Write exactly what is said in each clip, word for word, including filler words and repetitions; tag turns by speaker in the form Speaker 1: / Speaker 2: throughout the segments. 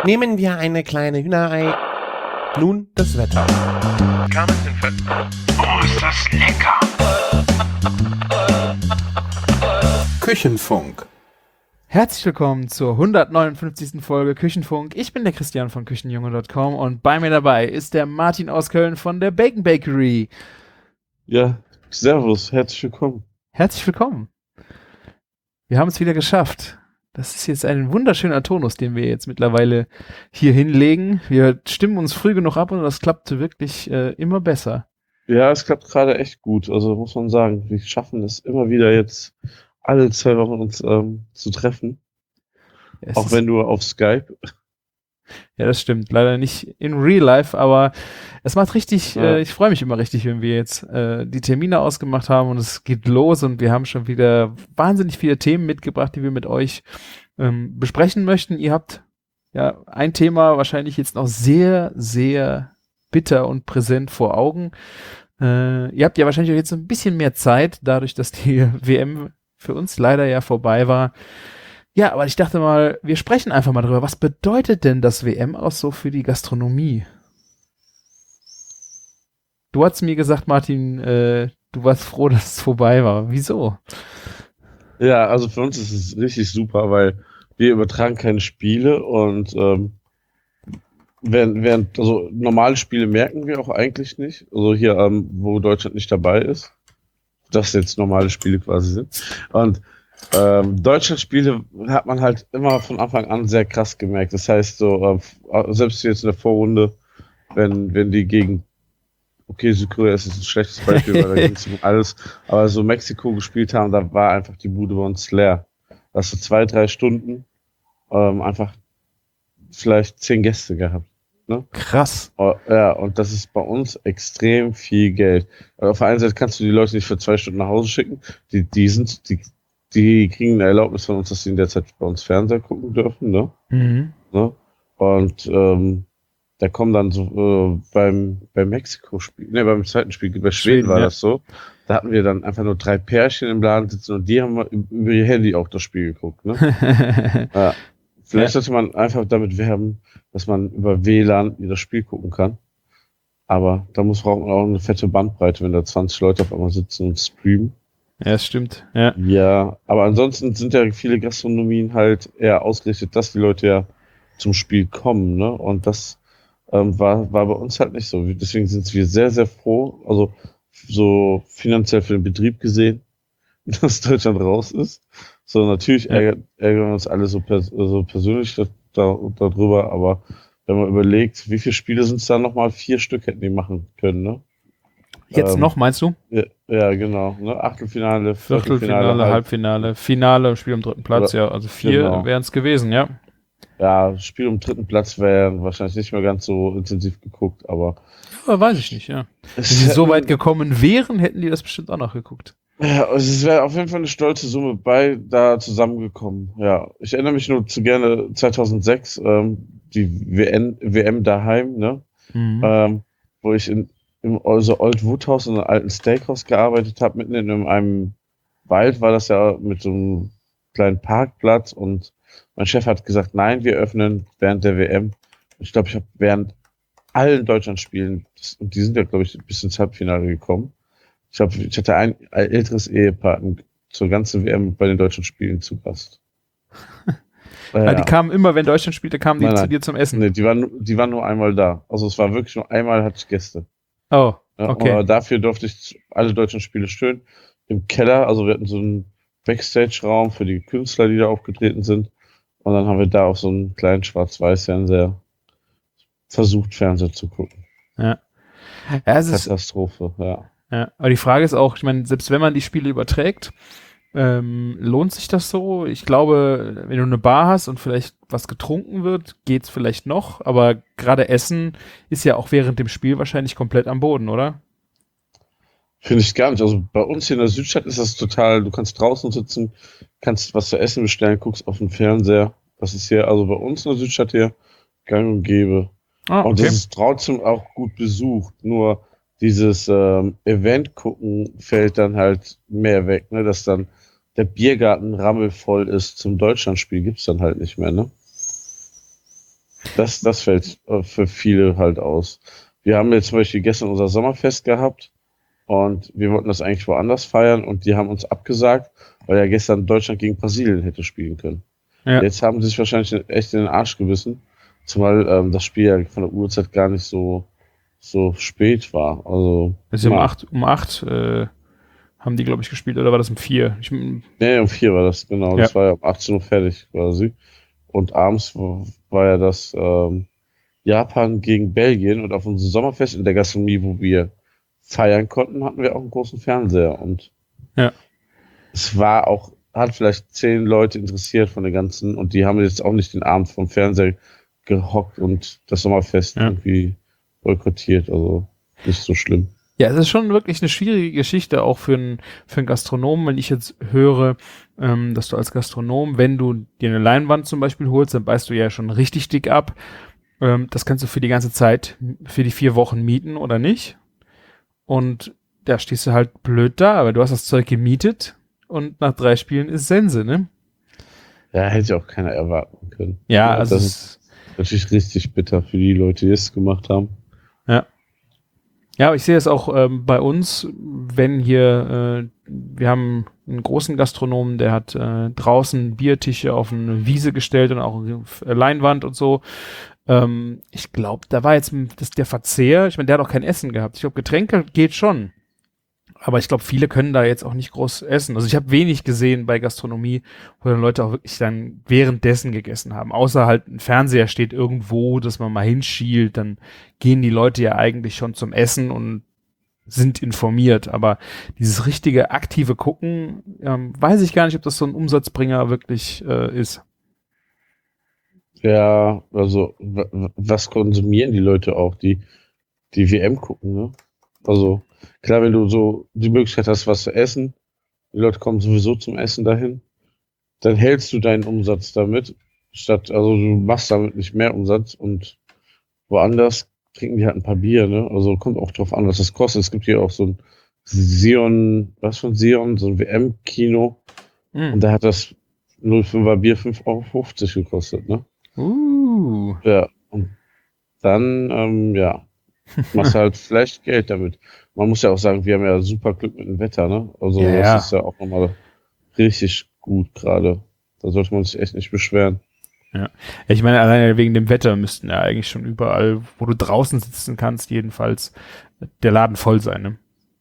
Speaker 1: Nehmen wir eine kleine Hühnerei. Nun das Wetter.
Speaker 2: Oh, ist das lecker!
Speaker 3: Küchenfunk.
Speaker 4: Herzlich willkommen zur hundertneunundfünfzigsten Folge Küchenfunk. Ich bin der Christian von Küchenjunge Punkt com und bei mir dabei ist der Martin aus Köln von der Bacon Bakery.
Speaker 5: Ja, servus, herzlich willkommen.
Speaker 4: Herzlich willkommen. Wir haben es wieder geschafft. Das ist jetzt ein wunderschöner Tonus, den wir jetzt mittlerweile hier hinlegen. Wir stimmen uns früh genug ab und das klappt wirklich äh, immer besser.
Speaker 5: Ja, es klappt gerade echt gut, also muss man sagen, wir schaffen es immer wieder jetzt alle zwei Wochen uns ähm, zu treffen.
Speaker 4: Es
Speaker 5: auch wenn nur auf Skype.
Speaker 4: Ja, das stimmt. Leider nicht in Real Life, aber es macht richtig,
Speaker 5: Ja.
Speaker 4: äh, ich freue mich immer richtig, wenn wir jetzt äh, die Termine ausgemacht haben und es geht los und wir haben schon wieder wahnsinnig viele Themen mitgebracht, die wir mit euch ähm, besprechen möchten. Ihr habt ja ein Thema wahrscheinlich jetzt noch sehr, sehr bitter und präsent vor Augen. Äh, ihr habt ja wahrscheinlich auch jetzt ein bisschen mehr Zeit, dadurch, dass die W M für uns leider ja vorbei war. Ja, aber ich dachte mal, wir sprechen einfach mal drüber. Was bedeutet denn das W M aus so für die Gastronomie? Du hast mir gesagt, Martin, äh, du warst froh, dass es vorbei war. Wieso?
Speaker 5: Ja, also für uns ist es richtig super, weil wir übertragen keine Spiele und ähm, während, während also normale Spiele merken wir auch eigentlich nicht. Also hier, ähm, wo Deutschland nicht dabei ist, dass jetzt normale Spiele quasi sind. Und Ähm, Deutschlandspiele hat man halt immer von Anfang an sehr krass gemerkt. Das heißt, so äh, selbst jetzt in der Vorrunde, wenn, wenn die gegen, okay, Südkorea ist jetzt ein schlechtes Beispiel, weil da ging es um alles, aber so Mexiko gespielt haben, da war einfach die Bude bei uns leer. Da hast du zwei, drei Stunden ähm, einfach vielleicht zehn Gäste gehabt. Ne?
Speaker 4: Krass.
Speaker 5: Oh, ja, und das ist bei uns extrem viel Geld. Also auf der einen Seite kannst du die Leute nicht für zwei Stunden nach Hause schicken, die, die sind, die Die kriegen eine Erlaubnis von uns, dass sie in der Zeit bei uns Fernseher gucken dürfen, ne?
Speaker 4: Mhm.
Speaker 5: ne? Und ähm, da kommen dann so äh, beim beim Mexiko-Spiel, ne, beim zweiten Spiel, bei Schweden,
Speaker 4: Schweden,
Speaker 5: war
Speaker 4: ja.
Speaker 5: das so. Da hatten wir dann einfach nur drei Pärchen im Laden sitzen und die haben mal über ihr Handy auch das Spiel geguckt, ne? ja. Vielleicht
Speaker 4: Ja.
Speaker 5: sollte man einfach damit werben, dass man über W L A N das Spiel gucken kann. Aber da muss man auch eine fette Bandbreite, wenn da zwanzig Leute auf einmal sitzen und streamen.
Speaker 4: Ja, das stimmt. Ja.
Speaker 5: Ja, aber ansonsten sind ja viele Gastronomien halt eher ausgerichtet, dass die Leute ja zum Spiel kommen, ne? Und das ähm, war, war bei uns halt nicht so. Deswegen sind wir sehr, sehr froh, also so finanziell für den Betrieb gesehen, dass Deutschland raus ist. So, natürlich
Speaker 4: Ja.
Speaker 5: ärgern, ärgern wir uns alle so, pers so persönlich da, da, darüber, aber wenn man überlegt, wie viele Spiele sind es da nochmal? Vier Stück hätten die machen können, ne?
Speaker 4: Jetzt
Speaker 5: Ähm,
Speaker 4: noch, meinst du?
Speaker 5: Ja, ja, genau. Ne? Achtelfinale,
Speaker 4: Viertelfinale,
Speaker 5: Halb-
Speaker 4: Halbfinale, Finale, Spiel um dritten Platz,
Speaker 5: Oder-
Speaker 4: ja. Also vier
Speaker 5: genau.
Speaker 4: wären es gewesen, ja.
Speaker 5: Ja, Spiel um dritten Platz wäre wahrscheinlich nicht mehr ganz so intensiv geguckt, aber
Speaker 4: Aber weiß ich nicht, ja. Wenn sie so weit gekommen wären, hätten die das bestimmt auch noch geguckt.
Speaker 5: Ja, also es wäre auf jeden Fall eine stolze Summe bei da zusammengekommen. Ja, ich erinnere mich nur zu gerne zweitausendsechs, ähm, die W M, W M daheim, ne?
Speaker 4: Mhm.
Speaker 5: Ähm, wo ich in im also Old Woodhouse, in einem alten Steakhouse gearbeitet habe, mitten in einem Wald war das ja mit so einem kleinen Parkplatz und mein Chef hat gesagt, nein, wir öffnen während der W M. Ich glaube, ich habe während allen Deutschlandspielen, das- und die sind ja, glaube ich, bis ins Halbfinale gekommen. Ich glaube, ich hatte ein, ein älteres Ehepaar zur ganzen W M bei den deutschen Spielen zu Gast.
Speaker 4: Ah, die kamen immer, wenn Deutschland spielte, kamen die
Speaker 5: Nein,
Speaker 4: zu
Speaker 5: nein.
Speaker 4: dir zum Essen.
Speaker 5: Nee, die waren, nur- die waren nur einmal da. Also es war wirklich nur einmal hatte ich Gäste.
Speaker 4: Oh,
Speaker 5: Ja,
Speaker 4: okay.
Speaker 5: aber dafür durfte ich alle deutschen Spiele schön im Keller, also wir hatten so einen Backstage-Raum für die Künstler, die da aufgetreten sind. Und dann haben wir da auf so einen kleinen Schwarz-Weiß-Fernseher versucht, Fernseher zu gucken.
Speaker 4: Ja. Ja, es ist,
Speaker 5: Katastrophe, ja.
Speaker 4: ja. Aber die Frage ist auch, ich meine, selbst wenn man die Spiele überträgt, ähm, lohnt sich das so? Ich glaube, wenn du eine Bar hast und vielleicht was getrunken wird, geht's vielleicht noch, aber gerade Essen ist ja auch während dem Spiel wahrscheinlich komplett am Boden, oder?
Speaker 5: Finde ich gar nicht. Also bei uns hier in der Südstadt ist das total, du kannst draußen sitzen, kannst was zu essen bestellen, guckst auf den Fernseher. Das ist hier, also bei uns in der Südstadt hier gang und gäbe.
Speaker 4: Ah,
Speaker 5: Und
Speaker 4: okay.
Speaker 5: das ist trotzdem auch gut besucht. Nur dieses ähm, Event gucken fällt dann halt mehr weg, ne? Dass dann der Biergarten rammelvoll ist zum Deutschlandspiel, gibt's dann halt nicht mehr, ne? Das, das fällt äh, für viele halt aus. Wir haben jetzt zum Beispiel gestern unser Sommerfest gehabt und wir wollten das eigentlich woanders feiern und die haben uns abgesagt, weil ja gestern Deutschland gegen Brasilien hätte spielen können.
Speaker 4: Ja.
Speaker 5: Jetzt haben sie sich wahrscheinlich echt in den Arsch gebissen, zumal ähm, das Spiel ja von der Uhrzeit gar nicht so, so spät war. Also,
Speaker 4: Das ist ja um
Speaker 5: na,
Speaker 4: acht, um acht äh, haben die, glaube ich, gespielt, oder war das um vier? Ich,
Speaker 5: nee, um vier war das, genau.
Speaker 4: Ja.
Speaker 5: Das war ja um achtzehn Uhr fertig quasi. Und abends war, war ja das ähm, Japan gegen Belgien und auf unserem Sommerfest in der Gastronomie, wo wir feiern konnten, hatten wir auch einen großen Fernseher und
Speaker 4: Ja.
Speaker 5: es war auch, hat vielleicht zehn Leute interessiert von den ganzen und die haben jetzt auch nicht den Abend vom Fernseher gehockt und das Sommerfest
Speaker 4: Ja.
Speaker 5: irgendwie boykottiert, also nicht so schlimm.
Speaker 4: Ja, es ist schon wirklich eine schwierige Geschichte, auch für einen für einen Gastronomen, wenn ich jetzt höre, ähm, dass du als Gastronom, wenn du dir eine Leinwand zum Beispiel holst, dann beißt du ja schon richtig dick ab. Ähm, das kannst du für die ganze Zeit, für die vier Wochen mieten oder nicht. Und da stehst du halt blöd da, aber du hast das Zeug gemietet und nach drei Spielen ist Sense, ne?
Speaker 5: Ja, hätte auch keiner erwarten können.
Speaker 4: Ja,
Speaker 5: Ja,
Speaker 4: also
Speaker 5: das
Speaker 4: es,
Speaker 5: Natürlich richtig bitter für die Leute, die es gemacht haben.
Speaker 4: ja. Ja, aber ich sehe es auch ähm, bei uns, wenn hier, äh, wir haben einen großen Gastronomen, der hat äh, draußen Biertische auf eine Wiese gestellt und auch eine Leinwand und so. Ähm, ich glaube, da war jetzt das, der Verzehr, ich meine, der hat auch kein Essen gehabt. Ich glaube, Getränke geht schon. Aber ich glaube, viele können da jetzt auch nicht groß essen. Also ich habe wenig gesehen bei Gastronomie, wo dann Leute auch wirklich dann währenddessen gegessen haben. Außer halt ein Fernseher steht irgendwo, dass man mal hinschielt, dann gehen die Leute ja eigentlich schon zum Essen und sind informiert. Aber dieses richtige aktive Gucken, ähm, weiß ich gar nicht, ob das so ein Umsatzbringer wirklich äh, ist.
Speaker 5: Ja, also w- w- was konsumieren die Leute auch, die die W M gucken, ne? Also klar, wenn du so die Möglichkeit hast, was zu essen, die Leute kommen sowieso zum Essen dahin, dann hältst du deinen Umsatz damit, statt, also du machst damit nicht mehr Umsatz und woanders trinken die halt ein paar Bier, ne? Also kommt auch drauf an, was das kostet. Es gibt hier auch so ein Sion, was von Sion, so ein W M-Kino und
Speaker 4: Mm.
Speaker 5: da hat das null Komma fünfer Bier fünf Euro fünfzig gekostet, ne?
Speaker 4: Uh.
Speaker 5: Ja, und dann, ähm, ja, machst halt vielleicht Geld damit. Man muss ja auch sagen, wir haben ja super Glück mit dem Wetter, ne? Also
Speaker 4: Ja,
Speaker 5: das
Speaker 4: ja.
Speaker 5: ist ja auch nochmal richtig gut gerade. Da sollte man sich echt nicht beschweren.
Speaker 4: Ich meine, alleine wegen dem Wetter müssten ja eigentlich schon überall, wo du draußen sitzen kannst, jedenfalls der Laden voll sein, ne?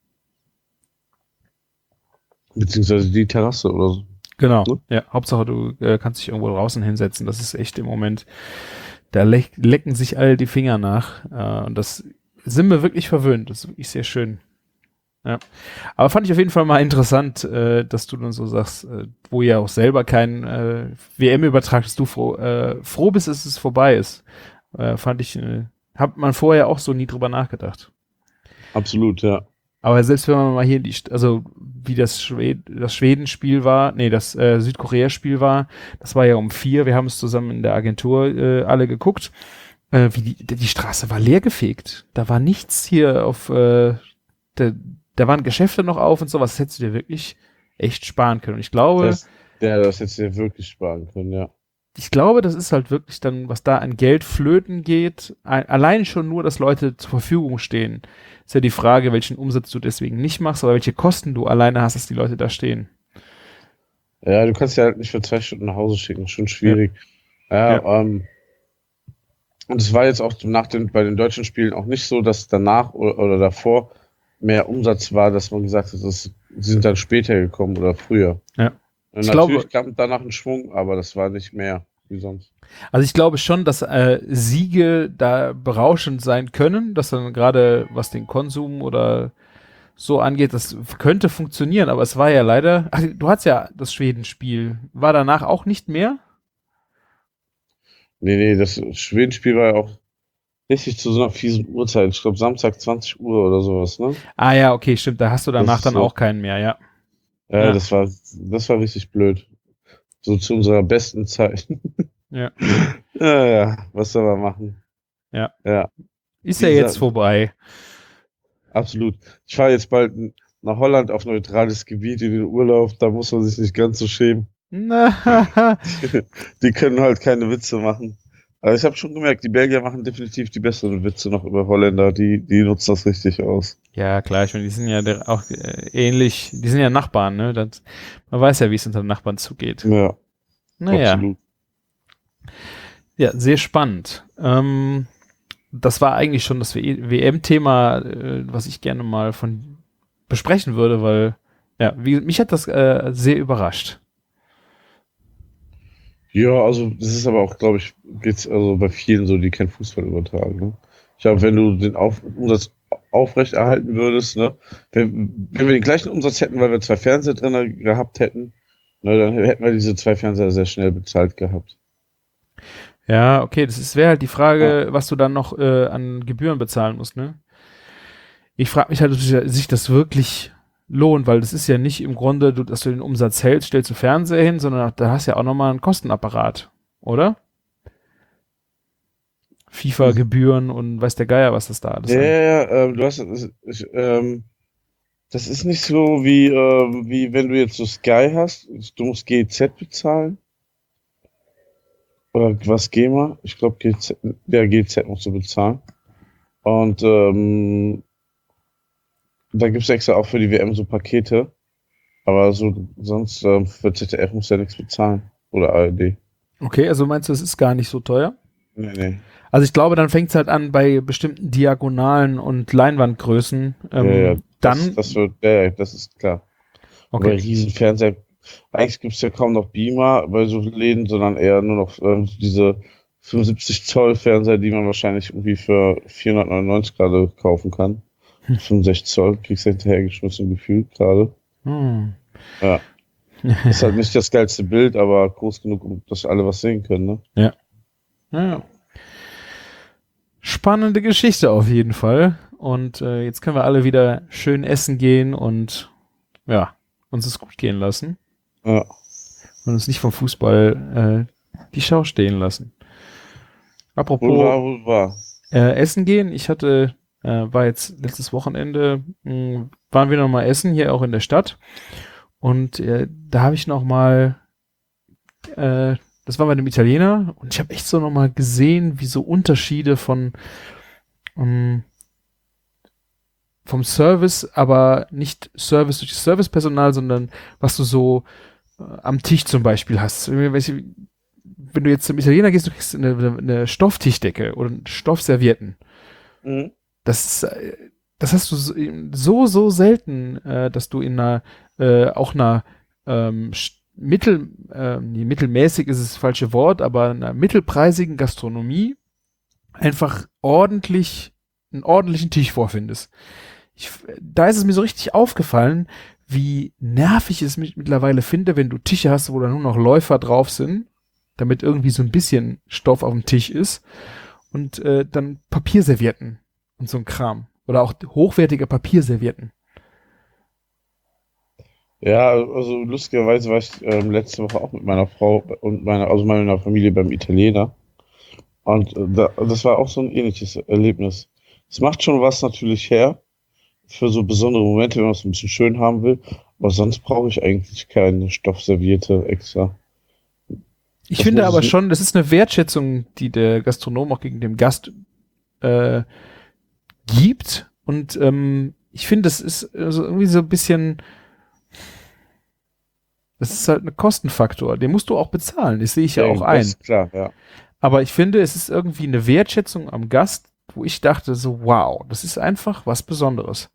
Speaker 5: Beziehungsweise die Terrasse oder so.
Speaker 4: Genau.
Speaker 5: Ne?
Speaker 4: Ja, Hauptsache du äh, kannst dich irgendwo draußen hinsetzen. Das ist echt im Moment, da le lecken sich alle die Finger nach. Äh, und das sind wir wirklich verwöhnt. Das ist wirklich sehr schön. Ja. Aber fand ich auf jeden Fall mal interessant, äh, dass du dann so sagst, äh, wo ja auch selber kein äh, W M übertragst, du froh, äh, froh bist, dass es vorbei ist. Äh, fand ich, äh, hat man vorher auch so nie drüber nachgedacht.
Speaker 5: Absolut, ja.
Speaker 4: Aber selbst wenn man mal hier die, St- also wie das Schwed das Schwedenspiel war, nee, das äh, Südkorea-Spiel war, das war ja um vier, wir haben es zusammen in der Agentur äh, alle geguckt, äh, wie die, die Straße war leergefegt. Da war nichts hier auf, äh, der, da waren Geschäfte noch auf und sowas, das hättest du dir wirklich echt sparen können. Und ich glaube,
Speaker 5: Das, ja, das hättest du dir wirklich sparen können, ja.
Speaker 4: ich glaube, das ist halt wirklich dann, was da an Geld flöten geht, ein, allein schon nur, dass Leute zur Verfügung stehen. Ist ja die Frage, welchen Umsatz du deswegen nicht machst, aber welche Kosten du alleine hast, dass die Leute da stehen.
Speaker 5: Ja, du kannst ja halt nicht für zwei Stunden nach Hause schicken, schon schwierig. Ja,
Speaker 4: Ja.
Speaker 5: ähm, und es war jetzt auch nach den, bei den deutschen Spielen auch nicht so, dass danach oder, oder davor mehr Umsatz war, dass man gesagt hat, das, sie sind dann später gekommen oder früher.
Speaker 4: Ja.
Speaker 5: Und
Speaker 4: Ich
Speaker 5: natürlich
Speaker 4: glaube-
Speaker 5: kam danach ein Schwung, aber das war nicht mehr wie sonst.
Speaker 4: Also ich glaube schon, dass äh, Siege da berauschend sein können, dass dann gerade was den Konsum oder so angeht, das könnte funktionieren, aber es war ja leider, ach, du hattest ja das Schwedenspiel, war danach auch nicht mehr?
Speaker 5: Nee, nee, das Schwedenspiel war ja auch richtig zu so einer fiesen Uhrzeit. Ich glaube Samstag zwanzig Uhr oder sowas, ne?
Speaker 4: Ah ja, okay, stimmt, da hast du danach
Speaker 5: Das ist
Speaker 4: dann
Speaker 5: so.
Speaker 4: auch keinen mehr, ja.
Speaker 5: Ja,
Speaker 4: Ja.
Speaker 5: das war, das war richtig blöd. So zu unserer besten Zeit.
Speaker 4: Ja.
Speaker 5: Ja, ja, was soll man machen?
Speaker 4: Ja.
Speaker 5: Ja,
Speaker 4: Ist
Speaker 5: Wie
Speaker 4: ja
Speaker 5: gesagt-
Speaker 4: jetzt vorbei.
Speaker 5: absolut. Ich fahre jetzt bald nach Holland auf neutrales Gebiet in den Urlaub, da muss man sich nicht ganz so schämen.
Speaker 4: Na,
Speaker 5: Die können halt keine Witze machen. Also ich habe schon gemerkt, die Belgier machen definitiv die besseren Witze noch über Holländer, die, die nutzen das richtig aus.
Speaker 4: Ja, klar, ich meine, die sind ja der, auch äh, ähnlich, die sind ja Nachbarn, ne? Das, man weiß ja, wie es unter den Nachbarn zugeht.
Speaker 5: Ja,
Speaker 4: Naja,
Speaker 5: absolut.
Speaker 4: ja, sehr spannend. Ähm, das war eigentlich schon das W M-Thema, äh, was ich gerne mal von besprechen würde, weil, ja, wie, mich hat das äh, sehr überrascht.
Speaker 5: Ja, also das ist aber auch, glaube ich, geht's also bei vielen so, die keinen Fußball übertragen. Ne? Ich glaube, wenn du den Auf Umsatz aufrechterhalten würdest, ne, wenn, wenn wir den gleichen Umsatz hätten, weil wir zwei Fernseher drin gehabt hätten, ne, dann hätten wir diese zwei Fernseher sehr schnell bezahlt gehabt.
Speaker 4: Ja, okay, das wäre halt die Frage, ja. was du dann noch äh, an Gebühren bezahlen musst, ne? Ich frage mich halt, ob sich das wirklich lohnt, weil das ist ja nicht im Grunde, du, dass du den Umsatz hältst, stellst du Fernseher hin, sondern da hast du ja auch nochmal einen Kostenapparat, oder? FIFA-Gebühren und weiß der Geier, was das da alles
Speaker 5: Ja,
Speaker 4: ist.
Speaker 5: ja, ja, ähm, du hast, ich, ähm, das ist nicht so wie, ähm, wie wenn du jetzt so Sky hast, du musst G E Z bezahlen. Oder was GEMA? Ich glaube, G E Z, ja, G E Z musst du bezahlen. Und ähm, da gibt es extra auch für die W M so Pakete. Aber so sonst ähm, für Z D F muss ja nichts bezahlen. Oder A R D.
Speaker 4: Okay, also meinst du, es ist gar nicht so teuer?
Speaker 5: Nee, nee.
Speaker 4: Also ich glaube, dann fängt es halt an bei bestimmten Diagonalen und Leinwandgrößen. Ähm,
Speaker 5: ja, ja,
Speaker 4: dann.
Speaker 5: Das, das, wird, ja, das ist klar.
Speaker 4: Okay.
Speaker 5: Bei Riesenfernseher. Eigentlich gibt es ja kaum noch Beamer bei so Läden, sondern eher nur noch ähm, diese fünfundsiebzig Zoll Fernseher, die man wahrscheinlich irgendwie für vierhundertneunundneunzig gerade kaufen kann. Hm. fünfundsechzig Zoll kriegst du hinterhergeschmissen gefühlt gerade.
Speaker 4: Hm.
Speaker 5: Ja. Ist halt nicht das geilste Bild, aber groß genug, um dass alle was sehen können, ne?
Speaker 4: Ja. Ja. Spannende Geschichte auf jeden Fall. Und äh, jetzt können wir alle wieder schön essen gehen und ja, uns es gut gehen lassen.
Speaker 5: Ja.
Speaker 4: Und uns nicht vom Fußball äh, die Schau stehen lassen. Apropos
Speaker 5: wohl war, wohl war.
Speaker 4: Äh, essen gehen, ich hatte, äh, war jetzt letztes Wochenende, mh, waren wir noch mal essen, hier auch in der Stadt. Und äh, da habe ich noch mal, äh, das war bei einem Italiener, und ich habe echt so noch mal gesehen, wie so Unterschiede von um, vom Service, aber nicht Service durch das Servicepersonal, sondern was du so äh, am Tisch zum Beispiel hast. Welche, wenn du jetzt zum Italiener gehst, du kriegst eine, eine Stofftischdecke oder Stoffservietten.
Speaker 5: Mhm.
Speaker 4: Das, das hast du so, so selten, äh, dass du in einer, äh, auch einer ähm, mittel, äh, nee, mittelmäßig ist das falsche Wort, aber in einer mittelpreisigen Gastronomie einfach ordentlich, einen ordentlichen Tisch vorfindest. Ich, da ist es mir so richtig aufgefallen, wie nervig ich es mich mittlerweile finde, wenn du Tische hast, wo da nur noch Läufer drauf sind, damit irgendwie so ein bisschen Stoff auf dem Tisch ist und äh, dann Papierservietten und so ein Kram. Oder auch hochwertige Papierservietten.
Speaker 5: Ja, also lustigerweise war ich ähm, letzte Woche auch mit meiner Frau und meiner, also meiner Familie beim Italiener. Und äh, da, das war auch so ein ähnliches Erlebnis. Es macht schon was natürlich her für so besondere Momente, wenn man es ein bisschen schön haben will. Aber sonst brauche ich eigentlich keine Stoffserviette extra.
Speaker 4: Ich
Speaker 5: das
Speaker 4: finde aber schon, das ist eine Wertschätzung, die der Gastronom auch gegen den Gast äh, gibt. Und ähm, ich finde, das ist also irgendwie so ein bisschen, das ist halt ein Kostenfaktor. Den musst du auch bezahlen. Das sehe ich ja, ja auch ein.
Speaker 5: Das ist klar, ja.
Speaker 4: Aber ich finde, es ist irgendwie eine Wertschätzung am Gast, wo ich dachte so, wow, das ist einfach was Besonderes.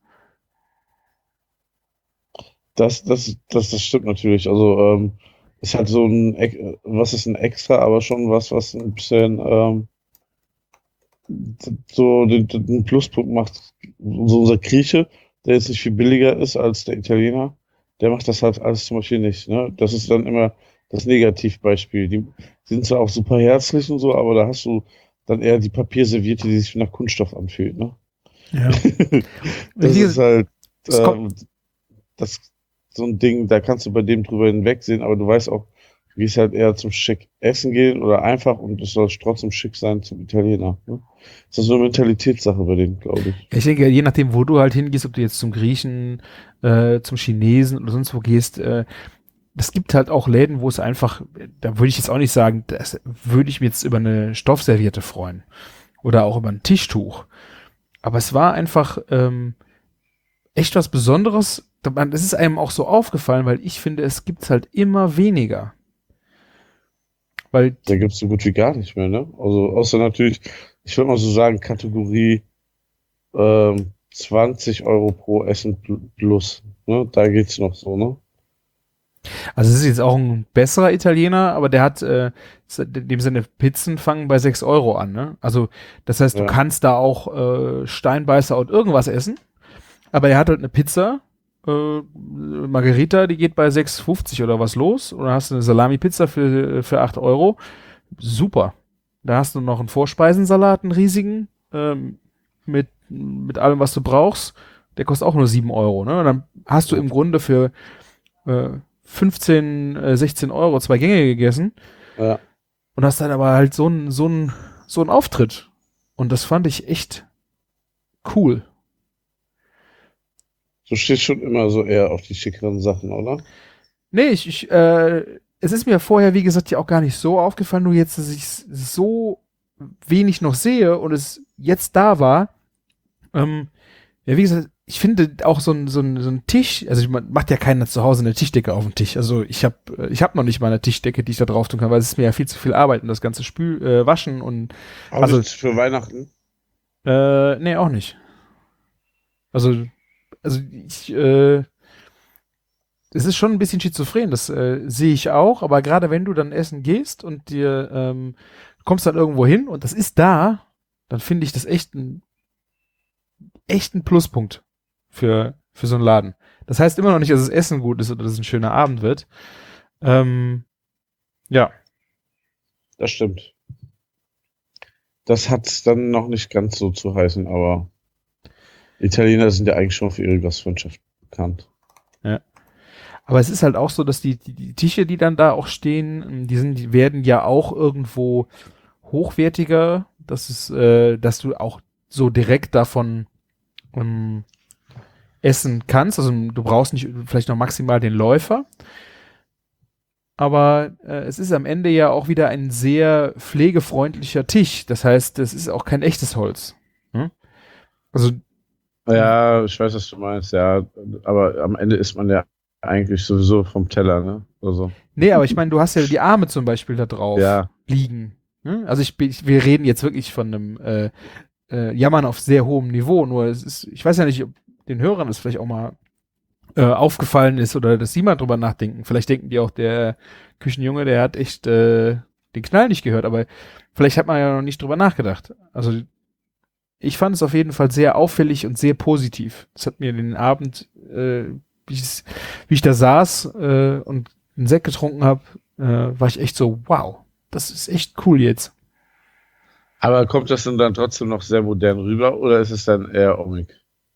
Speaker 5: Das, das, das, das stimmt natürlich. Also, ähm, ist halt so ein, was ist ein Extra, aber schon was, was ein bisschen ähm, so den, den Pluspunkt macht. So unser Grieche, der jetzt nicht viel billiger ist als der Italiener, der macht das halt alles zum Beispiel nicht. Ne? Das ist dann immer das Negativbeispiel. Die sind zwar auch super herzlich und so, aber da hast du dann eher die Papierserviette, die sich nach Kunststoff anfühlt. Ne?
Speaker 4: Ja.
Speaker 5: das
Speaker 4: Hier,
Speaker 5: ist halt
Speaker 4: das,
Speaker 5: ähm, das so ein Ding, da kannst du bei dem drüber hinwegsehen, aber du weißt auch, du gehst halt eher zum schick essen gehen oder einfach und es soll trotzdem schick sein zum Italiener. Ne? Das ist so eine Mentalitätssache bei denen, glaube ich.
Speaker 4: Ich denke, je nachdem, wo du halt hingehst, ob du jetzt zum Griechen, äh, zum Chinesen oder sonst wo gehst, äh, es gibt halt auch Läden, wo es einfach, da würde ich jetzt auch nicht sagen, das würde ich mir jetzt über eine Stoffserviette freuen. Oder auch über ein Tischtuch. Aber es war einfach ähm, echt was Besonderes. Es ist einem auch so aufgefallen, weil ich finde, es gibt halt immer weniger. Weil
Speaker 5: Da gibt es so gut wie gar nicht mehr, ne? Also außer natürlich, ich würde mal so sagen, Kategorie ähm, zwanzig Euro pro Essen pl- plus. Ne? Da geht's noch so, ne?
Speaker 4: Also es ist jetzt auch ein besserer Italiener, aber der hat, äh, in dem Sinne, Pizzen fangen bei sechs Euro an, ne? Also das heißt, du
Speaker 5: Ja.
Speaker 4: kannst da auch äh, Steinbeißer und irgendwas essen, aber er hat halt eine Pizza, äh, Margherita, die geht bei sechs fünfzig oder was los, und dann hast du eine Salami-Pizza für, für acht Euro. Super. Da hast du noch einen Vorspeisensalat, einen riesigen, ähm, mit, mit allem, was du brauchst. Der kostet auch nur sieben Euro, ne? Und dann hast du im Grunde für äh, fünfzehn, äh, sechzehn Euro zwei Gänge gegessen
Speaker 5: Ja.
Speaker 4: und hast dann aber halt so einen so einen so einen Auftritt. Und das fand ich echt cool.
Speaker 5: Du stehst schon immer so eher auf die schickeren Sachen, oder?
Speaker 4: Nee, ich, ich äh, es ist mir vorher, wie gesagt, ja auch gar nicht so aufgefallen, nur jetzt, dass ich so wenig noch sehe und es jetzt da war. Ähm, ja, wie gesagt, ich finde auch so ein, so ein, so ein Tisch, also man macht ja keiner zu Hause eine Tischdecke auf den Tisch. Also ich habe ich hab noch nicht mal eine Tischdecke, die ich da drauf tun kann, weil es ist mir ja viel zu viel Arbeit und das ganze Spül, äh, Waschen und
Speaker 5: Aber
Speaker 4: Also-
Speaker 5: nicht für Weihnachten.
Speaker 4: äh, nee, auch nicht. Also, also ich, äh, es ist schon ein bisschen schizophren, das äh, sehe ich auch, aber gerade wenn du dann essen gehst und dir ähm, kommst dann irgendwo hin und das ist da, dann finde ich das echt ein echt ein Pluspunkt für, für so einen Laden. Das heißt immer noch nicht, dass das Essen gut ist oder dass es ein schöner Abend wird. Ähm, ja.
Speaker 5: Das stimmt. Das hat dann noch nicht ganz so zu heißen, aber Italiener sind ja eigentlich schon für ihre Gastfreundschaft bekannt.
Speaker 4: Aber es ist halt auch so, dass die, die, die Tische, die dann da auch stehen, die sind, die werden ja auch irgendwo hochwertiger, dass es, äh, dass du auch so direkt davon ähm, essen kannst. Also du brauchst nicht vielleicht noch maximal den Läufer. Aber äh, es ist am Ende ja auch wieder ein sehr pflegefreundlicher Tisch. Das heißt, es ist auch kein echtes Holz. Hm? Also,
Speaker 5: Ja, ich weiß, was du meinst, ja. Aber am Ende ist man ja eigentlich sowieso vom Teller, ne? Also,
Speaker 4: nee, aber ich meine, du hast ja die Arme zum Beispiel da drauf
Speaker 5: ja.
Speaker 4: liegen. Hm? Also ich, bin- ich, wir reden jetzt wirklich von einem äh, äh, Jammern auf sehr hohem Niveau. Nur es ist, ich weiß ja nicht, ob den Hörern das vielleicht auch mal äh, aufgefallen ist oder dass sie mal drüber nachdenken. Vielleicht denken die auch, der Küchenjunge, der hat echt äh, den Knall nicht gehört, aber vielleicht hat man ja noch nicht drüber nachgedacht. Also ich fand es auf jeden Fall sehr auffällig und sehr positiv. Das hat mir den Abend, äh, wie, ich's- wie ich da saß äh, und einen Sekt getrunken habe, äh, war ich echt so, wow, das ist echt cool jetzt.
Speaker 5: Aber kommt das denn dann trotzdem noch sehr modern rüber oder ist es dann eher Omik?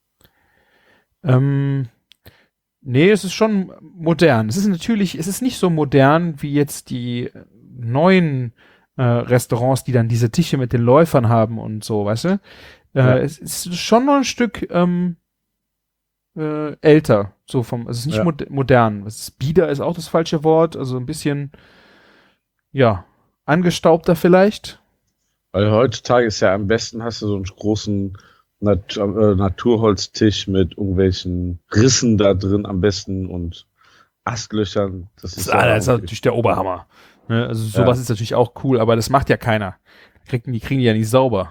Speaker 4: Ähm, nee, es ist schon modern. Es ist natürlich, es ist nicht so modern wie jetzt die neuen äh, Restaurants, die dann diese Tische mit den Läufern haben und so, weißt du? Äh,
Speaker 5: Ja.
Speaker 4: Es ist schon noch ein Stück ähm, äh, älter, so vom, es ist nicht
Speaker 5: Ja.
Speaker 4: mod modern. Es ist, bieder ist auch das falsche Wort, also ein bisschen, ja, angestaubter vielleicht.
Speaker 5: Weil heutzutage ist ja am besten, hast du so einen großen Nat äh, Naturholztisch mit irgendwelchen Rissen da drin am besten und Astlöchern. Das
Speaker 4: Das
Speaker 5: ist
Speaker 4: ist, ah, das ist
Speaker 5: irgendwie-
Speaker 4: natürlich der Oberhammer. Ne? Also sowas
Speaker 5: Ja.
Speaker 4: ist natürlich auch cool, aber das macht ja keiner. Kriegen die kriegen die ja nicht sauber.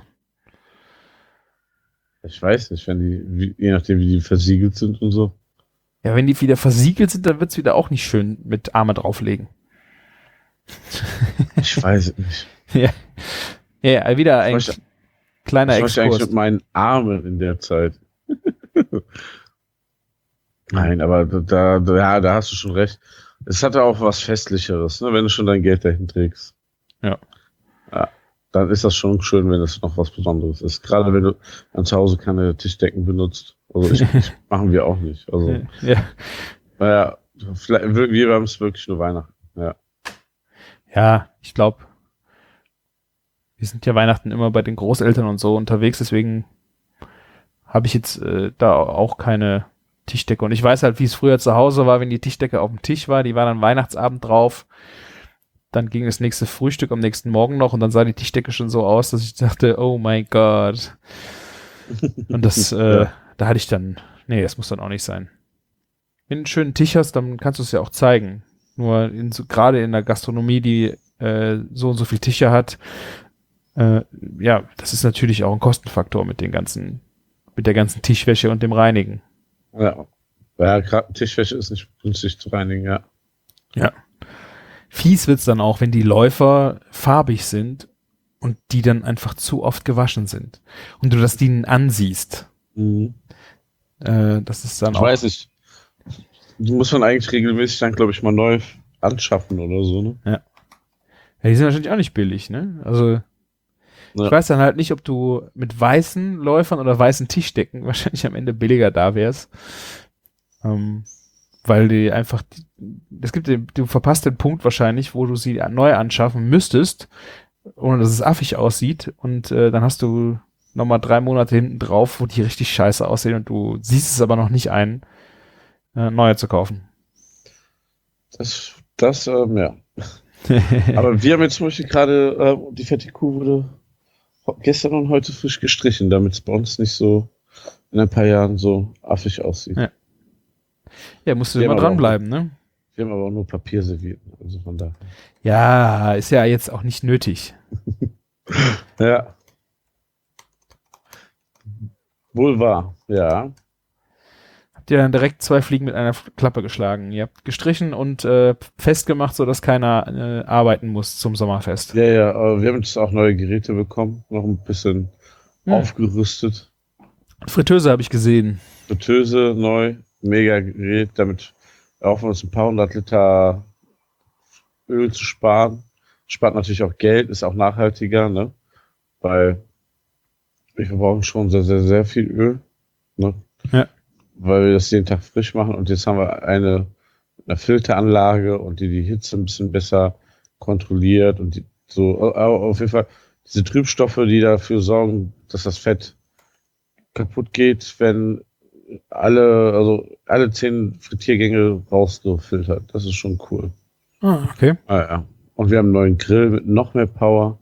Speaker 5: Ich weiß nicht, wenn die, wie, je nachdem wie die versiegelt sind und so.
Speaker 4: Ja, wenn die wieder versiegelt sind, dann wird's wieder auch nicht schön mit Arme drauflegen.
Speaker 5: Ich weiß es nicht.
Speaker 4: ja. ja, wieder ein
Speaker 5: Was möchte-
Speaker 4: kleiner
Speaker 5: Was mache ich eigentlich
Speaker 4: Exkurs.
Speaker 5: mit meinen Armen in der Zeit? Nein, aber da, da, ja, da hast du schon recht. Es hatte auch was Festlicheres, ne, wenn du schon dein Geld dahin trägst.
Speaker 4: Ja.
Speaker 5: Ja, dann ist das schon schön, wenn es noch was Besonderes ist. Gerade wenn du dann zu Hause keine Tischdecken benutzt. Also ich, ich machen wir auch nicht. Also,
Speaker 4: Ja.
Speaker 5: naja, vielleicht, wir haben es wirklich nur Weihnachten. Ja.
Speaker 4: Ja, ich glaube, wir sind ja Weihnachten immer bei den Großeltern und so unterwegs, deswegen habe ich jetzt äh, da auch keine Tischdecke. Und ich weiß halt, wie es früher zu Hause war, wenn die Tischdecke auf dem Tisch war, die war dann Weihnachtsabend drauf. Dann ging das nächste Frühstück am nächsten Morgen noch und dann sah die Tischdecke schon so aus, dass ich dachte, oh mein Gott. Und das, äh,
Speaker 5: Ja.
Speaker 4: da hatte ich dann, nee, das muss dann auch nicht sein. Wenn du einen schönen Tisch hast, dann kannst du es ja auch zeigen. Nur in so, gerade in der Gastronomie, die äh, so und so viel Tische hat, äh, ja, das ist natürlich auch ein Kostenfaktor mit den ganzen, mit der ganzen Tischwäsche und dem Reinigen.
Speaker 5: Ja, ja gerade Tischwäsche ist nicht günstig zu reinigen, ja.
Speaker 4: Ja. Fies wird's dann auch, wenn die Läufer farbig sind und die dann einfach zu oft gewaschen sind. Und du das denen ansiehst.
Speaker 5: Mhm.
Speaker 4: Äh, das ist dann
Speaker 5: Ich
Speaker 4: auch.
Speaker 5: weiß nicht. Die muss man eigentlich regelmäßig dann, glaube ich, mal neu anschaffen oder so, ne?
Speaker 4: Ja, die sind wahrscheinlich auch nicht billig, ne? Also,
Speaker 5: Ja.
Speaker 4: ich weiß dann halt nicht, ob du mit weißen Läufern oder weißen Tischdecken wahrscheinlich am Ende billiger da wärst. Ähm, weil die einfach, es gibt, den, du verpasst den Punkt wahrscheinlich, wo du sie neu anschaffen müsstest, ohne dass es affig aussieht. Und äh, dann hast du nochmal drei Monate hinten drauf, wo die richtig scheiße aussehen und du siehst es aber noch nicht ein, äh, neue zu kaufen.
Speaker 5: Das, das, ähm, ja. Aber wir haben jetzt zum Beispiel gerade, äh, die fette Kuh wurde ho- gestern und heute frisch gestrichen, damit es bei uns nicht so in ein paar Jahren so affig aussieht.
Speaker 4: Ja. Ja, musst du
Speaker 5: Ja,
Speaker 4: immer
Speaker 5: aber
Speaker 4: dranbleiben, ne?
Speaker 5: Wir haben aber auch nur Papierservietten, also von daher.
Speaker 4: Ja, ist ja jetzt auch nicht nötig.
Speaker 5: Ja. Wohl wahr, ja.
Speaker 4: Habt ihr dann direkt zwei Fliegen mit einer F- Klappe geschlagen. Ihr habt gestrichen und äh, festgemacht, sodass keiner äh, arbeiten muss zum Sommerfest.
Speaker 5: Ja, ja, aber wir haben jetzt auch neue Geräte bekommen, noch ein bisschen
Speaker 4: Hm.
Speaker 5: aufgerüstet.
Speaker 4: Fritteuse habe ich gesehen.
Speaker 5: Fritteuse neu, mega Gerät, damit erhoffen wir uns ein paar hundert Liter Öl zu sparen. Spart natürlich auch Geld, ist auch nachhaltiger, ne? Weil wir verbrauchen schon sehr, sehr, sehr viel Öl, ne?
Speaker 4: Ja.
Speaker 5: Weil wir das jeden Tag frisch machen und jetzt haben wir eine, eine Filteranlage und die die Hitze ein bisschen besser kontrolliert und die, so, auf jeden Fall diese Trübstoffe, die dafür sorgen, dass das Fett kaputt geht, wenn alle, also alle zehn Frittiergänge rausgefiltert. Das ist schon cool.
Speaker 4: Ah, okay.
Speaker 5: Ah, ja. Und wir haben einen neuen Grill mit noch mehr Power.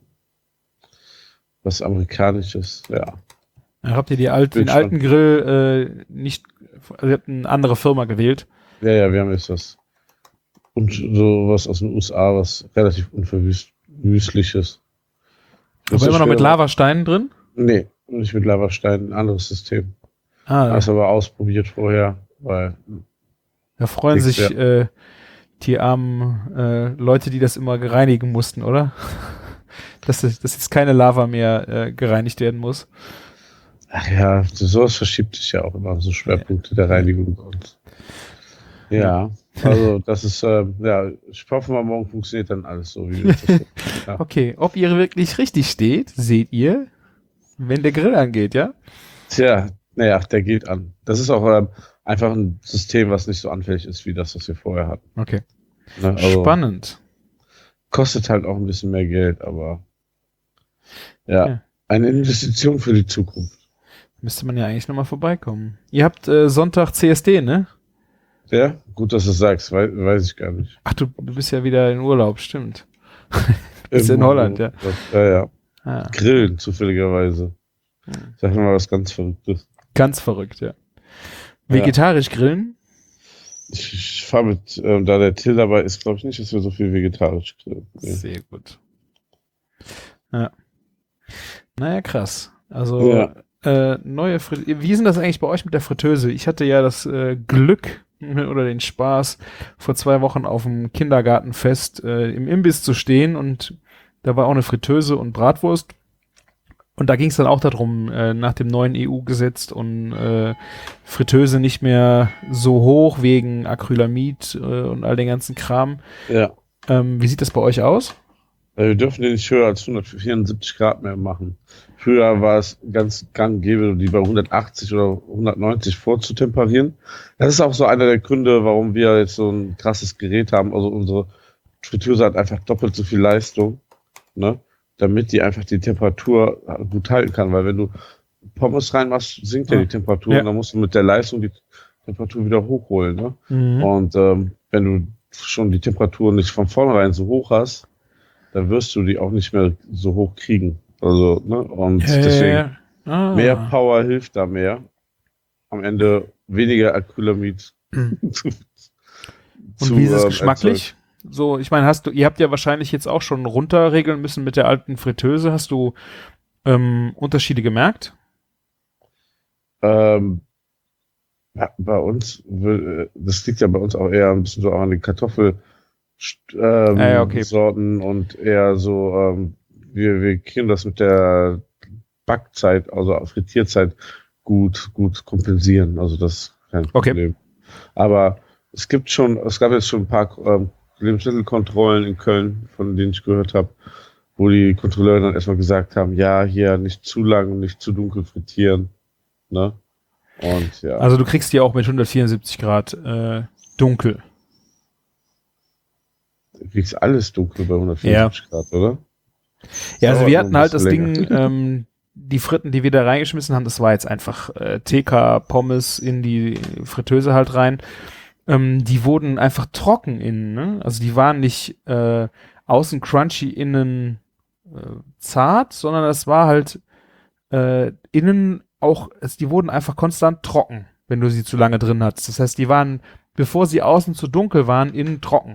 Speaker 5: Was amerikanisches, ja.
Speaker 4: Dann habt ihr die alt,
Speaker 5: Bin
Speaker 4: den alten Grill äh, nicht, also ihr habt eine andere Firma gewählt.
Speaker 5: Ja, ja, wir haben jetzt was. Und sowas aus den U S A, was relativ unverwüstliches.
Speaker 4: Aber immer noch mit Lavasteinen drin?
Speaker 5: Nee, nicht mit Lavastein, ein anderes System.
Speaker 4: Ah,
Speaker 5: Das aber ausprobiert vorher, weil
Speaker 4: da freuen
Speaker 5: Nix,
Speaker 4: sich äh, die armen äh, Leute, die das immer gereinigen mussten, oder? dass, das- dass jetzt keine Lava mehr äh, gereinigt werden muss.
Speaker 5: ach ja, sowas verschiebt sich ja auch immer, so Schwerpunkte der Reinigung bei uns. Ja, also das ist, ähm, ja, ich hoffe mal, morgen funktioniert dann alles so, wie wir das ja.
Speaker 4: Okay, ob ihr wirklich richtig steht, seht ihr, wenn der Grill angeht, ja?
Speaker 5: Tja, naja, der geht an. Das ist auch ähm, einfach ein System, was nicht so anfällig ist, wie das, was wir vorher hatten.
Speaker 4: Okay.
Speaker 5: Ne? Also,
Speaker 4: Spannend.
Speaker 5: kostet halt auch ein bisschen mehr Geld, aber ja,
Speaker 4: Ja.
Speaker 5: eine Investition für die Zukunft.
Speaker 4: Müsste man ja eigentlich nochmal vorbeikommen. Ihr habt äh, Sonntag C S D, ne?
Speaker 5: Ja, gut, dass du es sagst, weiß, weiß ich gar nicht.
Speaker 4: Ach, du, du bist ja wieder in Urlaub, stimmt. Bist in Holland, ja.
Speaker 5: Ja, ja.
Speaker 4: Ah,
Speaker 5: Grillen, zufälligerweise.
Speaker 4: Hm.
Speaker 5: Sag mal was ganz Verrücktes.
Speaker 4: ganz verrückt, ja. Vegetarisch grillen?
Speaker 5: Ich, ich fahre mit, ähm, da der Till dabei ist, glaube ich nicht, dass wir so viel vegetarisch grillen. Nee.
Speaker 4: Sehr gut. Ja. Naja, krass. Also,
Speaker 5: Ja.
Speaker 4: äh, neue Fritteuse. Wie ist denn das eigentlich bei euch mit der Fritteuse? Ich hatte ja das äh, Glück oder den Spaß, vor zwei Wochen auf dem Kindergartenfest äh, im Imbiss zu stehen und da war auch eine Fritteuse und Bratwurst. Und da ging es dann auch darum, äh, nach dem neuen E U-Gesetz und äh, Fritteuse nicht mehr so hoch wegen Acrylamid äh, und all den ganzen Kram.
Speaker 5: Ja.
Speaker 4: Ähm, wie sieht das bei euch aus?
Speaker 5: Weil wir dürfen den nicht höher als hundertvierundsiebzig Grad mehr machen. Früher war es ganz gang und gäbe, die bei hundertachtzig oder hundertneunzig vorzutemperieren. Das ist auch so einer der Gründe, warum wir jetzt so ein krasses Gerät haben. Also unsere Fritteuse hat einfach doppelt so viel Leistung, ne? Damit die einfach die Temperatur gut halten kann. Weil wenn du Pommes reinmachst, sinkt ja
Speaker 4: Ah,
Speaker 5: die Temperatur
Speaker 4: ja.
Speaker 5: und dann musst du mit der Leistung die Temperatur wieder hochholen. Ne?
Speaker 4: Mhm.
Speaker 5: Und ähm, wenn du schon die Temperatur nicht von vornherein so hoch hast, dann wirst du die auch nicht mehr so hoch kriegen. Also, ne? Und
Speaker 4: Äh,
Speaker 5: deswegen
Speaker 4: ah.
Speaker 5: mehr Power hilft da mehr. Am Ende weniger Acrylamid. zu,
Speaker 4: Und wie ist es
Speaker 5: ähm,
Speaker 4: geschmacklich? So, ich meine, hast du, ihr habt ja wahrscheinlich jetzt auch schon runterregeln müssen mit der alten Fritteuse. Hast du ähm, Unterschiede gemerkt?
Speaker 5: Ähm, ja, bei uns, will- das liegt ja bei uns auch eher ein bisschen so an den Kartoffelsorten ähm,
Speaker 4: Ah, ja, okay.
Speaker 5: Sorten und eher so, ähm, wir, wir kriegen das mit der Backzeit, also Frittierzeit, gut, gut kompensieren. Also das ist kein
Speaker 4: Okay.
Speaker 5: Problem. Aber es gibt schon, es gab jetzt schon ein paar ähm, Lebensmittelkontrollen in Köln, von denen ich gehört habe, wo die Kontrolleure dann erstmal gesagt haben, ja, hier nicht zu lang und nicht zu dunkel frittieren. Ne? Und ja.
Speaker 4: Also du kriegst die auch mit hundertvierundsiebzig Grad äh, dunkel.
Speaker 5: Du kriegst alles dunkel bei hundertvierundsiebzig Grad, oder?
Speaker 4: Ja, also
Speaker 5: Dauert
Speaker 4: wir
Speaker 5: nur
Speaker 4: hatten
Speaker 5: ein
Speaker 4: halt das
Speaker 5: bisschen
Speaker 4: Ding, ähm, die Fritten, die wir da reingeschmissen haben, das war jetzt einfach äh, T K-Pommes in die Fritteuse halt rein. Ähm, die wurden einfach trocken innen, ne? Also die waren nicht äh, außen crunchy, innen äh, zart, sondern das war halt äh, innen auch, also die wurden einfach konstant trocken, wenn du sie zu lange drin hattest. Das heißt, die waren, bevor sie außen zu dunkel waren, innen trocken.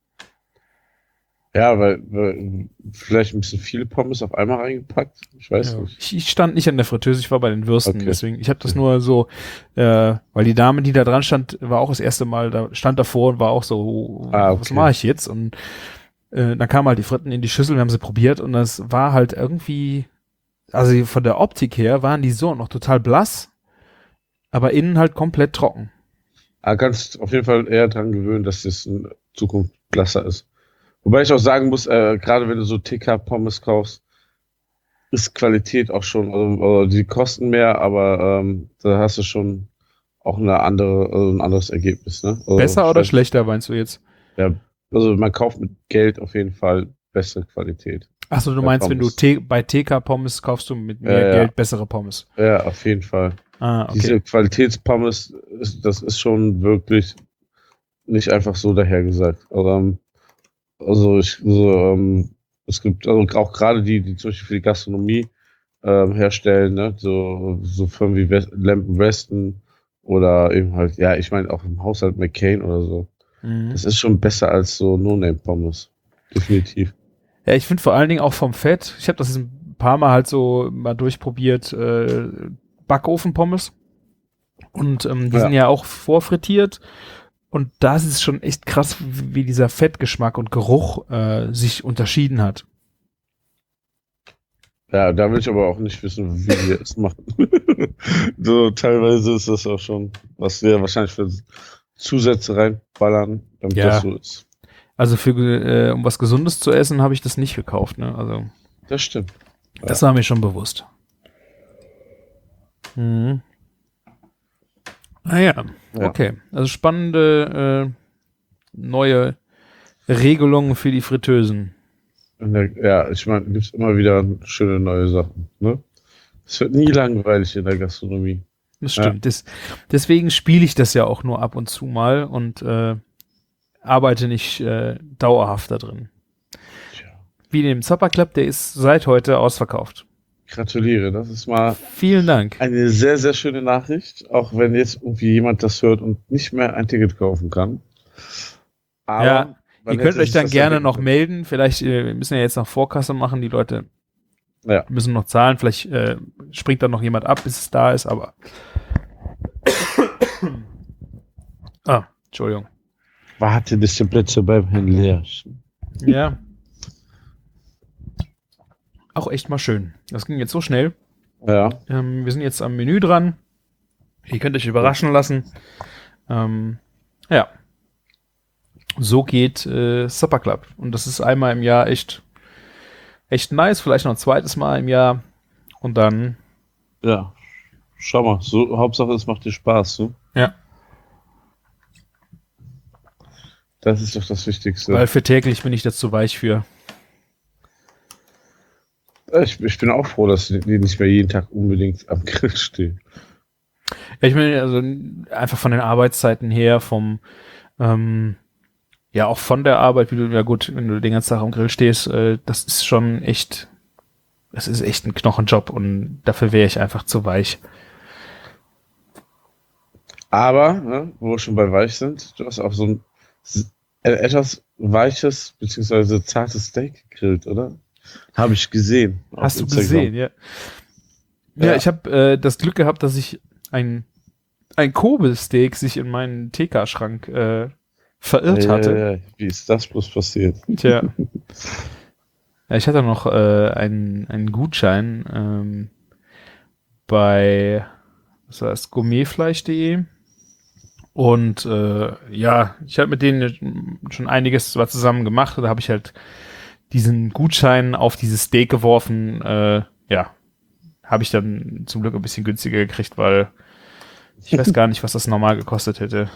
Speaker 5: Ja, weil, weil vielleicht ein bisschen viele Pommes auf einmal reingepackt. Ich weiß
Speaker 4: Ja.
Speaker 5: nicht.
Speaker 4: Ich, ich stand nicht an der Fritteuse, ich war bei den Würsten,
Speaker 5: Okay.
Speaker 4: deswegen, ich habe das nur so, äh, weil die Dame, die da dran stand, war auch das erste Mal, da stand davor und war auch so,
Speaker 5: Ah, okay.
Speaker 4: was mache ich jetzt? Und äh, dann kamen halt die Fritten in die Schüssel, wir haben sie probiert und das war halt irgendwie, also von der Optik her waren die so noch total blass, aber innen halt komplett trocken.
Speaker 5: Ah, kannst auf jeden Fall eher dran gewöhnen, dass das in Zukunft blasser ist. Wobei ich auch sagen muss, äh, gerade wenn du so T K-Pommes kaufst, ist Qualität auch schon, also, also die kosten mehr, aber ähm, da hast du schon auch eine andere, also ein anderes Ergebnis. Ne? Also,
Speaker 4: Besser
Speaker 5: ich
Speaker 4: oder
Speaker 5: weiß-
Speaker 4: schlechter, meinst du jetzt?
Speaker 5: Ja, also man kauft mit Geld auf jeden Fall bessere Qualität.
Speaker 4: Achso, du
Speaker 5: Bei
Speaker 4: meinst, wenn du
Speaker 5: Pommes.
Speaker 4: T- bei T K-Pommes kaufst du mit mehr
Speaker 5: Ja, ja.
Speaker 4: Geld bessere Pommes.
Speaker 5: Ja, auf jeden Fall.
Speaker 4: Ah, okay.
Speaker 5: Diese Qualitätspommes, ist, das ist schon wirklich nicht einfach so dahergesagt. Also, ähm, also ich, so, ähm, es gibt also auch gerade die, die zum Beispiel für die Gastronomie ähm, herstellen, ne? so, so Firmen wie West, Lamp Weston oder eben halt, ja, ich meine auch im Haushalt McCain oder so.
Speaker 4: Mhm.
Speaker 5: Das ist schon besser als so No-Name-Pommes. Definitiv.
Speaker 4: Ja, ich finde vor allen Dingen auch vom Fett, ich habe das ein paar Mal halt so mal durchprobiert, äh, Backofenpommes. Und ähm, die
Speaker 5: Ja.
Speaker 4: sind ja auch vorfrittiert. Und da ist es schon echt krass, wie, wie dieser Fettgeschmack und Geruch äh, sich unterschieden hat.
Speaker 5: Ja, da will ich aber auch nicht wissen, wie wir es machen. So, teilweise ist das auch schon, was wir wahrscheinlich für Zusätze reinballern, damit
Speaker 4: Ja.
Speaker 5: das so ist.
Speaker 4: Also für äh, um was Gesundes zu essen, habe ich das nicht gekauft. Ne? Also
Speaker 5: Das stimmt.
Speaker 4: das war mir schon bewusst. Mhm. Ah ja,
Speaker 5: Ja.
Speaker 4: okay. Also spannende äh, neue Regelungen für die Fritteusen.
Speaker 5: In der, ja, ich meine, gibt es immer wieder schöne neue Sachen. Ne? Es wird nie langweilig in der Gastronomie.
Speaker 4: Das
Speaker 5: Ja.
Speaker 4: stimmt. Das, deswegen spiele ich das ja auch nur ab und zu mal und äh, arbeite nicht äh, dauerhaft da drin.
Speaker 5: Tja,
Speaker 4: Wie dem Zapper Club, der ist seit heute ausverkauft.
Speaker 5: gratuliere, das ist mal
Speaker 4: Vielen Dank.
Speaker 5: eine sehr, sehr schöne Nachricht, auch wenn jetzt irgendwie jemand das hört und nicht mehr ein Ticket kaufen kann. Aber
Speaker 4: Ja,
Speaker 5: man
Speaker 4: Ihr könnt
Speaker 5: hätte
Speaker 4: euch
Speaker 5: sich
Speaker 4: dann
Speaker 5: das
Speaker 4: gerne
Speaker 5: denken
Speaker 4: noch
Speaker 5: können.
Speaker 4: melden. Vielleicht, äh, wir müssen ja jetzt noch Vorkasse machen. Die Leute
Speaker 5: Ja.
Speaker 4: müssen noch zahlen. Vielleicht äh, springt dann noch jemand ab, bis es da ist, aber ah, Entschuldigung.
Speaker 5: Warte, bis die Plätze beim Herrn leer sind.
Speaker 4: Ja. Auch echt mal schön. Das ging jetzt so schnell.
Speaker 5: Ja,
Speaker 4: Ähm, wir sind jetzt am Menü dran. Ihr könnt euch überraschen lassen. Ähm, ja. So geht äh, Supper Club. Und das ist einmal im Jahr echt, echt nice. Vielleicht noch ein zweites Mal im Jahr. Und dann,
Speaker 5: ja. Schau mal, so, Hauptsache es macht dir Spaß, so.
Speaker 4: ja.
Speaker 5: Das ist doch das Wichtigste.
Speaker 4: Weil für täglich bin ich das zu weich für.
Speaker 5: Ich, ich bin auch froh, dass die nicht mehr jeden Tag unbedingt am Grill stehen.
Speaker 4: Ja, ich meine, also einfach von den Arbeitszeiten her, vom ähm, ja auch von der Arbeit, wie du, ja gut, wenn du den ganzen Tag am Grill stehst, äh, das ist schon echt, das ist echt ein Knochenjob und dafür wäre ich einfach zu weich.
Speaker 5: Aber, ne, wo wir schon bei weich sind, du hast auch so ein s- äh, etwas weiches beziehungsweise zartes Steak gegrillt, oder? Habe ich gesehen. auf
Speaker 4: Hast du
Speaker 5: Instagram.
Speaker 4: gesehen, ja. Ja,
Speaker 5: Ja.
Speaker 4: ich habe äh, das Glück gehabt, dass ich ein ein Kobe-Steak sich in meinen T K-Schrank äh, verirrt hatte.
Speaker 5: Ja, ja, ja. Wie ist das bloß passiert?
Speaker 4: Tja. Ja, ich hatte noch äh, einen, einen Gutschein ähm, bei was heißt, gourmetfleisch punkt de und äh, ja, ich habe mit denen schon einiges zwar zusammen gemacht, da habe ich halt diesen Gutschein auf dieses Steak geworfen, äh, ja, habe ich dann zum Glück ein bisschen günstiger gekriegt, weil ich weiß gar nicht, was das normal gekostet hätte.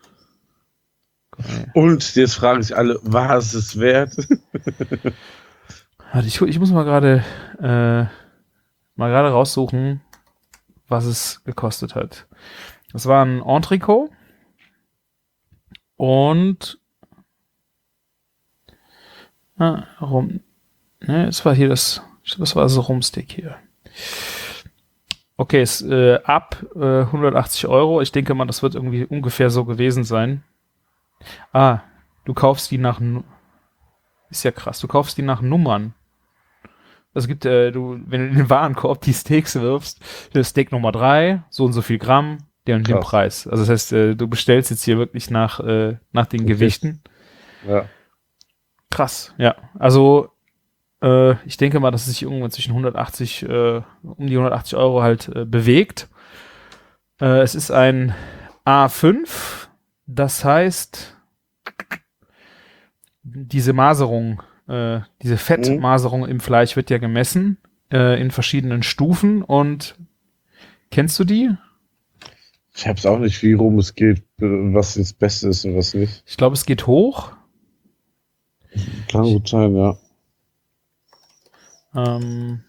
Speaker 5: Und jetzt fragen sich alle, war es es wert?
Speaker 4: Warte, ich, ich muss mal gerade äh, mal gerade raussuchen, was es gekostet hat. Das war ein Entrecot und ah, rum. Ne, es war hier das, das war das Rumsteak hier. Okay, ist äh, ab äh, hundertachtzig Euro. Ich denke mal, das wird irgendwie ungefähr so gewesen sein. Ah, du kaufst die nach, Nu- ist ja krass, du kaufst die nach Nummern. Es gibt, äh, du, wenn du in den Warenkorb die Steaks wirfst, das Steak Nummer drei, so und so viel Gramm, der und den
Speaker 5: Krass.
Speaker 4: Preis. Also das heißt, äh, du bestellst jetzt hier wirklich nach, äh, nach den
Speaker 5: Okay.
Speaker 4: Gewichten.
Speaker 5: Ja.
Speaker 4: Krass, ja. Also äh, ich denke mal, dass es sich irgendwann zwischen hundertachtzig, äh, um die hundertachtzig Euro halt äh, bewegt. Äh, es ist ein A fünf, das heißt, diese Maserung, äh, diese Fettmaserung im Fleisch wird ja gemessen äh, in verschiedenen Stufen und kennst du die?
Speaker 5: Ich hab's auch nicht, wie rum es geht, was das Beste ist und was nicht.
Speaker 4: Ich glaube, es geht hoch.
Speaker 5: Kann gut sein, ja.
Speaker 4: Ähm,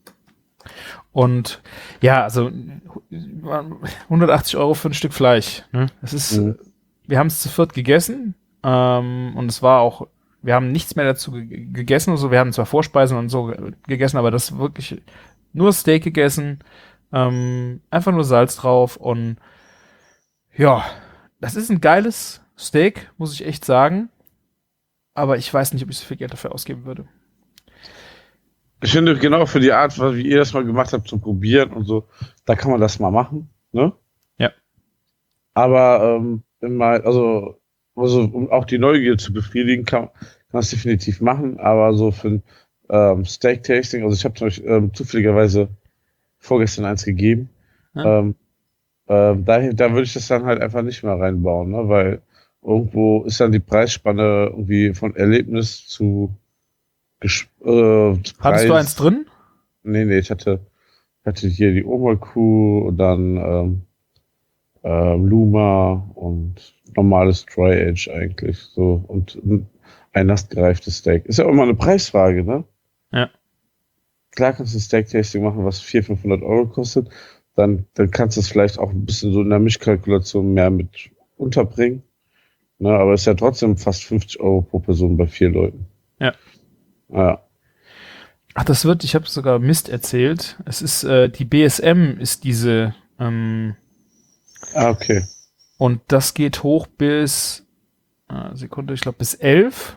Speaker 4: und ja, also hundertachtzig Euro für ein Stück Fleisch. Ne? Es ist,
Speaker 5: Mhm.
Speaker 4: wir haben es zu viert gegessen ähm, und es war auch, wir haben nichts mehr dazu ge gegessen. Also wir haben zwar Vorspeisen und so ge gegessen, aber das wirklich nur Steak gegessen, ähm, einfach nur Salz drauf und ja, das ist ein geiles Steak, muss ich echt sagen. Aber ich weiß nicht, ob ich so viel Geld dafür ausgeben würde.
Speaker 5: Ich finde, genau für die Art, wie ihr das mal gemacht habt zum Probieren und so, da kann man das mal machen, ne?
Speaker 4: Ja.
Speaker 5: Aber, ähm, wenn mal, also, also, um auch die Neugier zu befriedigen, kann kann man es definitiv machen, aber so für ein ähm, Steak-Tasting, also ich habe zum Beispiel ähm, zufälligerweise vorgestern eins gegeben,
Speaker 4: Ja.
Speaker 5: ähm, ähm, da, da würde ich das dann halt einfach nicht mehr reinbauen, ne? Weil irgendwo ist dann die Preisspanne irgendwie von Erlebnis zu, Gesch äh, zu
Speaker 4: Hattest du
Speaker 5: Preis.
Speaker 4: eins drin?
Speaker 5: Nee, nee, ich hatte, hatte hier die Oma-Kuh und dann ähm, ähm, Luma und normales Dry Age eigentlich. So und ein- ein nassgereiftes Steak. Ist ja auch immer eine Preisfrage, ne?
Speaker 4: Ja.
Speaker 5: Klar kannst du ein Steak-Tasting machen, was vierhundert, fünfhundert Euro kostet. Dann, dann kannst du es vielleicht auch ein bisschen so in der Mischkalkulation mehr mit unterbringen. Ne, aber ist ja trotzdem fast fünfzig Euro pro Person bei vier Leuten.
Speaker 4: Ja.
Speaker 5: Ja.
Speaker 4: Ach, das wird, ich habe sogar Mist erzählt. Es ist, äh, die B S M ist diese, ähm,
Speaker 5: Ah, okay.
Speaker 4: und das geht hoch bis, äh, Sekunde, ich glaube bis elf.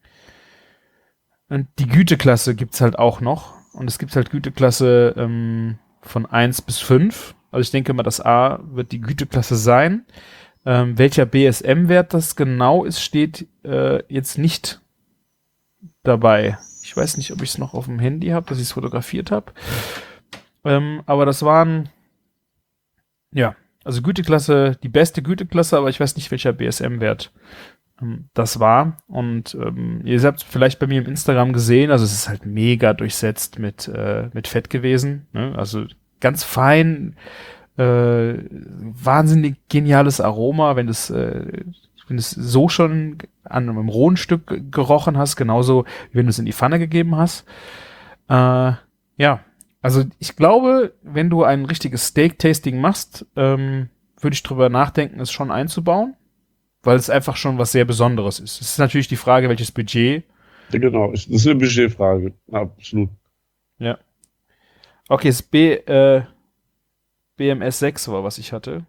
Speaker 4: Und die Güteklasse gibt's halt auch noch. Und es gibt halt Güteklasse ähm, von eins bis fünf. Also ich denke mal, das A wird die Güteklasse sein. Ähm, welcher B S M-Wert das genau ist, steht äh, jetzt nicht dabei. Ich weiß nicht, ob ich es noch auf dem Handy habe, dass ich es fotografiert habe. Ähm, aber das waren, ja, also Güteklasse, die beste Güteklasse, aber ich weiß nicht, welcher B S M-Wert ähm, das war. Und ähm, ihr habt vielleicht bei mir im Instagram gesehen, also es ist halt mega durchsetzt mit, äh, mit Fett gewesen. Ne? Also ganz fein, äh, wahnsinnig geniales Aroma, wenn es äh, wenn es so schon an einem rohen Stück gerochen hast, genauso wie wenn du es in die Pfanne gegeben hast. Äh, ja, Also ich glaube, wenn du ein richtiges Steak-Tasting machst, ähm, würde ich drüber nachdenken, es schon einzubauen, weil es einfach schon was sehr Besonderes ist. Es ist natürlich die Frage, welches Budget.
Speaker 5: Ja, genau, das ist eine Budgetfrage. Absolut.
Speaker 4: Ja. Okay, das B, äh, B M S sechs war, was ich hatte.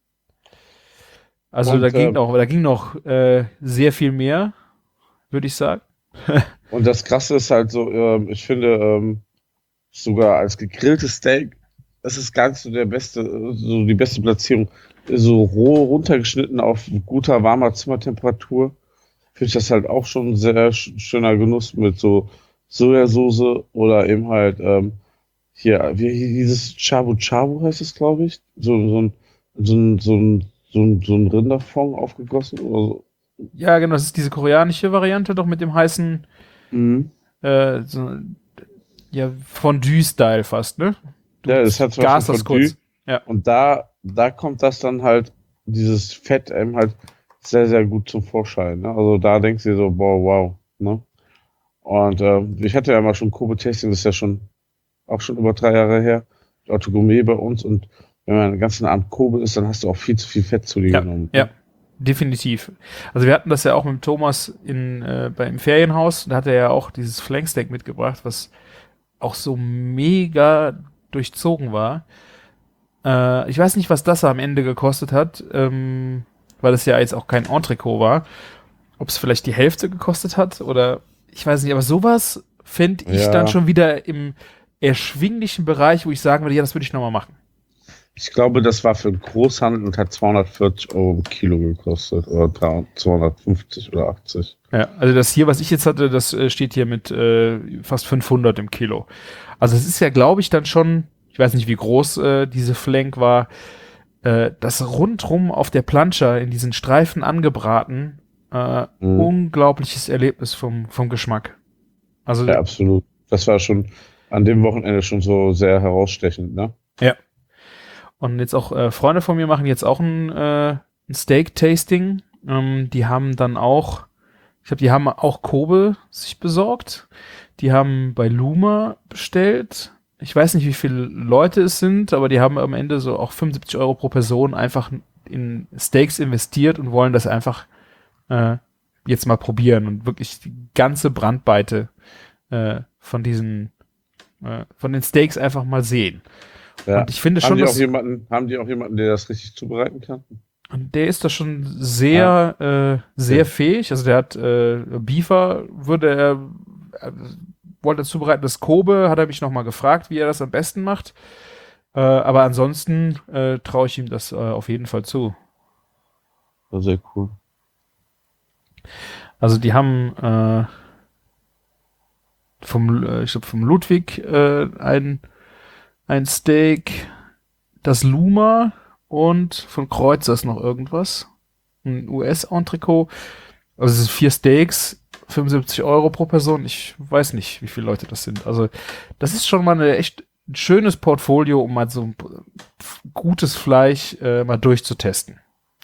Speaker 4: Also
Speaker 5: Und,
Speaker 4: da ging
Speaker 5: ähm,
Speaker 4: noch, da ging noch äh, sehr viel mehr, würde ich sagen.
Speaker 5: Und das Krasse ist halt so, ähm, ich finde, ähm, sogar als gegrilltes Steak, das ist gar nicht so der beste, so die beste Platzierung. So roh runtergeschnitten auf guter, warmer Zimmertemperatur, finde ich das halt auch schon ein sehr sch- schöner Genuss mit so Sojasauce oder eben halt, ähm, hier, wie hieß es, Chabu Chabu heißt es, glaube ich. So, so ein, so ein, so ein, so ein, so ein Rinderfond aufgegossen oder so.
Speaker 4: Ja, genau, das ist diese koreanische Variante, doch mit dem heißen,
Speaker 5: Mhm.
Speaker 4: äh, so, ja, Fondue-Style fast, ne? Du
Speaker 5: Ja, das hat was
Speaker 4: garst
Speaker 5: von
Speaker 4: das
Speaker 5: Fondue.
Speaker 4: kurz. Ja.
Speaker 5: Und da, da kommt das dann halt, dieses Fett eben halt sehr, sehr gut zum Vorschein. Ne? Also da denkst du dir so, boah, wow. Ne? Und ähm, ich hatte ja mal schon Kobe-Tasting, das ist ja schon auch schon über drei Jahre her, Otto Gourmet bei uns. Und wenn man den ganzen Abend Kobe isst, dann hast du auch viel zu viel Fett zu dir
Speaker 4: Ja,
Speaker 5: genommen.
Speaker 4: ja, definitiv. Also wir hatten das ja auch mit Thomas in, äh, beim Ferienhaus. Da hat er ja auch dieses Flanksteak mitgebracht, was auch so mega durchzogen war. Äh, ich weiß nicht, was das am Ende gekostet hat, ähm, weil es ja jetzt auch kein Entrecot war. Ob es vielleicht die Hälfte gekostet hat oder ich weiß nicht, aber sowas finde ich
Speaker 5: Ja.
Speaker 4: dann schon wieder im erschwinglichen Bereich, wo ich sagen würde, ja, das würde ich nochmal machen.
Speaker 5: Ich glaube, das war für einen Großhandel und hat zweihundertvierzig Euro im Kilo gekostet. Oder zweihundertfünfzig oder achtzig.
Speaker 4: Ja, also das hier, was ich jetzt hatte, das äh, steht hier mit äh, fast fünfhundert im Kilo. Also es ist ja, glaube ich, dann schon, ich weiß nicht, wie groß äh, diese Flank war, äh, das rundrum auf der Plancha in diesen Streifen angebraten, äh,
Speaker 5: Mhm.
Speaker 4: unglaubliches Erlebnis vom, vom Geschmack. Also
Speaker 5: Ja, absolut. Das war schon an dem Wochenende schon so sehr herausstechend, ne?
Speaker 4: ja. Und jetzt auch äh, Freunde von mir machen jetzt auch ein, äh, ein Steak-Tasting. Ähm, die haben dann auch, ich glaube, die haben auch Kobe sich besorgt. Die haben bei Luma bestellt. Ich weiß nicht, wie viele Leute es sind, aber die haben am Ende so auch fünfundsiebzig Euro pro Person einfach in Steaks investiert und wollen das einfach äh, jetzt mal probieren und wirklich die ganze Brandweite äh, von diesen, äh, von den Steaks einfach mal sehen.
Speaker 5: Ja.
Speaker 4: Und ich finde
Speaker 5: haben
Speaker 4: schon,
Speaker 5: die auch
Speaker 4: dass
Speaker 5: jemanden, haben die auch jemanden, der das richtig zubereiten kann?
Speaker 4: und der ist da schon sehr, äh, sehr
Speaker 5: Ja.
Speaker 4: fähig. Also der hat äh, Beefer, würde er, äh, wollte er zubereiten. Das Kobe hat er mich nochmal gefragt, wie er das am besten macht. Äh, aber ansonsten äh, traue ich ihm das äh, auf jeden Fall zu.
Speaker 5: War sehr cool.
Speaker 4: Also die haben äh, vom, äh, ich glaube vom Ludwig äh, ein, ein Steak, das Luma und von Kreuzer ist noch irgendwas. Ein U S-Entrecot. Also es sind vier Steaks, fünfundsiebzig Euro pro Person. Ich weiß nicht, wie viele Leute das sind. Also das ist schon mal eine echt ein schönes Portfolio, um mal so ein gutes Fleisch äh, mal durchzutesten.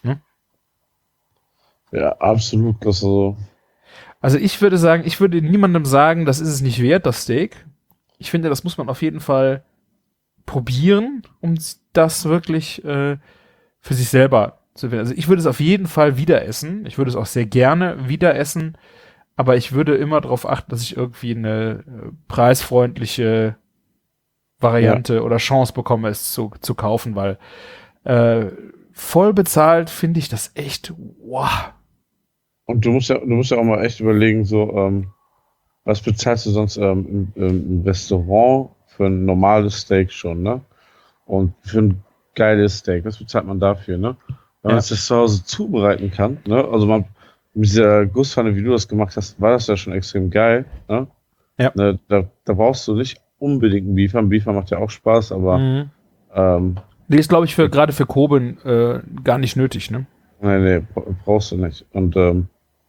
Speaker 5: Ja, absolut. Das so.
Speaker 4: Also ich würde sagen, ich würde niemandem sagen, das ist es nicht wert, das Steak. Ich finde, das muss man auf jeden Fall probieren, um das wirklich äh, für sich selber zu finden. Also ich würde es auf jeden Fall wieder essen. Ich würde es auch sehr gerne wieder essen. Aber ich würde immer darauf achten, dass ich irgendwie eine äh, preisfreundliche Variante oder Chance bekomme, es zu, zu kaufen, weil äh, voll bezahlt finde ich das echt, wow.
Speaker 5: Und du musst ja, du musst ja auch mal echt überlegen, so, ähm, was bezahlst du sonst ähm, im, im Restaurant für ein normales Steak schon, ne? Und für ein geiles Steak, was bezahlt man dafür, ne? Wenn
Speaker 4: Ja.
Speaker 5: man es das zu Hause zubereiten kann, ne? Also man, mit dieser Gusspfanne, wie du das gemacht hast, war das ja schon extrem geil, ne?
Speaker 4: Ja.
Speaker 5: Ne, da, da brauchst du nicht unbedingt einen Beefer. Ein Beefer macht ja auch Spaß, aber
Speaker 4: Mhm.
Speaker 5: ähm,
Speaker 4: Die ist, glaube ich, für gerade für Kobe äh, gar nicht nötig, ne?
Speaker 5: nee, nee, bra- brauchst du nicht. Und ähm,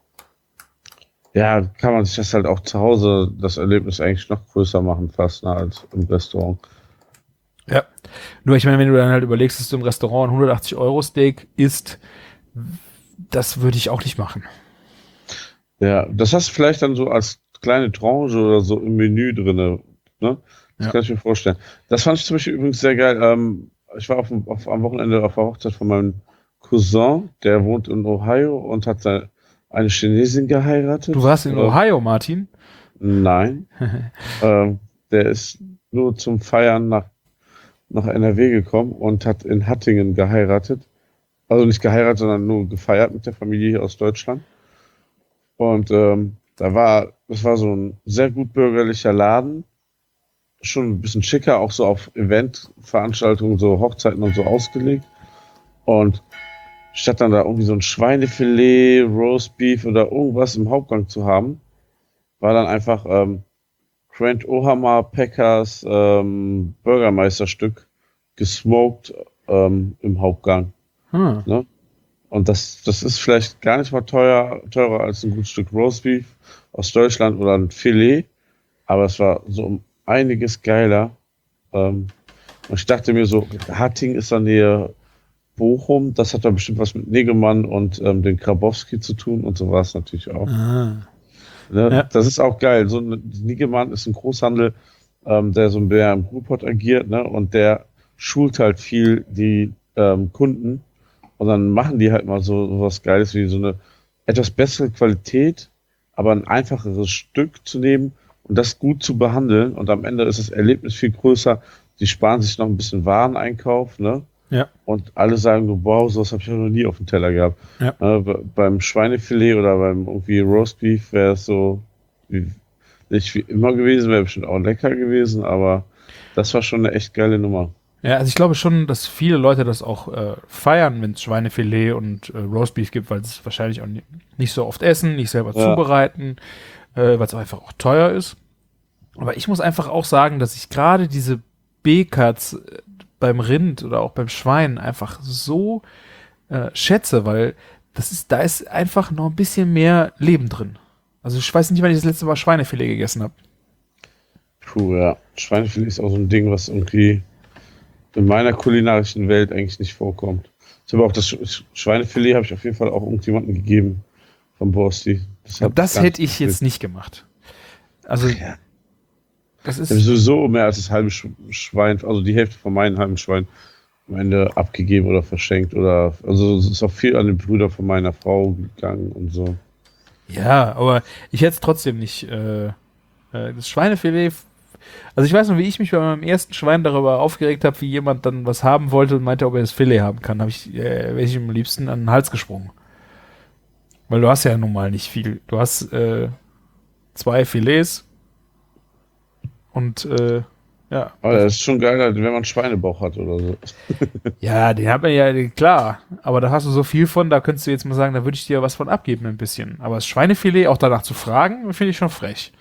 Speaker 5: ja, kann man sich das halt auch zu Hause, das Erlebnis eigentlich noch größer machen fast, ne, als im Restaurant.
Speaker 4: Ja. Nur ich meine, wenn du dann halt überlegst, dass du im Restaurant ein hundertachtzig Euro Steak isst, das würde ich auch nicht machen.
Speaker 5: Ja, das hast du vielleicht dann so als kleine Tranche oder so im Menü drinne, ne? Das
Speaker 4: Ja.
Speaker 5: kann ich mir vorstellen. Das fand ich zum Beispiel übrigens sehr geil. Ähm, ich war auf, dem- auf, am Wochenende auf der Hochzeit von meinem Cousin, der wohnt in Ohio und hat seine, eine Chinesin geheiratet.
Speaker 4: Du warst in
Speaker 5: Äh,
Speaker 4: Ohio, Martin?
Speaker 5: Nein. ähm, der ist nur zum Feiern nach, nach N R W gekommen und hat in Hattingen geheiratet. Also nicht geheiratet, sondern nur gefeiert mit der Familie hier aus Deutschland. Und ähm, da war, das war so ein sehr gut bürgerlicher Laden. Schon ein bisschen schicker, auch so auf Eventveranstaltungen, so Hochzeiten und so ausgelegt. Und statt dann da irgendwie so ein Schweinefilet, Roastbeef oder irgendwas im Hauptgang zu haben, war dann einfach ähm, Grant Ohammer Packers ähm, Bürgermeisterstück gesmoked ähm, im Hauptgang.
Speaker 4: Hm.
Speaker 5: Ne? Und das, das ist vielleicht gar nicht mal teuer, teurer als ein gutes Stück Roastbeef aus Deutschland oder ein Filet, aber es war so um einiges geiler. Ähm, und ich dachte mir so, Hattingen ist in der Nähe Bochum, das hat da bestimmt was mit Negemann und ähm, den Grabowski zu tun und so war es natürlich auch.
Speaker 4: Ah.
Speaker 5: Ne?
Speaker 4: Ja.
Speaker 5: Das ist auch geil. So ein Negemann ist ein Großhandel, ähm, der so ein bisschen im Ruhrpott agiert, ne? Und der schult halt viel die ähm, Kunden und dann machen die halt mal so, so was Geiles wie so eine etwas bessere Qualität, aber ein einfacheres Stück zu nehmen und das gut zu behandeln und am Ende ist das Erlebnis viel größer. Die sparen sich noch ein bisschen Wareneinkauf, ne?
Speaker 4: Ja.
Speaker 5: Und alle sagen so, wow, sowas habe ich ja noch nie auf dem Teller gehabt.
Speaker 4: Ja.
Speaker 5: Äh, be- beim Schweinefilet oder beim irgendwie Roastbeef wäre es so wie, nicht wie immer gewesen, wäre bestimmt auch lecker gewesen, aber das war schon eine echt geile Nummer.
Speaker 4: Ja, also ich glaube schon, dass viele Leute das auch äh, feiern, wenn es Schweinefilet und äh, Roastbeef gibt, weil sie es wahrscheinlich auch ni- nicht so oft essen, nicht selber
Speaker 5: Ja.
Speaker 4: zubereiten, äh, weil es einfach auch teuer ist. Aber ich muss einfach auch sagen, dass ich gerade diese B-Cuts äh, beim Rind oder auch beim Schwein einfach so äh, schätze, weil das ist, da ist einfach noch ein bisschen mehr Leben drin. Also ich weiß nicht, wann ich das letzte Mal Schweinefilet gegessen habe.
Speaker 5: Puh, ja. Schweinefilet ist auch so ein Ding, was irgendwie in meiner kulinarischen Welt eigentlich nicht vorkommt. Ich habe auch das Sch- Schweinefilet habe ich auf jeden Fall auch irgendjemandem gegeben vom Borsti. Das, hat
Speaker 4: Das
Speaker 5: ganz
Speaker 4: hätte ich
Speaker 5: viel-
Speaker 4: jetzt nicht gemacht. Also
Speaker 5: Ja.
Speaker 4: das
Speaker 5: Ich habe
Speaker 4: ist
Speaker 5: sowieso mehr als das halbe Sch- Schwein, also die Hälfte von meinem halben Schwein am Ende abgegeben oder verschenkt oder also es ist auch viel an den Brüder von meiner Frau gegangen und so.
Speaker 4: ja, aber ich hätte es trotzdem nicht. Äh, äh, das Schweinefilet. f- Also ich weiß noch, wie ich mich bei meinem ersten Schwein darüber aufgeregt habe, wie jemand dann was haben wollte und meinte, ob er das Filet haben kann. Habe ich, äh, wäre ich ihm am liebsten an den Hals gesprungen. Weil du hast ja nun mal nicht viel. Du hast äh, zwei Filets und äh, ja.
Speaker 5: Aber das ist schon geil, wenn man Schweinebauch hat oder so.
Speaker 4: Ja, den hat man ja, klar. Aber da hast du so viel von, da könntest du jetzt mal sagen, da würde ich dir was von abgeben, ein bisschen. Aber das Schweinefilet auch danach zu fragen, finde ich schon frech.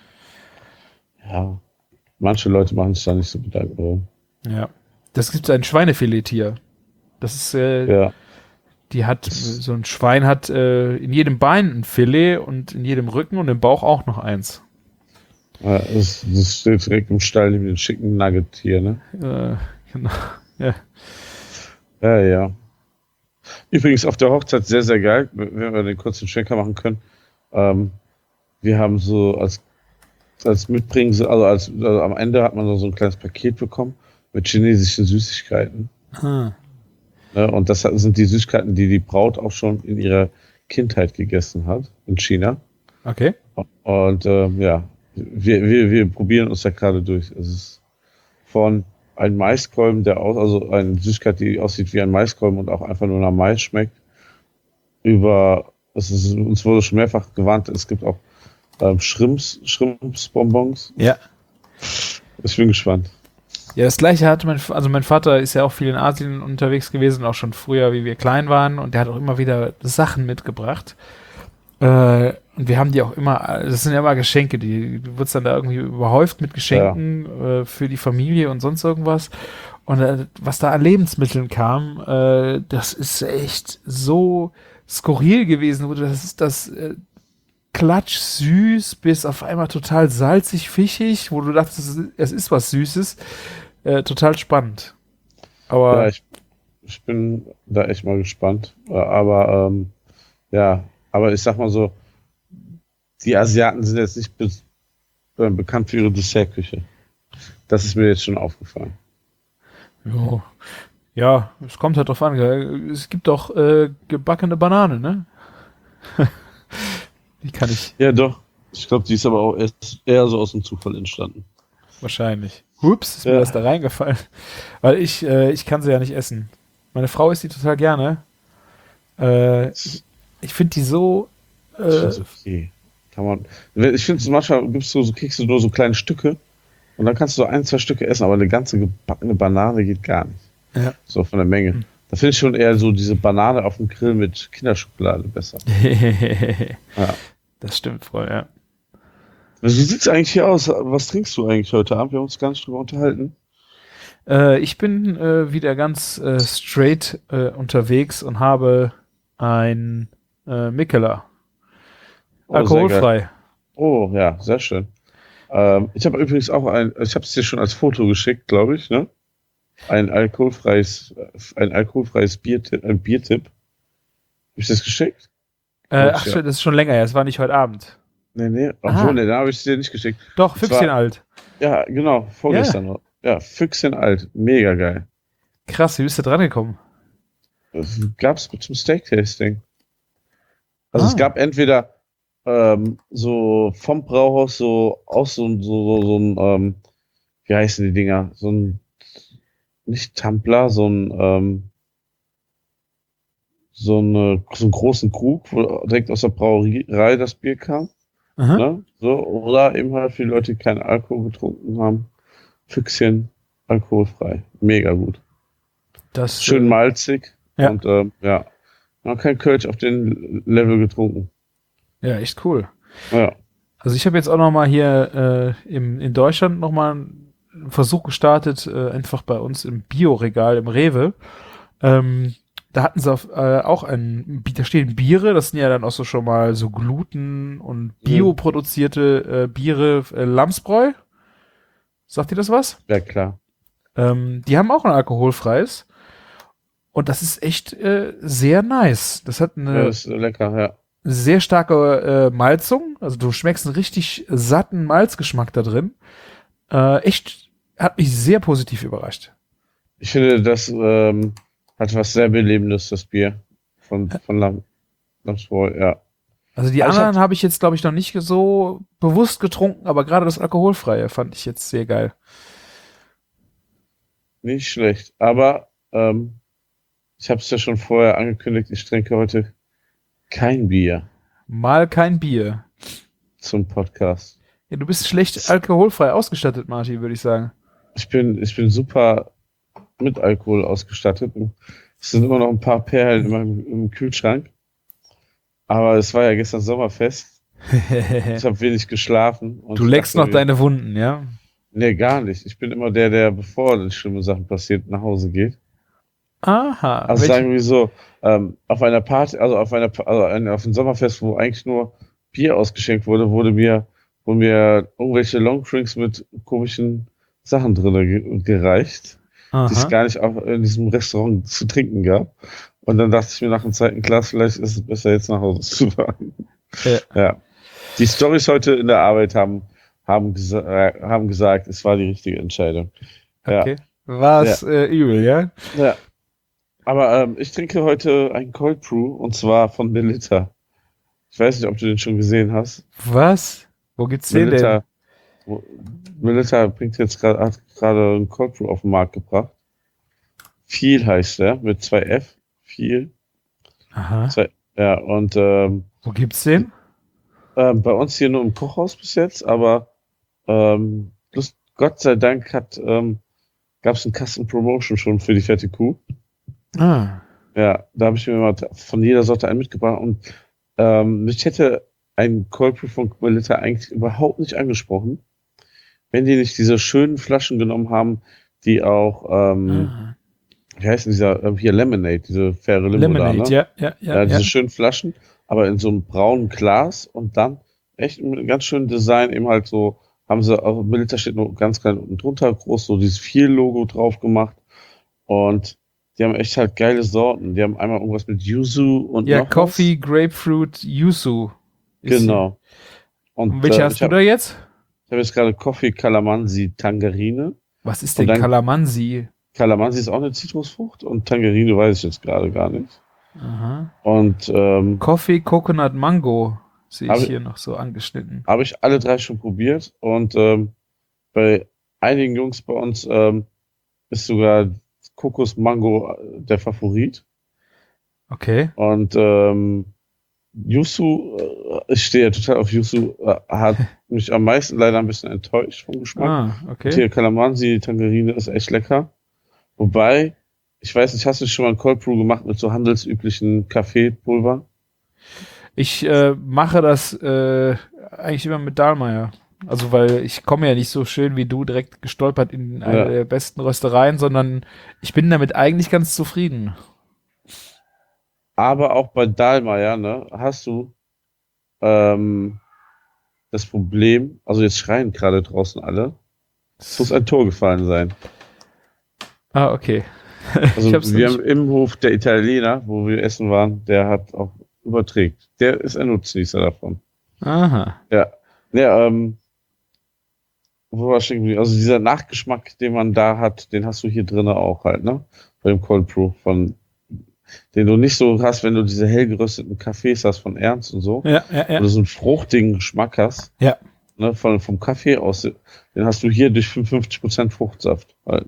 Speaker 5: Ja. Manche Leute machen sich da nicht so Gedanken drum.
Speaker 4: Ja. Das gibt ein Schweinefilet-Tier. Das ist, äh,
Speaker 5: Ja.
Speaker 4: die hat, so ein Schwein hat äh, in jedem Bein ein Filet und in jedem Rücken und im Bauch auch noch eins.
Speaker 5: Ja, Das, das steht direkt im Stall neben den schicken Nugget hier, ne?
Speaker 4: Äh, genau. Ja.
Speaker 5: Ja, ja. Übrigens auf der Hochzeit sehr, sehr geil, wenn wir den kurzen Schwenker machen können. Ähm, wir haben so als, als Mitbringsel, also, als, also am Ende hat man so ein kleines Paket bekommen mit chinesischen Süßigkeiten.
Speaker 4: Ah.
Speaker 5: Ne? Und das sind die Süßigkeiten, die die Braut auch schon in ihrer Kindheit gegessen hat, in China.
Speaker 4: Okay.
Speaker 5: Und ähm, ja, wir, wir, wir probieren uns da gerade durch. Es ist von einem Maiskolben, der aus, also eine Süßigkeit, die aussieht wie ein Maiskolben und auch einfach nur nach Mais schmeckt, über, es ist, uns wurde schon mehrfach gewarnt, es gibt auch ähm, Shrimps, Shrimpsbonbons.
Speaker 4: Ja.
Speaker 5: Ich bin gespannt.
Speaker 4: Ja, das gleiche hatte mein, also mein Vater ist ja auch viel in Asien unterwegs gewesen, auch schon früher, wie wir klein waren, und der hat auch immer wieder Sachen mitgebracht. Äh, und wir haben die auch immer, das sind ja immer Geschenke, die, du wirst dann da irgendwie überhäuft mit Geschenken äh, für die Familie und sonst irgendwas. Und äh, was da an Lebensmitteln kam, äh, das ist echt so skurril gewesen, wo du- das ist das äh, klatsch süß bis auf einmal total salzig, fischig, wo du dachtest, es ist, es ist was Süßes. Äh, total spannend. Aber
Speaker 5: Ja, ich, ich bin da echt mal gespannt. Äh, Aber ähm, ja, aber ich sag mal so, die Asiaten sind jetzt nicht be äh, bekannt für ihre Dessertküche. Das ist mir jetzt schon aufgefallen.
Speaker 4: Jo. Ja, es kommt halt drauf an. Gell? Es gibt doch äh, gebackene Banane, ne? Die kann ich
Speaker 5: Ja, doch. Ich glaube, die ist aber auch erst eher so aus dem Zufall entstanden.
Speaker 4: wahrscheinlich. Hups, ist mir
Speaker 5: Ja.
Speaker 4: das da reingefallen. Weil ich, äh, ich kann sie ja nicht essen. Meine Frau isst die total gerne. Äh, ich ich finde die so.
Speaker 5: Ich
Speaker 4: Äh,
Speaker 5: finde okay. Kann man. Ich finde, manchmal gibst du so, kriegst du nur so kleine Stücke und dann kannst du so ein, zwei Stücke essen, aber eine ganze gebackene Banane geht gar nicht.
Speaker 4: Ja.
Speaker 5: So von der Menge.
Speaker 4: Hm.
Speaker 5: Da finde ich schon eher so diese Banane auf dem Grill mit Kinderschokolade besser. Ja.
Speaker 4: Das stimmt voll, ja.
Speaker 5: Also, wie sieht's eigentlich hier aus? Was trinkst du eigentlich heute Abend? Wir haben uns gar nicht drüber unterhalten.
Speaker 4: Äh, ich bin äh, wieder ganz äh, straight äh, unterwegs und habe ein äh, Mikkeler.
Speaker 5: Oh, sehr geil.
Speaker 4: Alkoholfrei.
Speaker 5: Oh, ja, sehr schön. Ähm, ich habe übrigens auch ein, ich habe es dir schon als Foto geschickt, glaube ich, ne? Ein alkoholfreies, ein alkoholfreies Biertipp, ein Biertipp. Hab ich das geschickt?
Speaker 4: Äh,
Speaker 5: Gut,
Speaker 4: ach,
Speaker 5: ja.
Speaker 4: shit, das ist schon länger, es war nicht heute Abend.
Speaker 5: Nee, nee,
Speaker 4: Aha.
Speaker 5: obwohl, nee, da habe ich es dir nicht geschickt.
Speaker 4: Doch,
Speaker 5: Das
Speaker 4: Füchschen
Speaker 5: war-
Speaker 4: alt.
Speaker 5: Ja, genau, vorgestern noch. Ja, Füchschen alt, mega geil.
Speaker 4: Krass, wie bist du dran gekommen?
Speaker 5: Das gab's zum Steak-Tasting. Also es
Speaker 4: Ah.
Speaker 5: gab entweder ähm, so vom Brauhaus so aus so, so, so, so ein, ähm, wie heißen die Dinger? So ein, nicht Tumbler, so ein, ähm, so, eine, so einen großen Krug, wo direkt aus der Brauerei das Bier kam.
Speaker 4: Aha.
Speaker 5: Ne? So, oder eben halt für die Leute, die keinen Alkohol getrunken haben. Füchschen, alkoholfrei. Mega gut.
Speaker 4: Das,
Speaker 5: Schön
Speaker 4: äh,
Speaker 5: malzig.
Speaker 4: ja.
Speaker 5: Und ähm, ja, man hat kein Kölsch auf den Level getrunken.
Speaker 4: Ja, echt cool.
Speaker 5: Ja.
Speaker 4: Also ich habe jetzt auch noch mal hier äh, im, in Deutschland noch mal einen Versuch gestartet, äh, einfach bei uns im Bioregal im Rewe. Ähm, da hatten sie auf, äh, auch ein, da stehen Biere, das sind ja dann auch so schon mal so Gluten- und bioproduzierte äh, Biere, äh, Lamsbräu. Sagt ihr das was?
Speaker 5: Ja, klar.
Speaker 4: Ähm, die haben auch ein alkoholfreies. Und das ist echt äh, sehr nice. Das hat eine
Speaker 5: Ja, ist lecker, ja.
Speaker 4: sehr starke äh, Malzung. Also du schmeckst einen richtig satten Malzgeschmack da drin. Äh, echt, hat mich sehr positiv überrascht.
Speaker 5: Ich finde, das ähm, hat was sehr Belebendes, das Bier von, von Lam Lamsbräu, ja.
Speaker 4: Also die
Speaker 5: Aber ich
Speaker 4: anderen habe ich jetzt, glaube ich, noch nicht so bewusst getrunken, aber gerade das Alkoholfreie fand ich jetzt sehr geil.
Speaker 5: Nicht schlecht. Aber ähm, ich habe es ja schon vorher angekündigt, ich trinke heute kein Bier
Speaker 4: Mal kein Bier.
Speaker 5: zum Podcast.
Speaker 4: Ja, du bist schlecht alkoholfrei ausgestattet, Martin, würde ich sagen.
Speaker 5: Ich bin, ich bin super mit Alkohol ausgestattet. Es sind immer noch ein paar Perlen in meinem im Kühlschrank. Aber es war ja gestern Sommerfest. Ich habe wenig geschlafen. Und
Speaker 4: Du
Speaker 5: ich
Speaker 4: leckst
Speaker 5: dachte
Speaker 4: noch
Speaker 5: mir,
Speaker 4: deine Wunden, ja?
Speaker 5: Nee, gar nicht. Ich bin immer der, der, bevor dann schlimme Sachen passiert, nach Hause geht.
Speaker 4: Aha.
Speaker 5: Also
Speaker 4: welche-
Speaker 5: sagen wir so, ähm, auf einer Party, also auf einer, Pa- also ein- auf einem Sommerfest, wo eigentlich nur Bier ausgeschenkt wurde, wurde mir, wurden mir irgendwelche Longdrinks mit komischen Sachen drin ge gereicht, die es
Speaker 4: Aha.
Speaker 5: gar nicht auch in diesem Restaurant zu trinken gab. Und dann dachte ich mir nach dem zweiten Glas, vielleicht ist es besser, jetzt nach Hause zu fahren.
Speaker 4: Ja.
Speaker 5: Ja. Die Storys heute in der Arbeit haben, haben, gesa äh, haben gesagt, es war die richtige Entscheidung. Ja.
Speaker 4: Okay. War es äh, übel, ja?
Speaker 5: Ja. Aber ähm, ich trinke heute ein Cold Brew und zwar von Melitta. Ich weiß nicht, ob du den schon gesehen hast.
Speaker 4: Was? Wo gibt's den denn?
Speaker 5: Melitta, wo- Melitta bringt jetzt gerade, hat gerade ein Cold Brew auf den Markt gebracht. Viel heißt der, mit zwei F. Viel.
Speaker 4: Aha.
Speaker 5: Zwei, ja, und ähm,
Speaker 4: Wo gibt's den?
Speaker 5: ähm, bei uns hier nur im Kochhaus bis jetzt, aber ähm, Lust, Gott sei Dank hat ähm, gab es eine Custom Promotion schon für die fette Kuh.
Speaker 4: Ah.
Speaker 5: Ja, da habe ich mir mal von jeder Sorte einen mitgebracht und ähm, mich hätte ein Cold Brew von Melitta eigentlich überhaupt nicht angesprochen, wenn die nicht diese schönen Flaschen genommen haben, die auch, ähm,
Speaker 4: Ah.
Speaker 5: wie heißt denn dieser, äh, hier Lemonade, diese faire Limo
Speaker 4: Lemonade,
Speaker 5: da, ne?
Speaker 4: ja, ja, ja.
Speaker 5: Ja,
Speaker 4: ja.
Speaker 5: diese schönen Flaschen, aber in so einem braunen Glas und dann echt mit einem ganz schönen Design eben halt so, haben sie auch, Melitta steht nur ganz klein unten drunter, groß so dieses Viel-Logo drauf gemacht und die haben echt halt geile Sorten. Die haben einmal irgendwas mit Yuzu und
Speaker 4: Ja,
Speaker 5: noch
Speaker 4: Coffee, Grapefruit, Yuzu.
Speaker 5: was.
Speaker 4: ist-
Speaker 5: Genau.
Speaker 4: Und welche
Speaker 5: äh,
Speaker 4: hast
Speaker 5: ich
Speaker 4: du
Speaker 5: hab,
Speaker 4: da jetzt?
Speaker 5: habe jetzt gerade Coffee Calamansi Tangerine.
Speaker 4: Was ist
Speaker 5: Und
Speaker 4: denn
Speaker 5: dann-
Speaker 4: Calamansi?
Speaker 5: Calamansi ist auch eine Zitrusfrucht und Tangerine weiß ich jetzt gerade gar nicht.
Speaker 4: Aha.
Speaker 5: Und ähm,
Speaker 4: Coffee, Coconut, Mango sehe
Speaker 5: Hab
Speaker 4: ich
Speaker 5: ich-
Speaker 4: hier noch so angeschnitten.
Speaker 5: habe ich alle drei schon probiert und ähm, bei einigen Jungs bei uns ähm, ist sogar Kokos Mango äh, der Favorit.
Speaker 4: Okay.
Speaker 5: Und ähm, Yuzu, äh, ich stehe ja total auf Yuzu, äh, hat mich am meisten leider ein bisschen enttäuscht vom Geschmack.
Speaker 4: Ah,
Speaker 5: Und
Speaker 4: okay.
Speaker 5: hier Calamansi Tangerine ist echt lecker. Wobei, ich weiß nicht, hast du schon mal ein Cold Brew gemacht mit so handelsüblichen Kaffeepulver?
Speaker 4: Ich äh, mache das äh, eigentlich immer mit Dahlmeier. Also weil ich komme ja nicht so schön wie du direkt gestolpert in eine
Speaker 5: Ja.
Speaker 4: der besten Röstereien, sondern ich bin damit eigentlich ganz zufrieden.
Speaker 5: Aber auch bei Dahlmeier, ne, hast du ähm, das Problem, also jetzt schreien gerade draußen alle, es muss ein Tor gefallen sein.
Speaker 4: Ah, okay.
Speaker 5: Also
Speaker 4: Ich hab's
Speaker 5: wir
Speaker 4: nicht-
Speaker 5: haben im Hof der Italiener, wo wir essen waren, der hat auch überträgt. Der ist ein Nutznießer davon.
Speaker 4: Aha.
Speaker 5: Ja, ja, ähm, wo war ich stehen geblieben? Also dieser Nachgeschmack, den man da hat, den hast du hier drinnen auch halt, ne? Bei dem Cold Brew von, den du nicht so hast, wenn du diese hell gerösteten Kaffees hast von Ernst und so,
Speaker 4: Ja, ja, ja.
Speaker 5: oder so einen fruchtigen Geschmack hast,
Speaker 4: Ja.
Speaker 5: ne, von, vom Kaffee aus, den hast du hier durch fünfundfünfzig Prozent Fruchtsaft halt.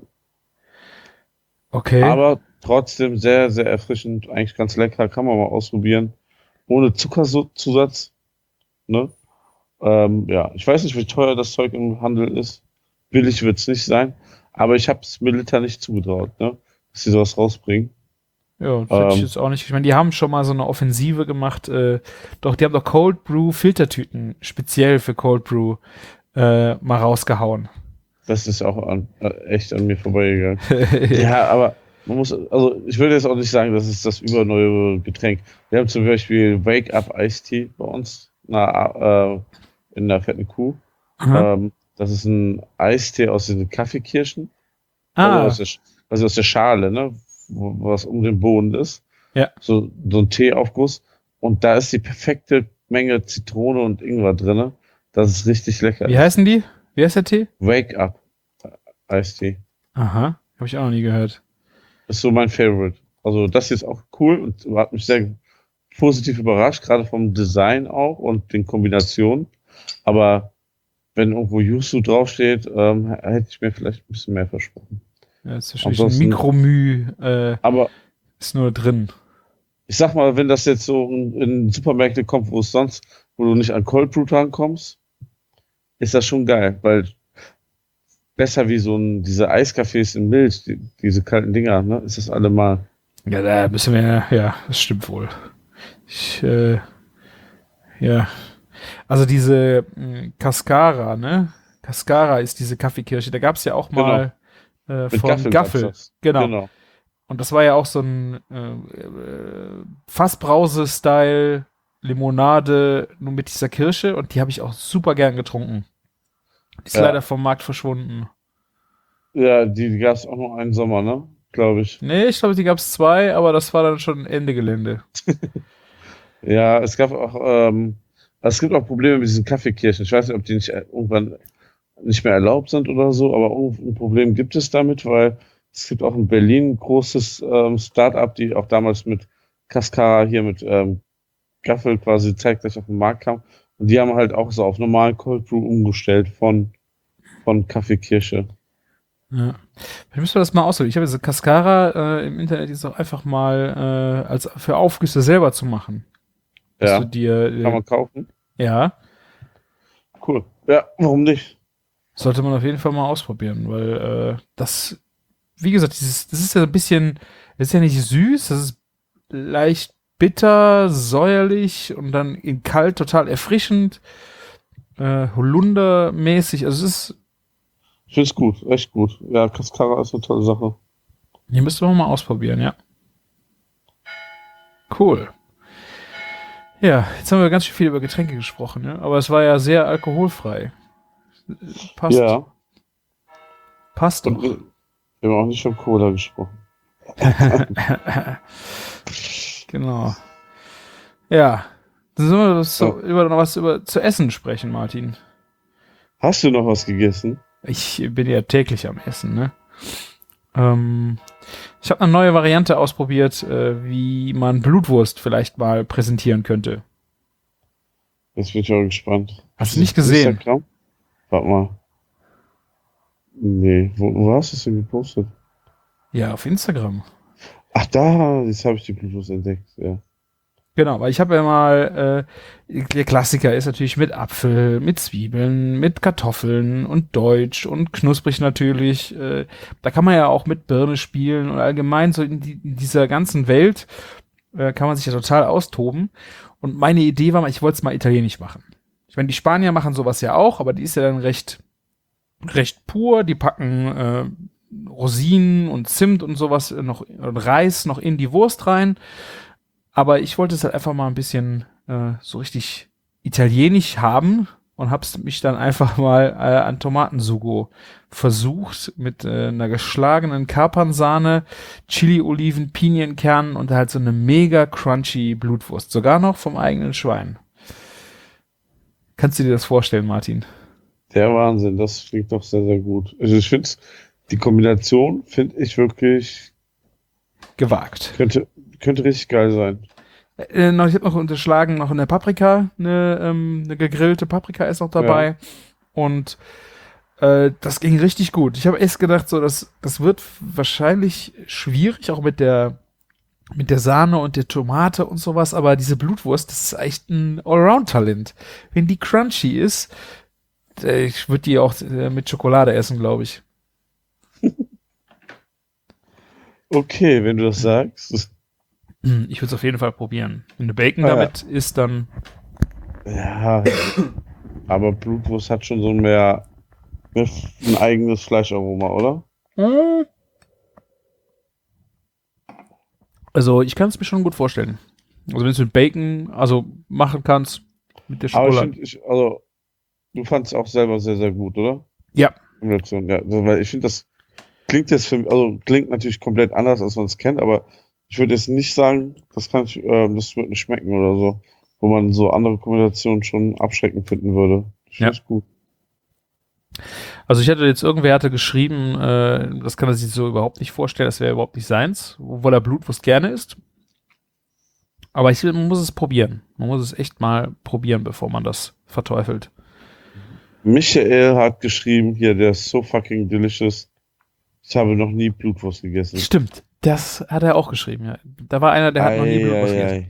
Speaker 4: Okay.
Speaker 5: Aber trotzdem sehr, sehr erfrischend, eigentlich ganz lecker, kann man mal ausprobieren. Ohne Zuckerzusatz, ne? Ähm, ja, ich weiß nicht, wie teuer das Zeug im Handel ist. Billig wird es nicht sein, aber ich habe es Milita nicht zugetraut, ne? Dass sie sowas rausbringen.
Speaker 4: Ja, das hätte ich
Speaker 5: Ähm.
Speaker 4: jetzt auch nicht. Ich meine, die haben schon mal so eine Offensive gemacht. Äh, doch, die haben doch Cold Brew Filtertüten speziell für Cold Brew äh, mal rausgehauen.
Speaker 5: Das ist auch an, äh, echt an mir vorbeigegangen. Ja, aber man muss, also ich würde jetzt auch nicht sagen, das ist das überneue Getränk. Wir haben zum Beispiel Wake Up Iced Tea bei uns na, äh, in der fetten Kuh.
Speaker 4: Aha.
Speaker 5: Ähm, das ist ein Eistee aus den Kaffeekirschen.
Speaker 4: Ah,
Speaker 5: Also aus der, also aus der Schale, ne? Wo, was um den Boden ist.
Speaker 4: Ja.
Speaker 5: So, so ein Teeaufguss. Und da ist die perfekte Menge Zitrone und Ingwer drin. Das ist richtig lecker.
Speaker 4: wie heißen die? Wie heißt der Tee?
Speaker 5: Wake Up Eistee.
Speaker 4: Aha, habe ich auch noch nie gehört.
Speaker 5: Ist so mein Favorite. Also das hier ist auch cool und hat mich sehr positiv überrascht, gerade vom Design auch und den Kombinationen. Aber wenn irgendwo Yuzu draufsteht, ähm, hätte ich mir vielleicht ein bisschen mehr versprochen.
Speaker 4: Ja, ist wahrscheinlich
Speaker 5: Ansonsten-
Speaker 4: ein Mikromü äh,
Speaker 5: Aber
Speaker 4: ist nur drin.
Speaker 5: ich sag mal, wenn das jetzt so in, in Supermärkte kommt, wo es sonst, wo du nicht an Cold Brew rankommst, ist das schon geil, weil besser wie so ein, diese Eiskaffees in Milch, die, diese kalten Dinger, ne, ist das allemal.
Speaker 4: Ja, da müssen wir, ja, das stimmt wohl. Ich, äh, ja. Also diese mh, Cascara, ne? Cascara ist diese Kaffeekirsche. Da gab es ja auch mal äh,
Speaker 5: Mit
Speaker 4: von
Speaker 5: Gaffel
Speaker 4: Gaffel.
Speaker 5: gab's das.
Speaker 4: Genau.
Speaker 5: genau.
Speaker 4: Und das war ja auch so ein äh, äh, Fassbrause-Style Limonade nur mit dieser Kirsche und die habe ich auch super gern getrunken. Die ist
Speaker 5: Ja.
Speaker 4: leider vom Markt verschwunden.
Speaker 5: Ja, die, die gab es auch noch einen Sommer, ne? Glaube ich.
Speaker 4: Nee, ich glaube, die gab es zwei, aber das war dann schon Ende Gelände.
Speaker 5: Ja, es gab auch, ähm, es gibt auch Probleme mit diesen Kaffeekirschen. Ich weiß nicht, ob die nicht äh, irgendwann nicht mehr erlaubt sind oder so, aber ein Problem gibt es damit, weil es gibt auch in Berlin ein großes ähm, Start-up, die auch damals mit Cascara hier mit ähm, Gaffel quasi zeitgleich auf den Markt kam. Und die haben halt auch so auf normalen Cold Brew umgestellt von, von Kaffeekirsche.
Speaker 4: Ja. Vielleicht müssen wir das mal ausprobieren. Ich habe diese Cascara äh, im Internet jetzt auch einfach mal äh, als für Aufgüsse selber zu machen. Dass
Speaker 5: Ja,
Speaker 4: du dir,
Speaker 5: kann
Speaker 4: äh,
Speaker 5: man kaufen.
Speaker 4: ja,
Speaker 5: Cool. Ja, warum nicht?
Speaker 4: sollte man auf jeden Fall mal ausprobieren, weil äh, das, wie gesagt, dieses, das ist ja ein bisschen, das ist ja nicht süß, das ist leicht bitter, säuerlich und dann in kalt total erfrischend, äh, Holundermäßig. Also es ist,
Speaker 5: Ich finde es gut, echt gut. Ja, Cascara ist eine tolle Sache.
Speaker 4: hier müssten wir mal ausprobieren, ja. Cool. Ja, jetzt haben wir ganz schön viel über Getränke gesprochen, ne? Aber es war ja sehr alkoholfrei. Passt.
Speaker 5: Ja,
Speaker 4: Passt
Speaker 5: und
Speaker 4: doch.
Speaker 5: wir, wir haben auch nicht von Cola gesprochen.
Speaker 4: Genau. Ja. Dann sollen wir das so
Speaker 5: Ja.
Speaker 4: über noch was über zu essen sprechen, Martin.
Speaker 5: Hast du noch was gegessen?
Speaker 4: Ich bin ja täglich am Essen, ne? Ähm, ich habe eine neue Variante ausprobiert, äh, wie man Blutwurst vielleicht mal präsentieren könnte.
Speaker 5: Jetzt bin ich auch gespannt.
Speaker 4: Hast du nicht gesehen?
Speaker 5: Instagram? Warte mal. Nee, wo, wo hast du es denn gepostet?
Speaker 4: Ja, auf Instagram.
Speaker 5: Ach da, jetzt habe ich die Blutwurst entdeckt, ja.
Speaker 4: Genau, weil ich habe ja mal, äh, der Klassiker ist natürlich mit Apfel, mit Zwiebeln, mit Kartoffeln und Deutsch und knusprig natürlich. Äh, da kann man ja auch mit Birne spielen und allgemein so in, die, in dieser ganzen Welt äh, kann man sich ja total austoben. Und meine Idee war mal, ich wollte es mal italienisch machen. Ich meine, die Spanier machen sowas ja auch, aber die ist ja dann recht, recht pur. Die packen äh, Rosinen und Zimt und sowas noch, und Reis noch in die Wurst rein. Aber ich wollte es halt einfach mal ein bisschen äh, so richtig italienisch haben und hab's mich dann einfach mal äh, an Tomatensugo versucht mit äh, einer geschlagenen Kapernsahne, Chili-Oliven, Pinienkernen und halt so eine mega crunchy Blutwurst. Sogar noch vom eigenen Schwein. Kannst du dir das vorstellen, Martin?
Speaker 5: Der Wahnsinn, das klingt doch sehr, sehr gut. Also ich finde die Kombination finde ich wirklich
Speaker 4: Gewagt.
Speaker 5: könnte, könnte richtig geil sein.
Speaker 4: Äh, noch, ich habe noch unterschlagen, noch eine Paprika, eine, ähm, eine gegrillte Paprika ist noch dabei. Ja. Und äh, das ging richtig gut. Ich habe erst gedacht, so, das, das wird wahrscheinlich schwierig, auch mit der mit der Sahne und der Tomate und sowas, aber diese Blutwurst, das ist echt ein Allround-Talent. Wenn die crunchy ist, äh, ich würde die auch äh, mit Schokolade essen, glaube ich.
Speaker 5: Okay, wenn du das sagst.
Speaker 4: Ich würde es auf jeden Fall probieren. Wenn du Bacon ah, damit ja. isst, dann...
Speaker 5: Ja, aber Blutwurst hat schon so mehr, mehr ein eigenes Fleischaroma, oder?
Speaker 4: Hm. Also ich kann es mir schon gut vorstellen. Also wenn du es mit Bacon also machen kannst, mit der Schokolade.
Speaker 5: Aber ich find, ich, also du fandest es auch selber sehr, sehr gut, oder?
Speaker 4: Ja.
Speaker 5: Ja, weil ich finde, das klingt jetzt für mich, also klingt natürlich komplett anders, als man es kennt, aber ich würde jetzt nicht sagen, das kann ich, äh, das wird nicht schmecken oder so, wo man so andere Kombinationen schon abschreckend finden würde. Ich finde es
Speaker 4: ja.
Speaker 5: gut.
Speaker 4: Also ich hatte jetzt, irgendwer hatte geschrieben, äh, das kann er sich so überhaupt nicht vorstellen, das wäre überhaupt nicht seins, obwohl er Blutwurst gerne isst. Aber ich, man muss es probieren. Man muss es echt mal probieren, bevor man das verteufelt.
Speaker 5: Michael hat geschrieben, hier, der ist so fucking delicious. Ich habe noch nie Blutwurst gegessen.
Speaker 4: Stimmt, das hat er auch geschrieben, ja. Da war einer, der hat ei, noch nie Blutwurst ei, gegessen. Ei.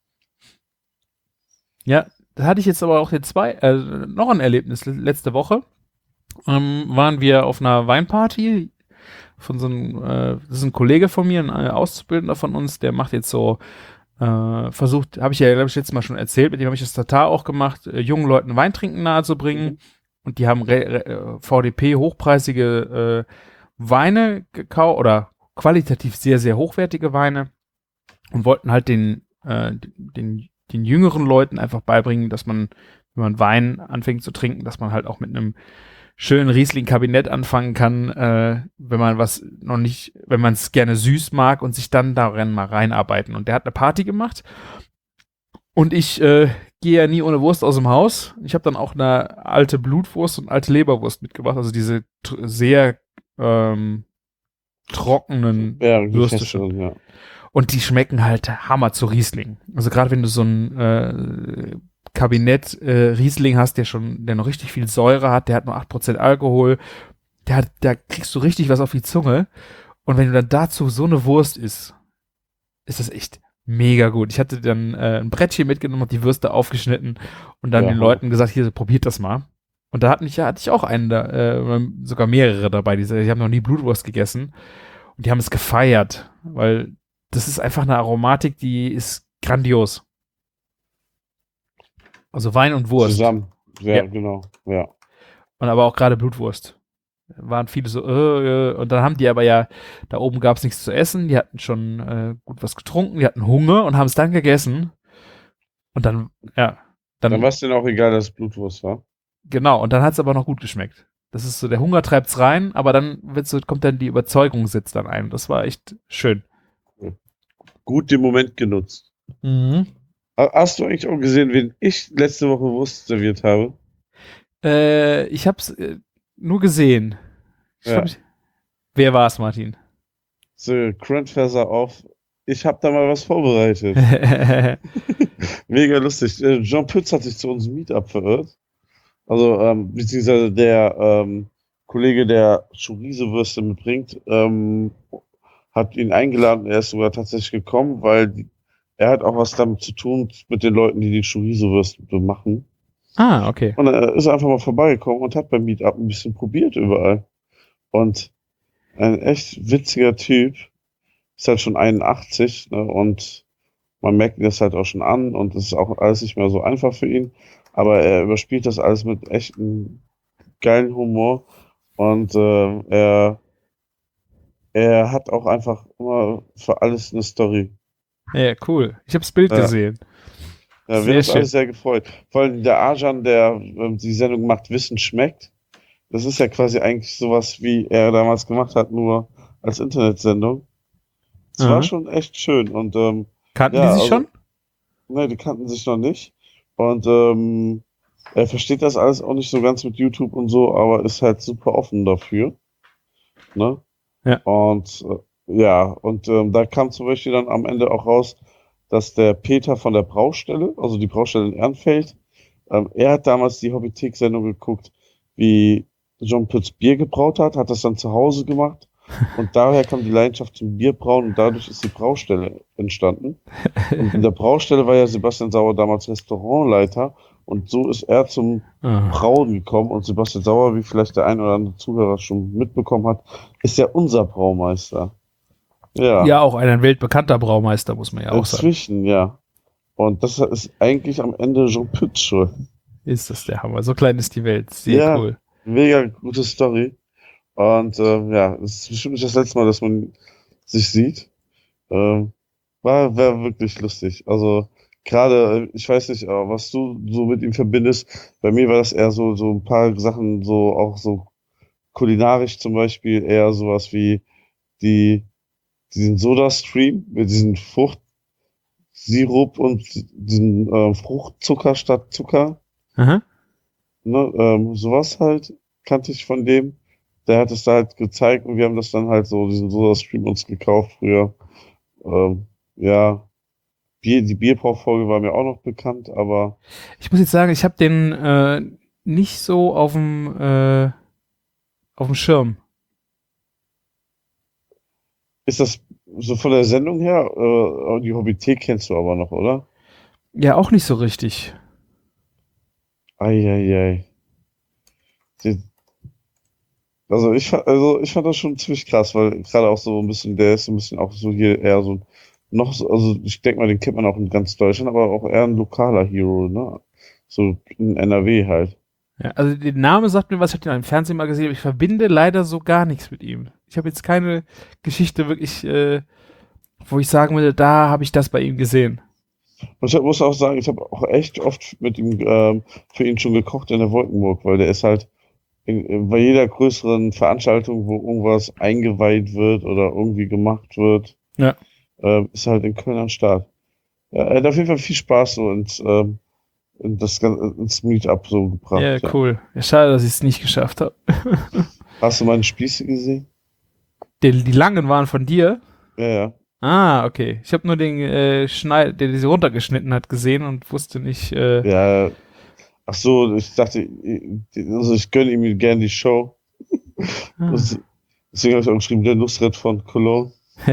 Speaker 4: Ja, da hatte ich jetzt aber auch jetzt zwei, äh, noch ein Erlebnis letzte Woche. Ähm, waren wir auf einer Weinparty von so einem, äh, das ist ein Kollege von mir, ein Auszubildender von uns, der macht jetzt so, äh, versucht, habe ich ja, glaube ich, letztes Mal schon erzählt, mit dem habe ich das Tatar auch gemacht, äh, jungen Leuten Weintrinken nahezubringen. Mhm. Und die haben re- re- V D P hochpreisige äh, Weine gekauft oder qualitativ sehr, sehr hochwertige Weine und wollten halt den, äh, den, den jüngeren Leuten einfach beibringen, dass man, wenn man Wein anfängt zu trinken, dass man halt auch mit einem schönen Riesling-Kabinett anfangen kann, äh, wenn man was noch nicht, wenn man es gerne süß mag und sich dann darin mal reinarbeiten. Und der hat eine Party gemacht und ich äh, gehe ja nie ohne Wurst aus dem Haus. Ich habe dann auch eine alte Blutwurst und alte Leberwurst mitgebracht, also diese tr- sehr ähm, trockenen
Speaker 5: ja,
Speaker 4: Würste schon. Ja. Und die schmecken halt Hammer zu Riesling. Also gerade wenn du so ein äh, Kabinett äh, Riesling hast, der schon, der noch richtig viel Säure hat, der hat nur acht Prozent Alkohol, der hat, da kriegst du richtig was auf die Zunge. Und wenn du dann dazu so eine Wurst isst, ist das echt mega gut. Ich hatte dann äh, ein Brettchen mitgenommen und die Würste aufgeschnitten und dann ja. den Leuten gesagt, hier, probiert das mal. Und da hatte ich, ja, hatte ich auch einen da, äh, sogar mehrere dabei, die, die haben noch nie Blutwurst gegessen und die haben es gefeiert, weil das ist einfach eine Aromatik, die ist grandios. Also Wein und Wurst.
Speaker 5: Zusammen, ja, ja. genau, ja.
Speaker 4: Und aber auch gerade Blutwurst. Waren viele so, äh, äh, und dann haben die aber ja, da oben gab es nichts zu essen, die hatten schon äh, gut was getrunken, die hatten Hunger und haben es dann gegessen. Und dann, ja.
Speaker 5: Dann, dann war es denen auch egal, dass es Blutwurst war.
Speaker 4: Genau, und dann hat es aber noch gut geschmeckt. Das ist so, der Hunger treibt's rein, aber dann wird's so, kommt dann die Überzeugung sitzt dann ein. Das war echt schön.
Speaker 5: Gut den Moment genutzt.
Speaker 4: Mhm.
Speaker 5: Hast du eigentlich auch gesehen, wen ich letzte Woche Wurst serviert habe?
Speaker 4: Äh, ich hab's äh, nur gesehen. Ich
Speaker 5: Ja.
Speaker 4: glaub, ich, wer war's, Martin?
Speaker 5: So, Grandfather auf. Ich habe da mal was vorbereitet. Mega lustig. Äh, Jean Pütz hat sich zu unserem Meetup verirrt. Also, ähm, beziehungsweise der ähm, Kollege, der Chorizo-Würste mitbringt, ähm, hat ihn eingeladen. Er ist sogar tatsächlich gekommen, weil die, er hat auch was damit zu tun mit den Leuten, die die Chorizo-Würste machen.
Speaker 4: Ah, okay.
Speaker 5: Und er ist einfach mal vorbeigekommen und hat beim Meetup ein bisschen probiert überall. Und ein echt witziger Typ. Ist halt schon einundachtzig, ne, und man merkt ihn das halt auch schon an und es ist auch alles nicht mehr so einfach für ihn. Aber er überspielt das alles mit echtem geilen Humor und äh, er, er hat auch einfach immer für alles eine Story.
Speaker 4: Ja, cool. Ich habe das Bild
Speaker 5: Ja.
Speaker 4: gesehen.
Speaker 5: Ja,
Speaker 4: Sehr
Speaker 5: wir haben uns
Speaker 4: schön.
Speaker 5: alle sehr gefreut. Vor allem der Arjan, der ähm, die Sendung macht, Wissen schmeckt. Das ist ja quasi eigentlich sowas, wie er damals gemacht hat, nur als Internetsendung. Es war
Speaker 4: Aha.
Speaker 5: schon echt schön und ähm,
Speaker 4: Kannten
Speaker 5: ja,
Speaker 4: die sich
Speaker 5: also-
Speaker 4: schon?
Speaker 5: ne, die kannten sich noch nicht. Und ähm, er versteht das alles auch nicht so ganz mit YouTube und so, aber ist halt super offen dafür. Ne?
Speaker 4: Ja.
Speaker 5: Und äh, ja, und ähm, da kam zum Beispiel dann am Ende auch raus, dass der Peter von der Braustelle, also die Braustelle in Ehrenfeld, ähm, er hat damals die Hobbythek-Sendung geguckt, wie Jean Pütz Bier gebraut hat, hat das dann zu Hause gemacht. Und daher kam die Leidenschaft zum Bierbrauen und dadurch ist die Braustelle entstanden. Und in der Braustelle war ja Sebastian Sauer damals Restaurantleiter und so ist er zum
Speaker 4: Ah.
Speaker 5: Brauen gekommen und Sebastian Sauer, wie vielleicht der ein oder andere Zuhörer schon mitbekommen hat, ist ja unser Braumeister. Ja,
Speaker 4: Ja, auch ein weltbekannter Braumeister, muss man ja auch sagen.
Speaker 5: inzwischen, ja. Und das ist eigentlich am Ende Jean Pütz schuld.
Speaker 4: Ist das der Hammer. So klein ist die Welt. Sehr
Speaker 5: Ja.
Speaker 4: cool.
Speaker 5: Mega gute Story. Und ähm, ja, es ist bestimmt nicht das letzte Mal, dass man sich sieht. Ähm, war, war wirklich lustig. Also gerade, äh, ich weiß nicht, äh, was du so mit ihm verbindest. Bei mir war das eher so, so ein paar Sachen, so auch so kulinarisch zum Beispiel, eher sowas wie die, diesen Soda-Stream mit diesem Fruchtsirup und diesen äh, Fruchtzucker statt Zucker.
Speaker 4: Aha.
Speaker 5: Ne, ähm, sowas halt kannte ich von dem. Der hat es da halt gezeigt und wir haben das dann halt so, diesen Soda-Stream uns gekauft früher. Ähm, ja, Bier, die Bierbraufolge war mir auch noch bekannt, aber
Speaker 4: Ich muss jetzt sagen, ich habe den äh, nicht so auf dem äh, auf dem Schirm.
Speaker 5: ist das so von der Sendung her, äh, die Hobbythek kennst du aber noch, oder?
Speaker 4: Ja, auch nicht so richtig.
Speaker 5: Eieiei. Die, also ich fand, also ich fand das schon ziemlich krass, weil gerade auch so ein bisschen, der ist so ein bisschen auch so hier eher so noch so, also ich denke mal, den kennt man auch in ganz Deutschland, aber auch eher ein lokaler Hero, ne? So in N R W halt.
Speaker 4: Ja, also der Name sagt mir was, ich habe den im Fernsehen mal gesehen, aber ich verbinde leider so gar nichts mit ihm. Ich habe jetzt keine Geschichte wirklich, äh, wo ich sagen würde, da habe ich das bei ihm gesehen.
Speaker 5: Und ich muss auch sagen, ich habe auch echt oft mit ihm ähm, für ihn schon gekocht in der Wolkenburg, weil der ist halt in, in, bei jeder größeren Veranstaltung, wo irgendwas eingeweiht wird oder irgendwie gemacht wird,
Speaker 4: Ja.
Speaker 5: ähm, ist halt in Köln am Start. Ja, er hat auf jeden Fall viel Spaß so ins, ähm, in das, Gan- ins Meetup so gebracht.
Speaker 4: Ja,
Speaker 5: ja.
Speaker 4: cool. Ja, schade, dass ich es nicht geschafft habe.
Speaker 5: Hast du meine Spieße gesehen?
Speaker 4: Die, die langen waren von dir.
Speaker 5: Ja, ja.
Speaker 4: Ah, okay. Ich habe nur den äh, Schneid, der diese runtergeschnitten hat, gesehen und wusste nicht. Äh,
Speaker 5: Ja. Ach so, ich dachte, also ich gönne ihm gerne die Show.
Speaker 4: ah.
Speaker 5: Das, deswegen habe ich auch geschrieben, der Nusret von Cologne.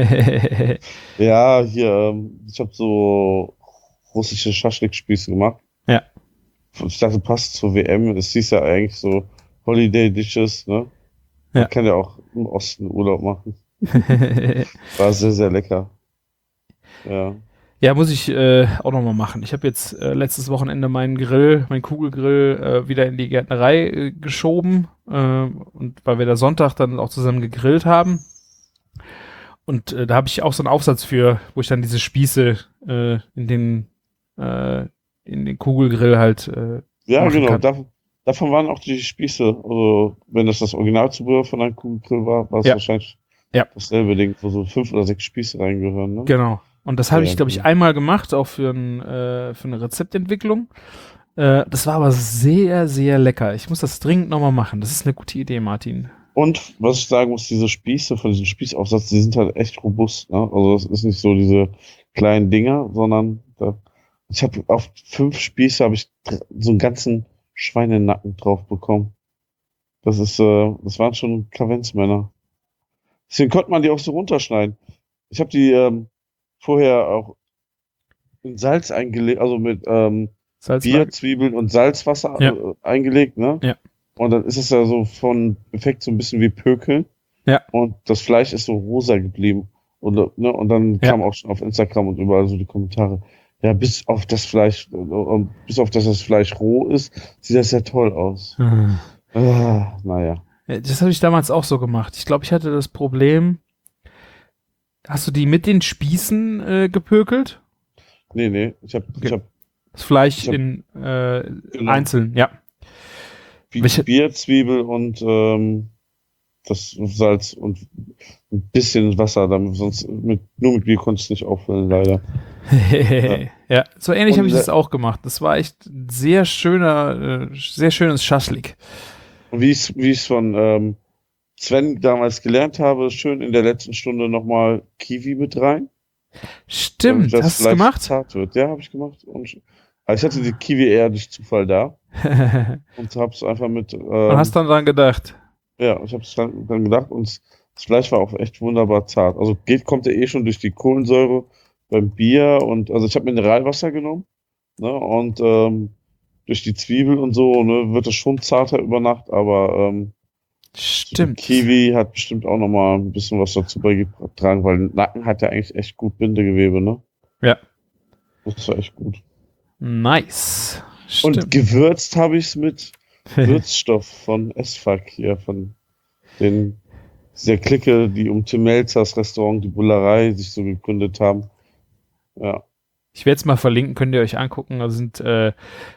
Speaker 5: Ja, hier, ähm, ich habe so russische Schaschlik-Spieße gemacht.
Speaker 4: Ja.
Speaker 5: Ich dachte, passt zur W M. Es hieß ja eigentlich so Holiday Dishes, ne? Man
Speaker 4: Ja.
Speaker 5: kann ja auch im Osten Urlaub machen. War sehr, sehr lecker. Ja.
Speaker 4: Ja, muss ich äh, auch nochmal machen. Ich habe jetzt äh, letztes Wochenende meinen Grill, meinen Kugelgrill äh, wieder in die Gärtnerei äh, geschoben. Äh, und weil wir da Sonntag dann auch zusammen gegrillt haben. Und äh, da habe ich auch so einen Aufsatz für, wo ich dann diese Spieße äh, in den äh, in den Kugelgrill halt äh,
Speaker 5: Ja,
Speaker 4: machen
Speaker 5: genau.
Speaker 4: kann.
Speaker 5: Davon, davon waren auch die Spieße. Also, wenn das das Originalzubehör von einem Kugelgrill war, war es
Speaker 4: Ja.
Speaker 5: wahrscheinlich
Speaker 4: Ja.
Speaker 5: dasselbe Ding, wo so fünf oder sechs Spieße reingehören, ne?
Speaker 4: Genau. Und das habe
Speaker 5: Ja,
Speaker 4: ich, glaube ich,
Speaker 5: cool.
Speaker 4: einmal gemacht, auch für, ein, äh, für eine Rezeptentwicklung. Äh, das war aber sehr, sehr lecker. Ich muss das dringend nochmal machen. Das ist eine gute Idee, Martin.
Speaker 5: Und was ich sagen muss, diese Spieße von diesem Spießaufsatz, die sind halt echt robust. Ne? Also das ist nicht so diese kleinen Dinger, sondern da, ich habe auf fünf Spieße habe ich dr- so einen ganzen Schweinenacken drauf bekommen. Das ist, äh, das waren schon Kavenzmänner. Deswegen konnte man die auch so runterschneiden. Ich habe die ähm, vorher auch in Salz eingelegt, also mit ähm,
Speaker 4: Salzlager.
Speaker 5: Bier, Zwiebeln und Salzwasser
Speaker 4: Ja.
Speaker 5: äh, eingelegt, ne?
Speaker 4: Ja.
Speaker 5: Und dann ist es ja so von Effekt so ein bisschen wie Pökeln.
Speaker 4: Ja.
Speaker 5: Und das Fleisch ist so rosa geblieben. Und, ne? Und dann
Speaker 4: Ja.
Speaker 5: kam auch schon auf Instagram und überall so die Kommentare. Ja, bis auf das Fleisch, äh, äh, bis auf dass das Fleisch roh ist, sieht das ja toll aus.
Speaker 4: Hm.
Speaker 5: Ah, naja.
Speaker 4: Ja, das habe ich damals auch so gemacht. Ich glaube, ich hatte das Problem. Hast du die mit den Spießen äh, gepökelt?
Speaker 5: Nee, nee. Ich habe
Speaker 4: Okay.
Speaker 5: ich hab
Speaker 4: Das Fleisch
Speaker 5: Ich hab-
Speaker 4: in äh,
Speaker 5: Genau.
Speaker 4: einzeln, ja.
Speaker 5: Bi-
Speaker 4: Welche-
Speaker 5: Bier, Zwiebel und ähm, das Salz und ein bisschen Wasser, damit sonst mit, nur mit Bier konnte ich es nicht auffüllen, leider.
Speaker 4: Ja, so ähnlich
Speaker 5: Und
Speaker 4: habe ich
Speaker 5: le-
Speaker 4: das auch gemacht. Das war echt ein sehr schöner, äh, sehr schönes Schaschlik.
Speaker 5: Und wie ich es wie ich's von ähm, Sven damals gelernt habe, schön in der letzten Stunde nochmal Kiwi mit rein.
Speaker 4: Stimmt,
Speaker 5: damit das
Speaker 4: hast du es
Speaker 5: Fleisch
Speaker 4: gemacht?
Speaker 5: zart wird. Ja, habe ich gemacht. Und, also ich hatte die Kiwi eher durch Zufall da und habe es einfach mit. Ähm,
Speaker 4: Und hast dann dran gedacht.
Speaker 5: ja, ich habe es dann, dann gedacht und das Fleisch war auch echt wunderbar zart. Also geht kommt ja eh schon durch die Kohlensäure beim Bier und also ich habe Mineralwasser genommen, ne, und ähm, durch die Zwiebel und so, ne, wird es schon zarter über Nacht, aber ähm,
Speaker 4: Stimmt.
Speaker 5: Kiwi hat bestimmt auch nochmal ein bisschen was dazu beigetragen, weil Nacken hat ja eigentlich echt gut Bindegewebe, ne?
Speaker 4: Ja.
Speaker 5: Das war echt gut.
Speaker 4: Nice.
Speaker 5: Und
Speaker 4: Stimmt.
Speaker 5: gewürzt habe ich es mit Würzstoff von S-Fuck hier, von den dieser Clique, die um Tim Melzers Restaurant, die Bullerei, sich so gegründet haben. Ja.
Speaker 4: Ich werde es mal verlinken, könnt ihr euch angucken. Das sind äh,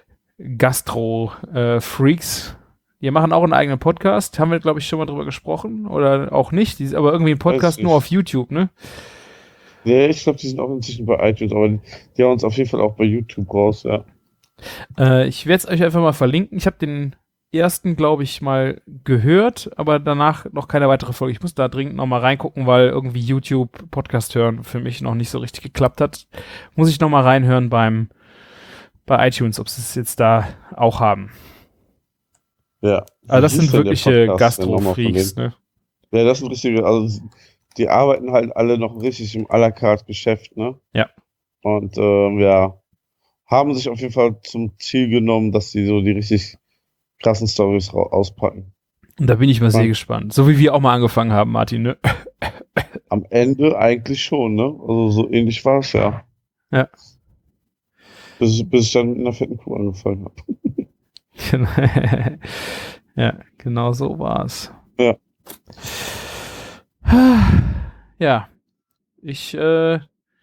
Speaker 4: Gastro-Freaks. Die machen auch einen eigenen Podcast. Haben wir, glaube ich, schon mal drüber gesprochen. Oder auch nicht. Die ist aber irgendwie ein Podcast
Speaker 5: Weiß
Speaker 4: nur
Speaker 5: nicht.
Speaker 4: auf YouTube, ne?
Speaker 5: Ja, ich glaube, die sind auch inzwischen bei iTunes, aber die, die haben uns auf jeden Fall auch bei YouTube raus, ja.
Speaker 4: Äh, ich werde es euch einfach mal verlinken. Ich habe den ersten, glaube ich, mal gehört, aber danach noch keine weitere Folge. Ich muss da dringend noch mal reingucken, weil irgendwie YouTube Podcast hören für mich noch nicht so richtig geklappt hat. Muss ich noch mal reinhören beim bei iTunes, ob sie es jetzt da auch haben.
Speaker 5: Ja.
Speaker 4: Also das
Speaker 5: Wie
Speaker 4: sind
Speaker 5: hieß denn der
Speaker 4: wirkliche
Speaker 5: Podcast denn nochmal von
Speaker 4: Gastro-Freaks,
Speaker 5: denen?
Speaker 4: ne?
Speaker 5: Ja, das sind richtige, also die arbeiten halt alle noch richtig im à la carte Geschäft, ne?
Speaker 4: Ja.
Speaker 5: Und ähm, ja, haben sich auf jeden Fall zum Ziel genommen, dass sie so die richtig krassen Storys ra- auspacken.
Speaker 4: Und da bin ich mal sehr
Speaker 5: Ja.
Speaker 4: gespannt. So wie wir auch mal angefangen haben, Martin, ne?
Speaker 5: Am Ende eigentlich schon, ne? Also so ähnlich war es ja.
Speaker 4: Ja.
Speaker 5: Bis, bis ich dann in der fetten Kuh angefangen habe.
Speaker 4: Genau. Ja, genau so war's.
Speaker 5: Ja.
Speaker 4: Ja. Ich, äh,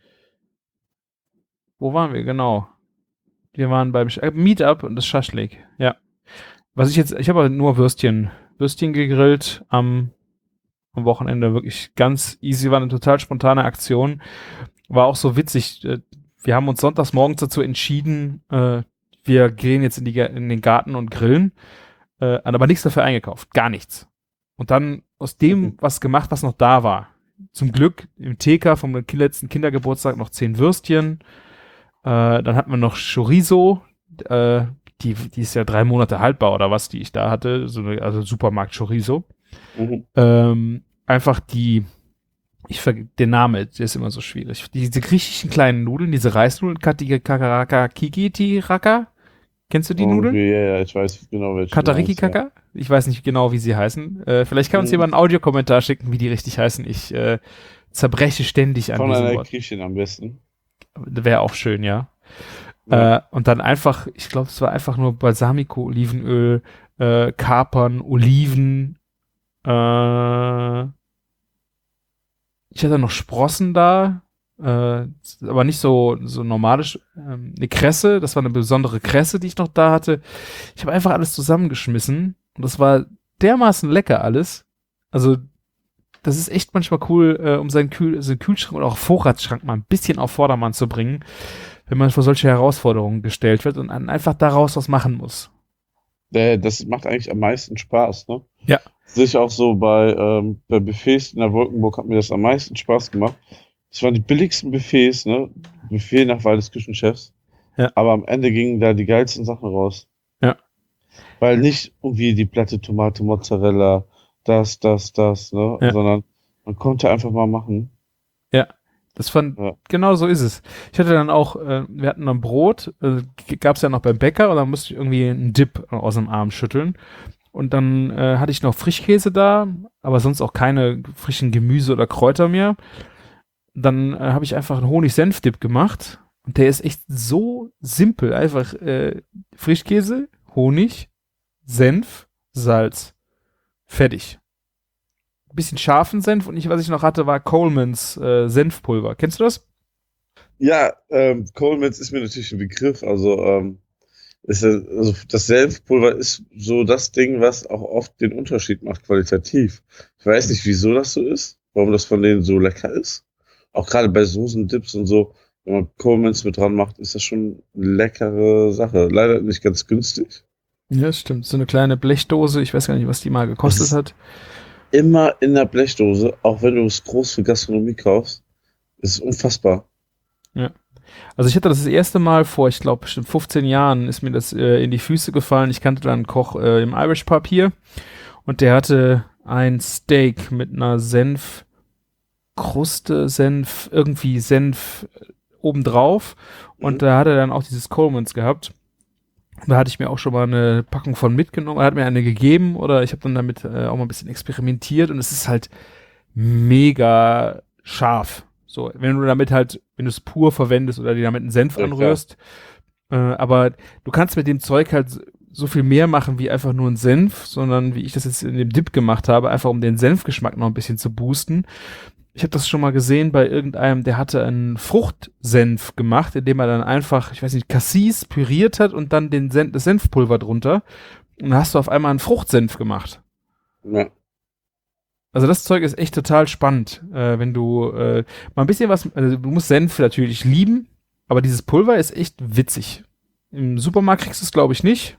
Speaker 4: wo waren wir? Genau. Wir waren beim Sch äh, Meetup und das Schaschlik. Ja. Was ich jetzt, ich habe nur Würstchen, Würstchen gegrillt am, am Wochenende. Wirklich ganz easy, war eine total spontane Aktion. War auch so witzig. äh, Wir haben uns sonntags morgens dazu entschieden, äh, wir gehen jetzt in, die, Ga- in den Garten und grillen, äh, aber nichts dafür eingekauft, gar nichts. Und dann aus dem
Speaker 5: Mhm.
Speaker 4: was gemacht, was noch da war. Zum Glück im T K vom ki- letzten Kindergeburtstag noch zehn Würstchen. Äh, dann hatten wir noch Chorizo, äh, die, die ist ja drei Monate haltbar oder was, die ich da hatte, so eine, also Supermarkt Chorizo.
Speaker 5: Mhm.
Speaker 4: Ähm, einfach die, ich vergesse, der Name, der ist immer so schwierig. Diese griechischen kleinen Nudeln, diese Reisnudeln, Kati- Kakaraka Kikiti Raka. Kennst du die Nudeln?
Speaker 5: Irgendwie, ja, ja, ich weiß genau, welche. du
Speaker 4: Katariki
Speaker 5: meinst, ja.
Speaker 4: Kaka? Ich weiß nicht genau, wie sie heißen. Äh, vielleicht kann uns
Speaker 5: Mhm.
Speaker 4: jemand einen Audiokommentar schicken, wie die richtig heißen. Ich äh, zerbreche ständig an
Speaker 5: Von
Speaker 4: diesem
Speaker 5: einer
Speaker 4: Wort.
Speaker 5: Griechin am besten.
Speaker 4: Wäre auch schön, ja.
Speaker 5: Ja.
Speaker 4: Äh, und dann einfach, ich glaube, es war einfach nur Balsamico, Olivenöl, äh, Kapern, Oliven. Äh, ich hatte noch Sprossen da, äh, aber nicht so, so normale, Sch- ähm, eine Kresse, das war eine besondere Kresse, die ich noch da hatte. Ich habe einfach alles zusammengeschmissen und das war dermaßen lecker alles. Also, das ist echt manchmal cool, äh, um seinen, Kühl seinen Kühlschrank oder auch Vorratsschrank mal ein bisschen auf Vordermann zu bringen. wenn man vor solche Herausforderungen gestellt wird und dann einfach daraus was machen muss.
Speaker 5: Äh, Das macht eigentlich am meisten Spaß, ne?
Speaker 4: Ja.
Speaker 5: Sicher auch so bei, ähm, bei Buffets in der Wolkenburg hat mir das am meisten Spaß gemacht. Das waren die billigsten Buffets, ne? Buffet nach Wahl des Küchenchefs.
Speaker 4: Ja.
Speaker 5: Aber am Ende gingen da die geilsten Sachen raus.
Speaker 4: Ja.
Speaker 5: Weil nicht irgendwie die platte Tomate, Mozzarella, das, das, das, ne?
Speaker 4: Ja.
Speaker 5: Sondern man konnte einfach mal machen.
Speaker 4: Ja. Das fand,
Speaker 5: Ja.
Speaker 4: genau so ist es. Ich hatte dann auch, äh, wir hatten dann Brot, äh, gab es ja noch beim Bäcker und dann musste ich irgendwie einen Dip aus dem Arm schütteln. Und dann äh, hatte ich noch Frischkäse da, aber sonst auch keine frischen Gemüse oder Kräuter mehr. Dann äh, habe ich einfach einen Honig-Senf-Dip gemacht und der ist echt so simpel. Einfach äh, Frischkäse, Honig, Senf, Salz. Fertig. Ein bisschen scharfen Senf und ich, was ich noch hatte, war Colemans äh, Senfpulver. Kennst du das?
Speaker 5: Ja, ähm, Coleman's ist mir natürlich ein Begriff. Also, ähm, ist ja, also das Senfpulver ist so das Ding, was auch oft den Unterschied macht, qualitativ. Ich weiß nicht, wieso das so ist, warum das von denen so lecker ist. Auch gerade bei Soßen-Dips und so, wenn man Coleman's mit dran macht, ist das schon eine leckere Sache. Leider nicht ganz günstig.
Speaker 4: Ja, stimmt. So eine kleine Blechdose. Ich weiß gar nicht, was die mal gekostet
Speaker 5: Das ist-
Speaker 4: hat.
Speaker 5: Immer in der Blechdose, auch wenn du es groß für Gastronomie kaufst, ist unfassbar.
Speaker 4: Also ich hatte das das erste Mal vor, ich glaube, bestimmt fünfzehn Jahren ist mir das äh, in die Füße gefallen. Ich kannte da einen Koch äh, im Irish Pub hier und der hatte ein Steak mit einer Senfkruste, Senf, irgendwie Senf äh, obendrauf und
Speaker 5: Mhm.
Speaker 4: da hat er dann auch dieses Coleman's gehabt. Da hatte ich mir auch schon mal eine Packung von mitgenommen. Er hat mir eine gegeben oder ich habe dann damit äh, auch mal ein bisschen experimentiert und es ist halt mega scharf. So, wenn du damit halt, wenn du es pur verwendest oder dir damit einen Senf
Speaker 5: Ja, klar.
Speaker 4: anrührst. Äh, aber du kannst mit dem Zeug halt so viel mehr machen wie einfach nur ein Senf, sondern wie ich das jetzt in dem Dip gemacht habe, einfach um den Senfgeschmack noch ein bisschen zu boosten. Ich habe das schon mal gesehen bei irgendeinem, der hatte einen Fruchtsenf gemacht, indem er dann einfach, ich weiß nicht, Cassis püriert hat und dann den Sen das Senfpulver drunter. Und dann hast du auf einmal einen Fruchtsenf gemacht.
Speaker 5: Ja.
Speaker 4: Also das Zeug ist echt total spannend, äh, wenn du äh, mal ein bisschen was, also du musst Senf natürlich lieben, aber dieses Pulver ist echt witzig. Im Supermarkt kriegst du es, glaube ich, nicht.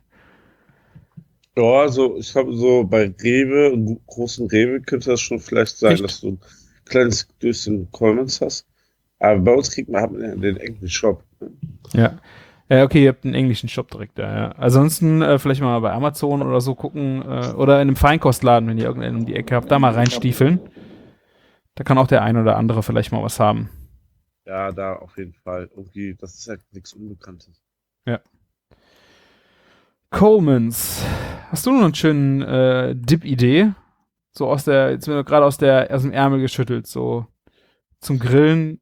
Speaker 5: Ja, also ich habe so bei Rewe, einem großen Rewe, könnte das schon vielleicht sein,
Speaker 4: Echt?
Speaker 5: dass du ein kleines Döschen Coleman's hast. Aber bei uns kriegt man, hat man ja den englischen Shop.
Speaker 4: Ja. Ja, okay, ihr habt einen englischen Shop direkt da, ja. Ansonsten äh, vielleicht mal bei Amazon oder so gucken äh, oder in einem Feinkostladen, wenn ihr irgendeinen um die Ecke habt, da mal reinstiefeln. Da kann auch der ein oder andere vielleicht mal was haben.
Speaker 5: Ja, da auf jeden Fall. Irgendwie, das ist halt nichts Unbekanntes.
Speaker 4: Coleman's. Hast du noch einen schönen äh, Dip-Idee? So aus der, jetzt wird er gerade aus der, aus dem Ärmel geschüttelt, so zum Grillen.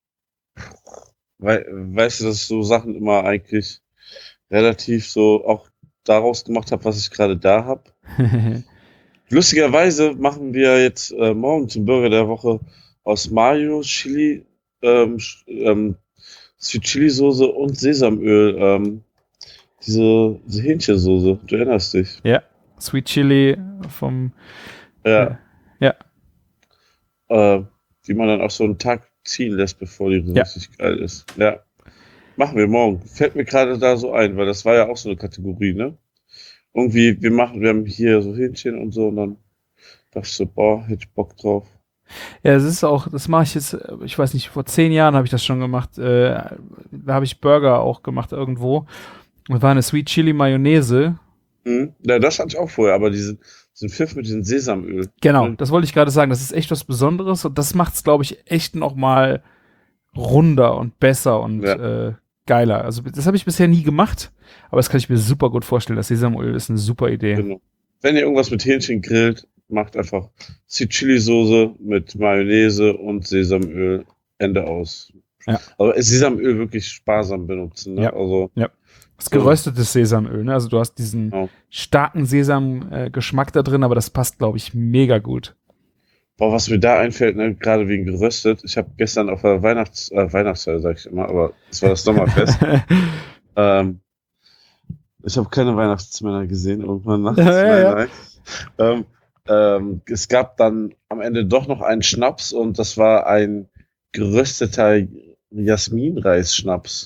Speaker 5: Weil, weißt du, dass ich so Sachen immer eigentlich relativ so auch daraus gemacht habe, was ich gerade da habe. Lustigerweise machen wir jetzt äh, morgen zum Burger der Woche aus Mayo, Chili, ähm, sch- ähm, Sweet Chili Soße und Sesamöl, ähm, diese, diese Hähnchensoße, du erinnerst dich.
Speaker 4: Ja, Sweet Chili vom,
Speaker 5: Ja,
Speaker 4: ja,
Speaker 5: äh, die man dann auch so einen Tag ziehen lässt, bevor die
Speaker 4: Ja.
Speaker 5: richtig geil ist. Ja, machen wir morgen. Fällt mir gerade da so ein, weil das war ja auch so eine Kategorie, ne? Irgendwie, wir machen, wir haben hier so Hähnchen und so und dann dachte ich so, boah, hätte ich Bock drauf.
Speaker 4: ja, es ist auch, das mache ich jetzt, äh, ich weiß nicht, vor zehn Jahren habe ich das schon gemacht, äh, da habe ich Burger auch gemacht irgendwo und war eine Sweet Chili Mayonnaise.
Speaker 5: Hm? Ja, das hatte ich auch vorher, aber diesen, diesen Pfiff mit diesem Sesamöl.
Speaker 4: Genau,
Speaker 5: Hm?
Speaker 4: das wollte ich gerade sagen, das ist echt was Besonderes und das macht es, glaube ich, echt noch mal runder und besser und
Speaker 5: Ja.
Speaker 4: äh, geiler. Also das habe ich bisher nie gemacht, aber das kann ich mir super gut vorstellen. Das Sesamöl ist eine super Idee.
Speaker 5: Genau. Wenn ihr irgendwas mit Hähnchen grillt, macht einfach Sweet Chili Soße mit Mayonnaise und Sesamöl, Ende aus.
Speaker 4: Ja.
Speaker 5: Aber Sesamöl wirklich sparsam benutzen, ne?
Speaker 4: Ja.
Speaker 5: Also,
Speaker 4: Das geröstetes Sesamöl, ne? Also du hast diesen
Speaker 5: Genau.
Speaker 4: starken Sesam-Geschmack da drin, aber das passt, glaube ich, mega gut.
Speaker 5: boah, was mir da einfällt, ne, gerade wegen geröstet, ich habe gestern auf der Weihnachts, äh, Weihnachtsfeier, sag ich immer, aber es war das Sommerfest. ähm, ich habe keine Weihnachtsmänner gesehen, irgendwann nachts.
Speaker 4: Ja, ja, ja.
Speaker 5: nein, nein. Ähm, ähm, es gab dann am Ende doch noch einen Schnaps und das war ein gerösteter Jasminreis-Schnaps.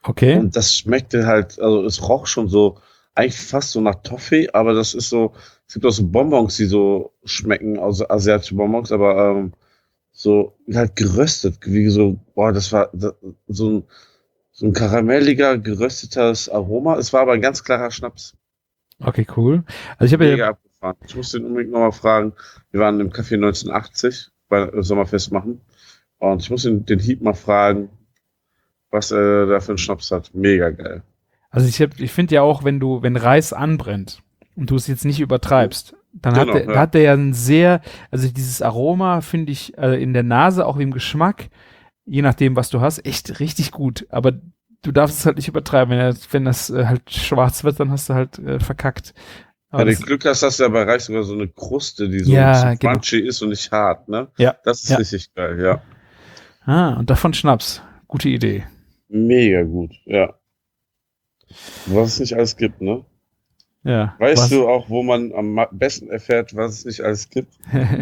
Speaker 4: Okay.
Speaker 5: Und das schmeckte halt, also es roch schon so, eigentlich fast so nach Toffee, aber das ist so, es gibt auch so Bonbons, die so schmecken, also asiatische Bonbons, aber ähm, so halt geröstet, wie so, boah, das war das, so ein, so ein karamelliger, geröstetes Aroma. Es war aber ein ganz klarer Schnaps.
Speaker 4: Okay, cool. Also ich habe
Speaker 5: Mega
Speaker 4: ja,
Speaker 5: abgefahren. Ich muss den unbedingt nochmal fragen. Wir waren im Café neunzehnhundertachtzig bei Sommerfest machen und ich muss den, den Hieb mal fragen, was er da für einen Schnaps hat. Mega geil.
Speaker 4: also ich hab, ich finde ja auch, wenn du, wenn Reis anbrennt und du es jetzt nicht übertreibst, dann hat
Speaker 5: Genau,
Speaker 4: der,
Speaker 5: ja.
Speaker 4: hat der ja ein sehr, also dieses Aroma finde ich äh, in der Nase, auch im Geschmack, je nachdem, was du hast, echt richtig gut. Aber du darfst es halt nicht übertreiben. Wenn, er, wenn das äh, halt schwarz wird, dann hast du halt äh, verkackt. Aber
Speaker 5: Wenn du
Speaker 4: das,
Speaker 5: Glück hast, hast du ja bei Reis sogar so eine Kruste, die so
Speaker 4: Ja,
Speaker 5: ein bisschen
Speaker 4: genau.
Speaker 5: crunchy ist und nicht hart, ne?
Speaker 4: Ja,
Speaker 5: Das ist
Speaker 4: ja.
Speaker 5: richtig geil, ja.
Speaker 4: Ah, und davon Schnaps. Gute Idee.
Speaker 5: Mega gut, ja. Was es nicht alles gibt, ne?
Speaker 4: Ja.
Speaker 5: Weißt
Speaker 4: was?
Speaker 5: du auch, wo man am ma- besten erfährt, was es nicht alles gibt?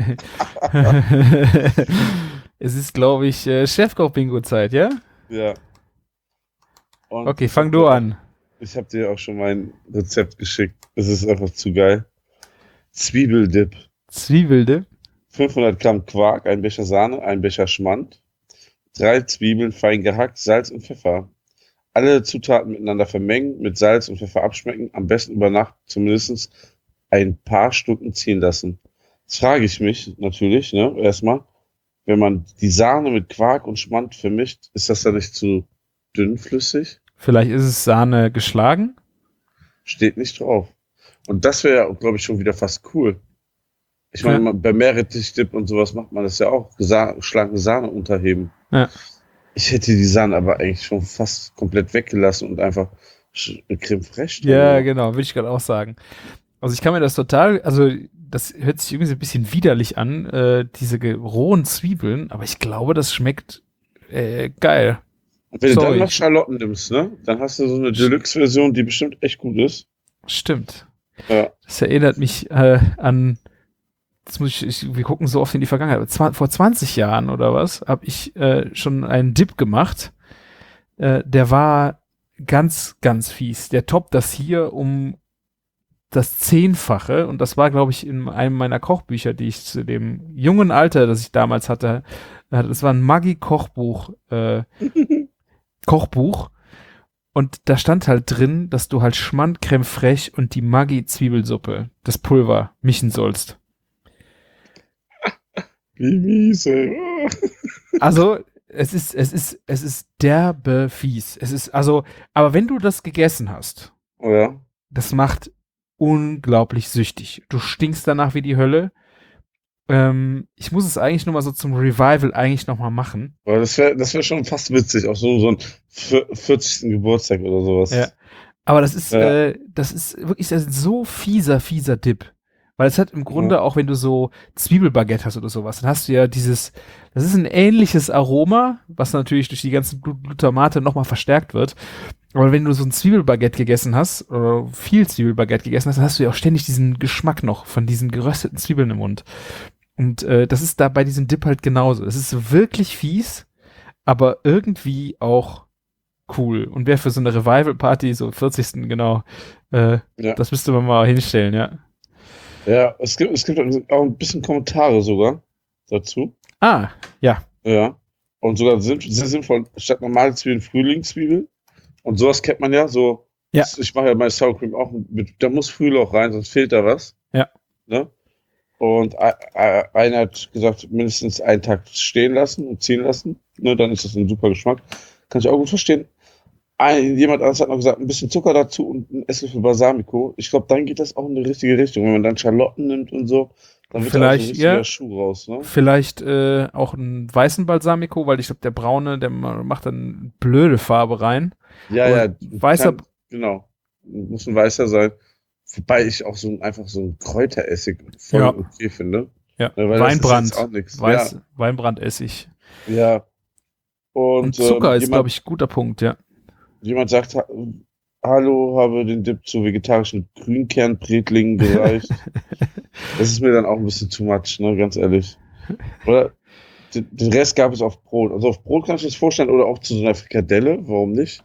Speaker 4: Es ist, glaube ich, äh, Chefkoch-Bingo-Zeit, ja?
Speaker 5: Ja. Und
Speaker 4: Okay,
Speaker 5: ich
Speaker 4: fang
Speaker 5: hab
Speaker 4: du
Speaker 5: dir
Speaker 4: an.
Speaker 5: Auch, ich habe dir auch schon mein Rezept geschickt. Es ist einfach zu geil. Zwiebeldip.
Speaker 4: Zwiebeldip.
Speaker 5: fünfhundert Gramm Quark, ein Becher Sahne, ein Becher Schmand, drei Zwiebeln fein gehackt, Salz und Pfeffer. Alle Zutaten miteinander vermengen, mit Salz und Pfeffer abschmecken, am besten über Nacht zumindest ein paar Stunden ziehen lassen. Jetzt frage ich mich natürlich, ne, erstmal, wenn man die Sahne mit Quark und Schmand vermischt, ist das dann nicht zu dünnflüssig?
Speaker 4: Vielleicht ist es Sahne geschlagen.
Speaker 5: Steht nicht drauf. Und das wäre ja, glaube ich, schon wieder fast cool. Ich meine,
Speaker 4: Ja.
Speaker 5: man- bei Meerrettichdip und sowas macht man das ja auch, Sa schlanke Sahne unterheben.
Speaker 4: Ja.
Speaker 5: Ich hätte die Sahne aber eigentlich schon fast komplett weggelassen und einfach sch- Creme fraiche. drin
Speaker 4: Ja,
Speaker 5: gemacht.
Speaker 4: genau, will ich gerade auch sagen. Also ich kann mir das total, also das hört sich irgendwie so ein bisschen widerlich an, äh, diese ge- rohen Zwiebeln, aber ich glaube, das schmeckt äh, geil.
Speaker 5: Und wenn du
Speaker 4: Sorry.
Speaker 5: dann noch Schalotten nimmst, ne, dann hast du so eine Deluxe-Version, die bestimmt echt gut ist.
Speaker 4: Stimmt.
Speaker 5: Ja.
Speaker 4: Das erinnert mich äh, an, jetzt muss ich, ich, wir gucken so oft in die Vergangenheit, aber zwa- vor zwanzig Jahren oder was, habe ich äh, schon einen Dip gemacht. Äh, der war ganz, ganz fies. Der toppt das hier um das Zehnfache und das war, glaube ich, in einem meiner Kochbücher, die ich zu dem jungen Alter, das ich damals hatte, hatte das war ein Maggi-Kochbuch, äh, Kochbuch und da stand halt drin, dass du halt Schmand, Creme fraiche und die Maggi-Zwiebelsuppe, das Pulver, mischen sollst.
Speaker 5: Wie mies, ey.
Speaker 4: Also, es ist, es ist, es ist derbe fies. Es ist, also, aber wenn du das gegessen hast,
Speaker 5: Ja.
Speaker 4: das macht unglaublich süchtig. Du stinkst danach wie die Hölle. Ähm, ich muss es eigentlich nur mal so zum Revival eigentlich noch mal machen.
Speaker 5: Aber das wäre das wär schon fast witzig, auch so, so ein vier- vierzigsten Geburtstag oder sowas.
Speaker 4: Ja. Aber das ist,
Speaker 5: Ja.
Speaker 4: äh, das ist wirklich das ist so fieser, fieser Dip. Weil es hat im Grunde,
Speaker 5: Ja.
Speaker 4: auch wenn du so Zwiebelbaguette hast oder sowas, dann hast du ja dieses, das ist ein ähnliches Aroma, was natürlich durch die ganzen Glut- Glutamate nochmal verstärkt wird. Aber wenn du so ein Zwiebelbaguette gegessen hast, oder viel Zwiebelbaguette gegessen hast, dann hast du ja auch ständig diesen Geschmack noch von diesen gerösteten Zwiebeln im Mund. Und äh, das ist da bei diesem Dip halt genauso. Es ist wirklich fies, aber irgendwie auch cool. Und wer für so eine Revival-Party, so vierzigsten genau, äh,
Speaker 5: Ja.
Speaker 4: das müsste man mal hinstellen, ja.
Speaker 5: Ja, es gibt, es gibt auch ein bisschen Kommentare sogar dazu.
Speaker 4: Ah, ja.
Speaker 5: Ja. Und sogar sind, sehr sinnvoll, statt normale Zwiebeln, Frühlingszwiebeln. Und sowas kennt man ja so.
Speaker 4: Ja.
Speaker 5: Ich mache ja mein Sour Cream auch mit, da muss Frühloch rein, sonst fehlt da was.
Speaker 4: Ja.
Speaker 5: Ne? Und e- e- einer hat gesagt, mindestens einen Tag stehen lassen und ziehen lassen. Ne? Dann ist das ein super Geschmack. Kann ich auch gut verstehen. Ein, jemand anderes hat noch gesagt, ein bisschen Zucker dazu und ein Esslöffel Balsamico. Ich glaube, dann geht das auch in die richtige Richtung. Wenn man dann Schalotten nimmt und so, dann wird da auch so ein
Speaker 4: Vielleicht,
Speaker 5: richtiger
Speaker 4: ja.
Speaker 5: Schuh raus. Ne?
Speaker 4: Vielleicht äh, auch einen weißen Balsamico, weil ich glaube, der braune, der ma- macht dann blöde Farbe rein.
Speaker 5: Ja,
Speaker 4: Aber
Speaker 5: ja.
Speaker 4: weißer-
Speaker 5: Kann, genau. Muss ein weißer sein. Wobei ich auch so ein, einfach so ein Kräuteressig voll
Speaker 4: Ja.
Speaker 5: okay finde.
Speaker 4: Ja,
Speaker 5: Ja, weil
Speaker 4: Weinbrand.
Speaker 5: das ist jetzt auch nichts.
Speaker 4: Weiß, Weinbrandessig.
Speaker 5: Ja. ja. Und,
Speaker 4: Und Zucker
Speaker 5: ähm,
Speaker 4: ist,
Speaker 5: jemand,
Speaker 4: glaube ich, ein guter Punkt, ja.
Speaker 5: jemand sagt, ha- hallo, habe den Dip zu vegetarischen Grünkernbretlingen gereicht. Das ist mir dann auch ein bisschen too much, ne, ganz ehrlich. Oder den, den Rest gab es auf Brot. Also auf Brot kann ich mir das vorstellen oder auch zu so einer Frikadelle, warum nicht?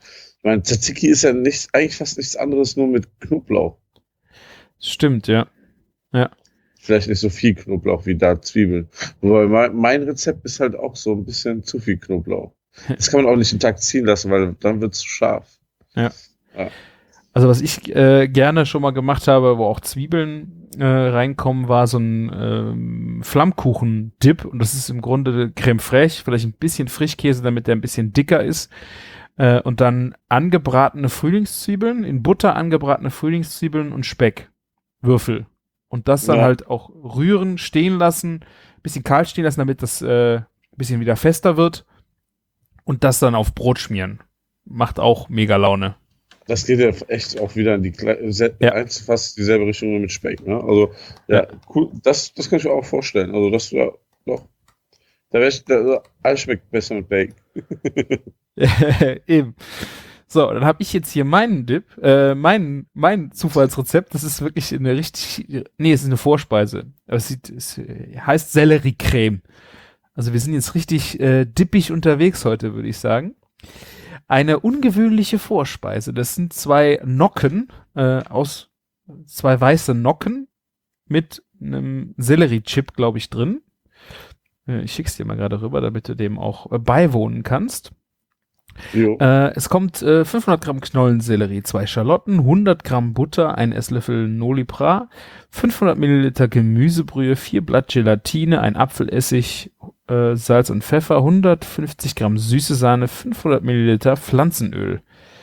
Speaker 5: mein Tzatziki ist ja nicht, eigentlich fast nichts anderes, nur mit Knoblauch.
Speaker 4: Stimmt, ja. Ja.
Speaker 5: Vielleicht nicht so viel Knoblauch wie da Zwiebeln. Wobei mein, mein Rezept ist halt auch so ein bisschen zu viel Knoblauch. Das kann man auch nicht einen Tag ziehen lassen, weil dann wird es zu scharf.
Speaker 4: Ja.
Speaker 5: Ja.
Speaker 4: Also was ich äh, gerne schon mal gemacht habe, wo auch Zwiebeln äh, reinkommen, war so ein ähm, Flammkuchen-Dip. Und das ist im Grunde Creme fraiche, vielleicht ein bisschen Frischkäse, damit der ein bisschen dicker ist. Äh, und dann angebratene Frühlingszwiebeln, in Butter angebratene Frühlingszwiebeln und Speck. Würfel. Und das dann
Speaker 5: Ja.
Speaker 4: halt auch rühren, stehen lassen, bisschen kalt stehen lassen, damit das äh, ein bisschen wieder fester wird. Und das dann auf Brot schmieren. Macht auch mega Laune.
Speaker 5: Das geht ja echt auch wieder in die Kle- se-
Speaker 4: Ja.
Speaker 5: eins fast dieselbe Richtung nur mit Speck. Ne? Also, ja,
Speaker 4: Ja.
Speaker 5: cool. Das, das kann ich mir auch vorstellen. Also, das ja, doch. Da wäre ich, da, alles schmeckt besser mit Bacon.
Speaker 4: Eben. So, dann habe ich jetzt hier meinen Dip, äh, mein, mein Zufallsrezept. Das ist wirklich eine richtig, nee, es ist eine Vorspeise. Aber es, sieht, es heißt Selleriecreme. Also wir sind jetzt richtig äh, dippig unterwegs heute, würde ich sagen. Eine ungewöhnliche Vorspeise. Das sind zwei Nocken äh, aus zwei weiße Nocken mit einem Selleriechip, glaube ich, drin. Äh, ich schick's dir mal gerade rüber, damit du dem auch äh, beiwohnen kannst.
Speaker 5: Jo.
Speaker 4: Äh, es kommt äh, fünfhundert Gramm Knollensellerie, zwei Schalotten, hundert Gramm Butter, ein Esslöffel Nolipra, fünfhundert Milliliter Gemüsebrühe, vier Blatt Gelatine, ein Apfelessig, äh, Salz und Pfeffer, hundertfünfzig Gramm süße Sahne, fünfhundert Milliliter Pflanzenöl.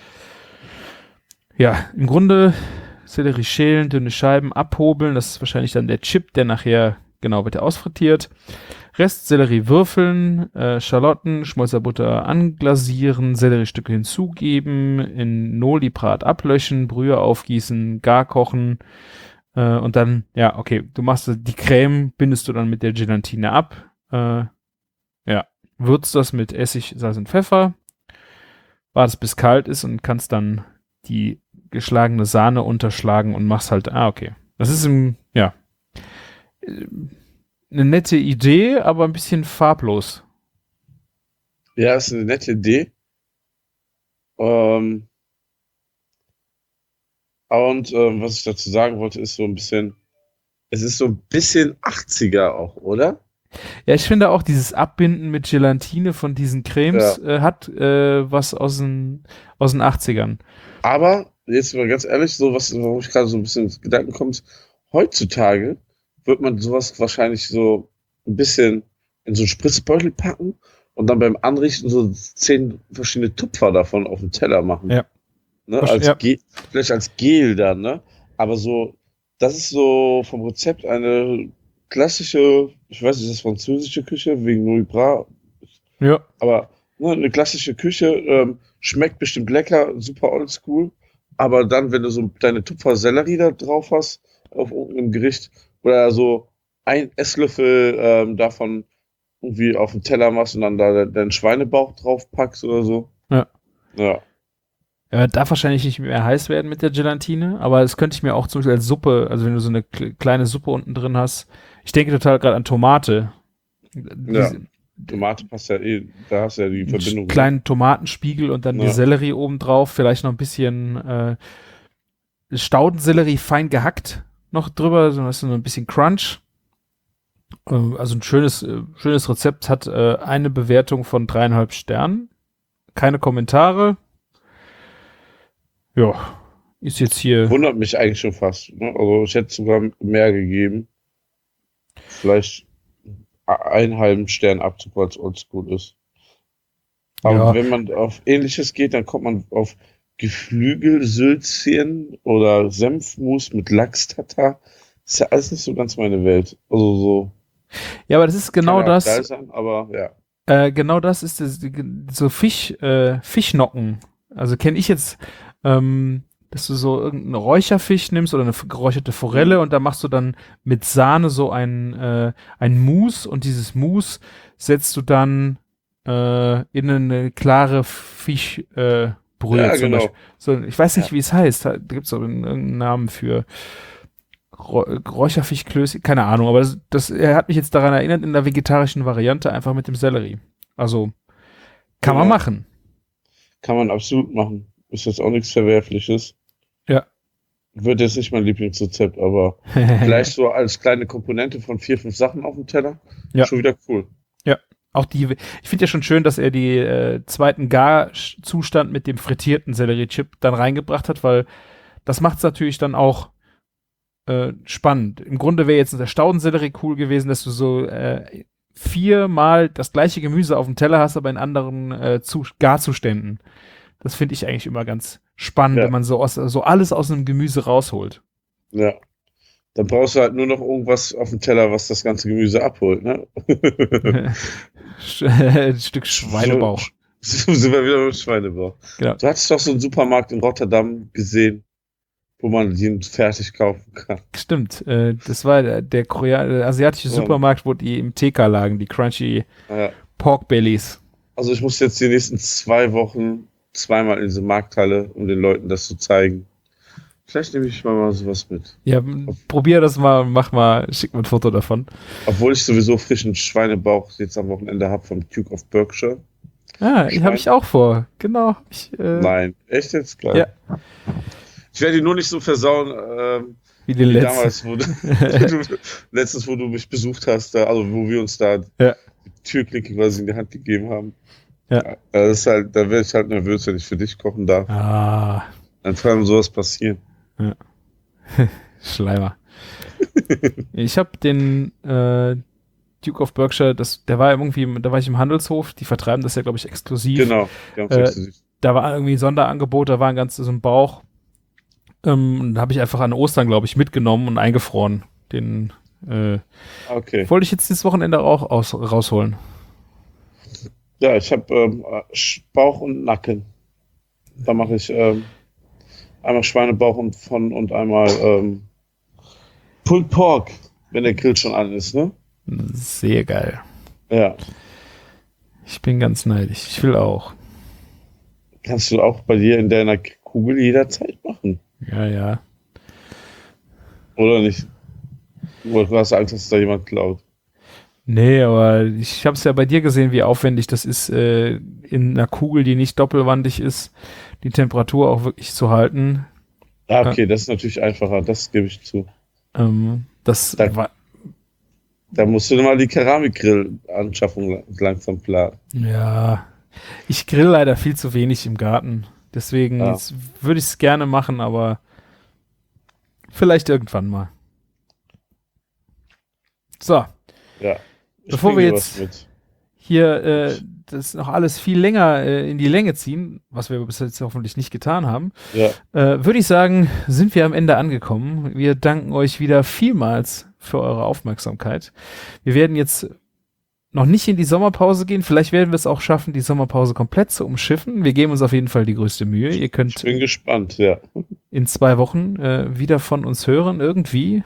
Speaker 4: Ja, im Grunde Sellerie schälen, dünne Scheiben abhobeln, das ist wahrscheinlich dann der Chip, der nachher, genau, wird der ausfrittiert. Rest Sellerie würfeln, äh, Schalotten, Schmolzerbutter anglasieren, Selleriestücke hinzugeben, in Noliprat ablöschen, Brühe aufgießen, gar kochen äh, und dann, ja, okay, du machst die Creme, bindest du dann mit der Gelatine ab, äh, ja, würzt das mit Essig, Salz und Pfeffer, wartest bis kalt ist und kannst dann die geschlagene Sahne unterschlagen und machst halt, ah, okay. Das ist im, ja, eine nette Idee, aber ein bisschen farblos.
Speaker 5: Ja, ist eine nette Idee. Ähm, und ähm, was ich dazu sagen wollte, ist so ein bisschen, es ist so ein bisschen achtziger auch, oder?
Speaker 4: Ja, ich finde auch dieses Abbinden mit Gelatine von diesen Cremes äh, hat äh, was aus den, aus den achtzigern.
Speaker 5: Aber, jetzt mal ganz ehrlich, so was, wo ich gerade so ein bisschen ins Gedanken komme, ist, heutzutage wird man sowas wahrscheinlich so ein bisschen in so einen Spritzbeutel packen und dann beim Anrichten so zehn verschiedene Tupfer davon auf den Teller machen.
Speaker 4: Ja.
Speaker 5: Ne?
Speaker 4: Was-
Speaker 5: Als
Speaker 4: ja.
Speaker 5: Ge- vielleicht als Gel dann, ne? Aber so, das ist so vom Rezept eine klassische, ich weiß nicht, ist das französische Küche, wegen Louis Bras,
Speaker 4: Ja.
Speaker 5: aber ne, eine klassische Küche, ähm, schmeckt bestimmt lecker, super oldschool, aber dann, wenn du so deine Tupfer Sellerie da drauf hast, auf irgendeinem Gericht, oder so ein Esslöffel ähm, davon irgendwie auf den Teller machst und dann da de- deinen Schweinebauch drauf packst oder so.
Speaker 4: Ja.
Speaker 5: Ja.
Speaker 4: Er darf wahrscheinlich nicht mehr heiß werden mit der Gelatine, aber das könnte ich mir auch zum Beispiel als Suppe, also wenn du so eine kle- kleine Suppe unten drin hast, ich denke total gerade an Tomate. Diese-
Speaker 5: Tomate passt ja eh, da hast du ja die
Speaker 4: einen
Speaker 5: Verbindung.
Speaker 4: kleinen Tomatenspiegel und dann
Speaker 5: Ja.
Speaker 4: die Sellerie oben drauf, vielleicht noch ein bisschen äh, Staudensellerie fein gehackt noch drüber, so hast du so ein bisschen Crunch. Äh, also ein schönes, äh, schönes Rezept, hat äh, eine Bewertung von dreieinhalb Sternen. Keine Kommentare. Ja, ist jetzt hier.
Speaker 5: Wundert mich eigentlich schon fast. Ne? Also ich hätte sogar mehr gegeben. Vielleicht einen halben Stern Abzug, weil es oldschool ist. Aber
Speaker 4: Ja.
Speaker 5: wenn man auf Ähnliches geht, dann kommt man auf Geflügelsülzchen oder Senfmus mit Lachs-Tatar. Ist ja alles nicht so ganz meine Welt. Also so.
Speaker 4: Ja, aber das ist genau
Speaker 5: kann ja
Speaker 4: das.
Speaker 5: geil sein, aber ja.
Speaker 4: Äh, genau das ist das, so Fisch, äh, Fischnocken. Also kenne ich jetzt, ähm, dass du so irgendeinen Räucherfisch nimmst oder eine geräucherte Forelle
Speaker 5: Mhm.
Speaker 4: und da machst du dann mit Sahne so ein, äh, ein Mousse und dieses Mousse setzt du dann äh, in eine klare Fischbrühe äh, Brühe
Speaker 5: Ja,
Speaker 4: zum
Speaker 5: genau.
Speaker 4: Beispiel. So, ich weiß nicht,
Speaker 5: Ja.
Speaker 4: wie es heißt. Da gibt es irgendeinen Namen für Räu- Räucherfischklößchen, keine Ahnung, aber das, das er hat mich jetzt daran erinnert, in der vegetarischen Variante einfach mit dem Sellerie. Also kann man
Speaker 5: Genau.
Speaker 4: machen.
Speaker 5: Kann man absolut machen. Ist jetzt auch nichts Verwerfliches.
Speaker 4: Ja.
Speaker 5: Wird jetzt nicht mein Lieblingsrezept, aber vielleicht so als kleine Komponente von vier, fünf Sachen auf dem Teller.
Speaker 4: Ja.
Speaker 5: Schon wieder cool.
Speaker 4: Ja. Auch die, ich finde ja schon schön, dass er die äh, zweiten Garzustand mit dem frittierten Sellerie-Chip dann reingebracht hat, weil das macht es natürlich dann auch äh, spannend. Im Grunde wäre jetzt der Staudensellerie cool gewesen, dass du so äh, viermal das gleiche Gemüse auf dem Teller hast, aber in anderen äh, zu, Garzuständen. Das finde ich eigentlich immer ganz spannend,
Speaker 5: Ja.
Speaker 4: wenn man so, aus, so alles aus einem Gemüse rausholt.
Speaker 5: Ja. Dann brauchst du halt nur noch irgendwas auf dem Teller, was das ganze Gemüse abholt, ne?
Speaker 4: Ein Stück Schweinebauch.
Speaker 5: So sind wir wieder beim Schweinebauch.
Speaker 4: Genau.
Speaker 5: Du hattest doch so einen Supermarkt in Rotterdam gesehen, wo man den fertig kaufen kann.
Speaker 4: Stimmt, äh, das war der, der, Korea der asiatische
Speaker 5: Ja.
Speaker 4: Supermarkt, wo die im T K lagen, die Crunchy
Speaker 5: Ja.
Speaker 4: Pork Bellies.
Speaker 5: Also ich muss jetzt die nächsten zwei Wochen zweimal in diese Markthalle, um den Leuten das zu zeigen. Vielleicht nehme ich mal, mal sowas mit.
Speaker 4: Ja, m- probier das mal, mach mal, schick mir ein Foto davon.
Speaker 5: Obwohl ich sowieso frischen Schweinebauch jetzt am Wochenende habe vom Duke of Berkshire.
Speaker 4: Ah,
Speaker 5: Schwein.
Speaker 4: habe ich auch vor. Genau. hab Ich, äh,
Speaker 5: Nein, echt jetzt? Geil.
Speaker 4: Ja.
Speaker 5: Ich werde die nur nicht so versauen, ähm,
Speaker 4: Wie den
Speaker 5: wie
Speaker 4: letzten.
Speaker 5: damals, wo du, wo du, letztens, wo du mich besucht hast, da, also wo wir uns da
Speaker 4: Ja.
Speaker 5: die Türklinke quasi in die Hand gegeben haben.
Speaker 4: Ja.
Speaker 5: Das ist halt, da werde ich halt nervös, wenn ich für dich kochen darf.
Speaker 4: Ah,
Speaker 5: Dann kann sowas passieren.
Speaker 4: Schleimer. Ich habe den äh, Duke of Berkshire, das, der war irgendwie, da war ich im Handelshof, die vertreiben das ja, glaube ich, exklusiv.
Speaker 5: Genau. Ganz
Speaker 4: Äh,
Speaker 5: exklusiv.
Speaker 4: Da war irgendwie ein Sonderangebot, da war ein ganzes so ein Bauch. Ähm, und da habe ich einfach an Ostern, glaube ich, mitgenommen und eingefroren. Den äh,
Speaker 5: Okay.
Speaker 4: wollte ich jetzt dieses Wochenende auch aus, rausholen.
Speaker 5: Ja, ich habe ähm, Bauch und Nacken. Da mache ich ähm, einmal Schweinebauch und von und einmal ähm, Pulled Pork, wenn der Grill schon an ist, ne?
Speaker 4: Sehr geil.
Speaker 5: Ja.
Speaker 4: Ich bin ganz neidisch. Ich will auch.
Speaker 5: Kannst du auch bei dir in deiner Kugel jederzeit machen.
Speaker 4: Ja, ja.
Speaker 5: Oder nicht? Oder du hast Angst, dass da jemand klaut.
Speaker 4: Nee, aber ich habe es ja bei dir gesehen, wie aufwendig das ist, äh, in einer Kugel, die nicht doppelwandig ist, die Temperatur auch wirklich zu halten.
Speaker 5: Ah, okay, das ist natürlich einfacher, das gebe ich zu.
Speaker 4: Ähm, das
Speaker 5: Da-
Speaker 4: war,
Speaker 5: Da musst du mal die Keramikgrill-Anschaffung langsam planen.
Speaker 4: ja, ich grill leider viel zu wenig im Garten. Deswegen
Speaker 5: Ja.
Speaker 4: jetzt würde ich es gerne machen, aber vielleicht irgendwann mal. So,
Speaker 5: Ja. Ich
Speaker 4: Bevor
Speaker 5: bring
Speaker 4: wir
Speaker 5: dir
Speaker 4: jetzt-
Speaker 5: was mit.
Speaker 4: hier äh, das noch alles viel länger äh, in die Länge ziehen, was wir bis jetzt hoffentlich nicht getan haben,
Speaker 5: Ja,
Speaker 4: äh, würde ich sagen, sind wir am Ende angekommen. Wir danken euch wieder vielmals für eure Aufmerksamkeit. Wir werden jetzt noch nicht in die Sommerpause gehen. Vielleicht werden wir es auch schaffen, die Sommerpause komplett zu umschiffen. Wir geben uns auf jeden Fall die größte Mühe. Ihr
Speaker 5: ich
Speaker 4: könnt
Speaker 5: bin gespannt, ja.
Speaker 4: in zwei Wochen äh, wieder von uns hören, irgendwie.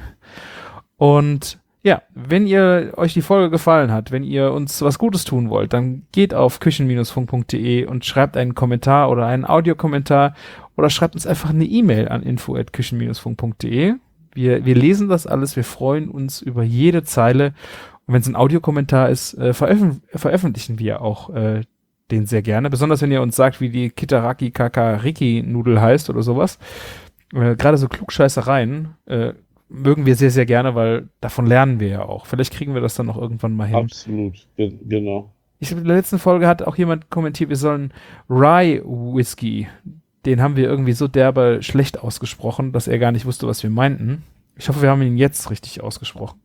Speaker 4: Und ja, wenn ihr euch die Folge gefallen hat, wenn ihr uns was Gutes tun wollt, dann geht auf küchen Bindestrich funk punkt de und schreibt einen Kommentar oder einen Audiokommentar oder schreibt uns einfach eine E-Mail an info at küchen Bindestrich funk punkt de. Wir, wir lesen das alles, wir freuen uns über jede Zeile. Und wenn es ein Audiokommentar ist, äh, veröffent veröffentlichen wir auch äh, den sehr gerne. Besonders wenn ihr uns sagt, wie die Kitaraki Kakariki Nudel heißt oder sowas. Äh, Gerade so Klugscheißereien äh, mögen wir sehr, sehr gerne, weil davon lernen wir ja auch. Vielleicht kriegen wir das dann noch irgendwann mal hin.
Speaker 5: Absolut, ge genau.
Speaker 4: Ich glaube, in der letzten Folge hat auch jemand kommentiert, wir sollen Rye Whisky. Den haben wir irgendwie so derbe schlecht ausgesprochen, dass er gar nicht wusste, was wir meinten. Ich hoffe, wir haben ihn jetzt richtig ausgesprochen.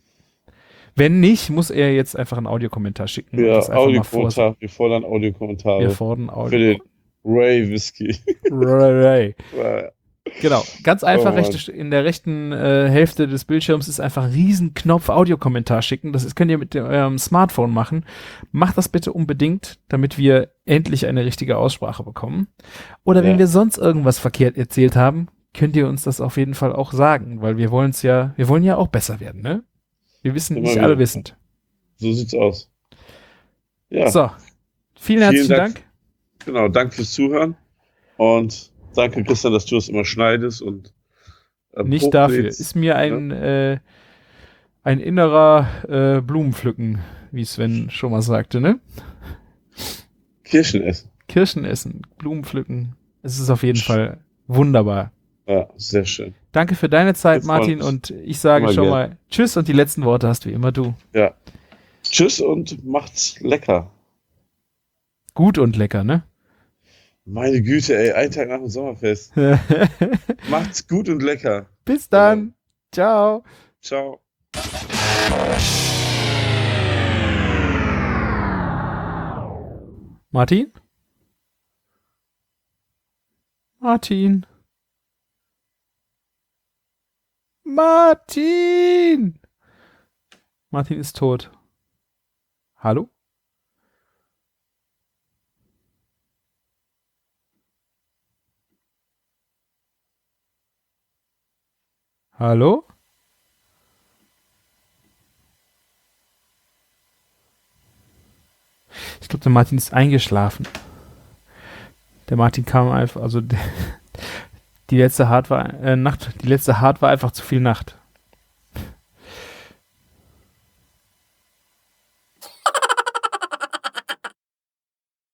Speaker 4: Wenn nicht, muss er jetzt einfach einen Audiokommentar schicken. und
Speaker 5: Ja,
Speaker 4: das einfach mal vor-
Speaker 5: Audiokommentar, wir fordern Audiokommentare
Speaker 4: Wir fordern
Speaker 5: für
Speaker 4: Audio.
Speaker 5: den Ray Whisky.
Speaker 4: Ray.
Speaker 5: Ja,
Speaker 4: Genau, ganz einfach,
Speaker 5: Oh Mann.
Speaker 4: rechte, in der rechten äh, Hälfte des Bildschirms ist einfach ein Riesenknopf Audiokommentar schicken. Das ist, könnt ihr mit dem, eurem Smartphone machen. Macht das bitte unbedingt, damit wir endlich eine richtige Aussprache bekommen. Oder wenn
Speaker 5: Ja.
Speaker 4: wir sonst irgendwas verkehrt erzählt haben, könnt ihr uns das auf jeden Fall auch sagen, weil wir wollen es ja, wir wollen ja auch besser werden, ne? Wir wissen
Speaker 5: Immer
Speaker 4: nicht
Speaker 5: wieder.
Speaker 4: alle wissend.
Speaker 5: so sieht's aus. Ja,
Speaker 4: So, vielen herzlichen
Speaker 5: Dank.
Speaker 4: Dank.
Speaker 5: genau. Danke fürs Zuhören und danke, Christian, dass du das immer schneidest und ähm,
Speaker 4: Nicht dafür.
Speaker 5: hochlädst.
Speaker 4: Ist mir ein, äh, ein innerer äh, Blumenpflücken, wie Sven schon mal sagte, ne?
Speaker 5: Kirschen essen.
Speaker 4: Kirschen essen, Blumen pflücken. Es ist auf jeden Fall wunderbar.
Speaker 5: Ja, sehr schön.
Speaker 4: Danke für deine Zeit,
Speaker 5: Wir freuen
Speaker 4: Martin,
Speaker 5: uns.
Speaker 4: und ich sage
Speaker 5: Immer
Speaker 4: schon
Speaker 5: gern.
Speaker 4: mal Tschüss und die letzten Worte hast wie immer du.
Speaker 5: Ja. Tschüss und macht's lecker.
Speaker 4: Gut und lecker, ne?
Speaker 5: Meine Güte, ey, ein Tag nach dem Sommerfest. Macht's gut und lecker.
Speaker 4: Bis dann. Ciao.
Speaker 5: Ciao.
Speaker 4: Martin? Martin? Martin! Martin ist tot. Hallo? Hallo? Ich glaube, der Martin ist eingeschlafen. Der Martin kam einfach, also der, die letzte Hard war, äh, Nacht, die letzte Hard war einfach zu viel Nacht.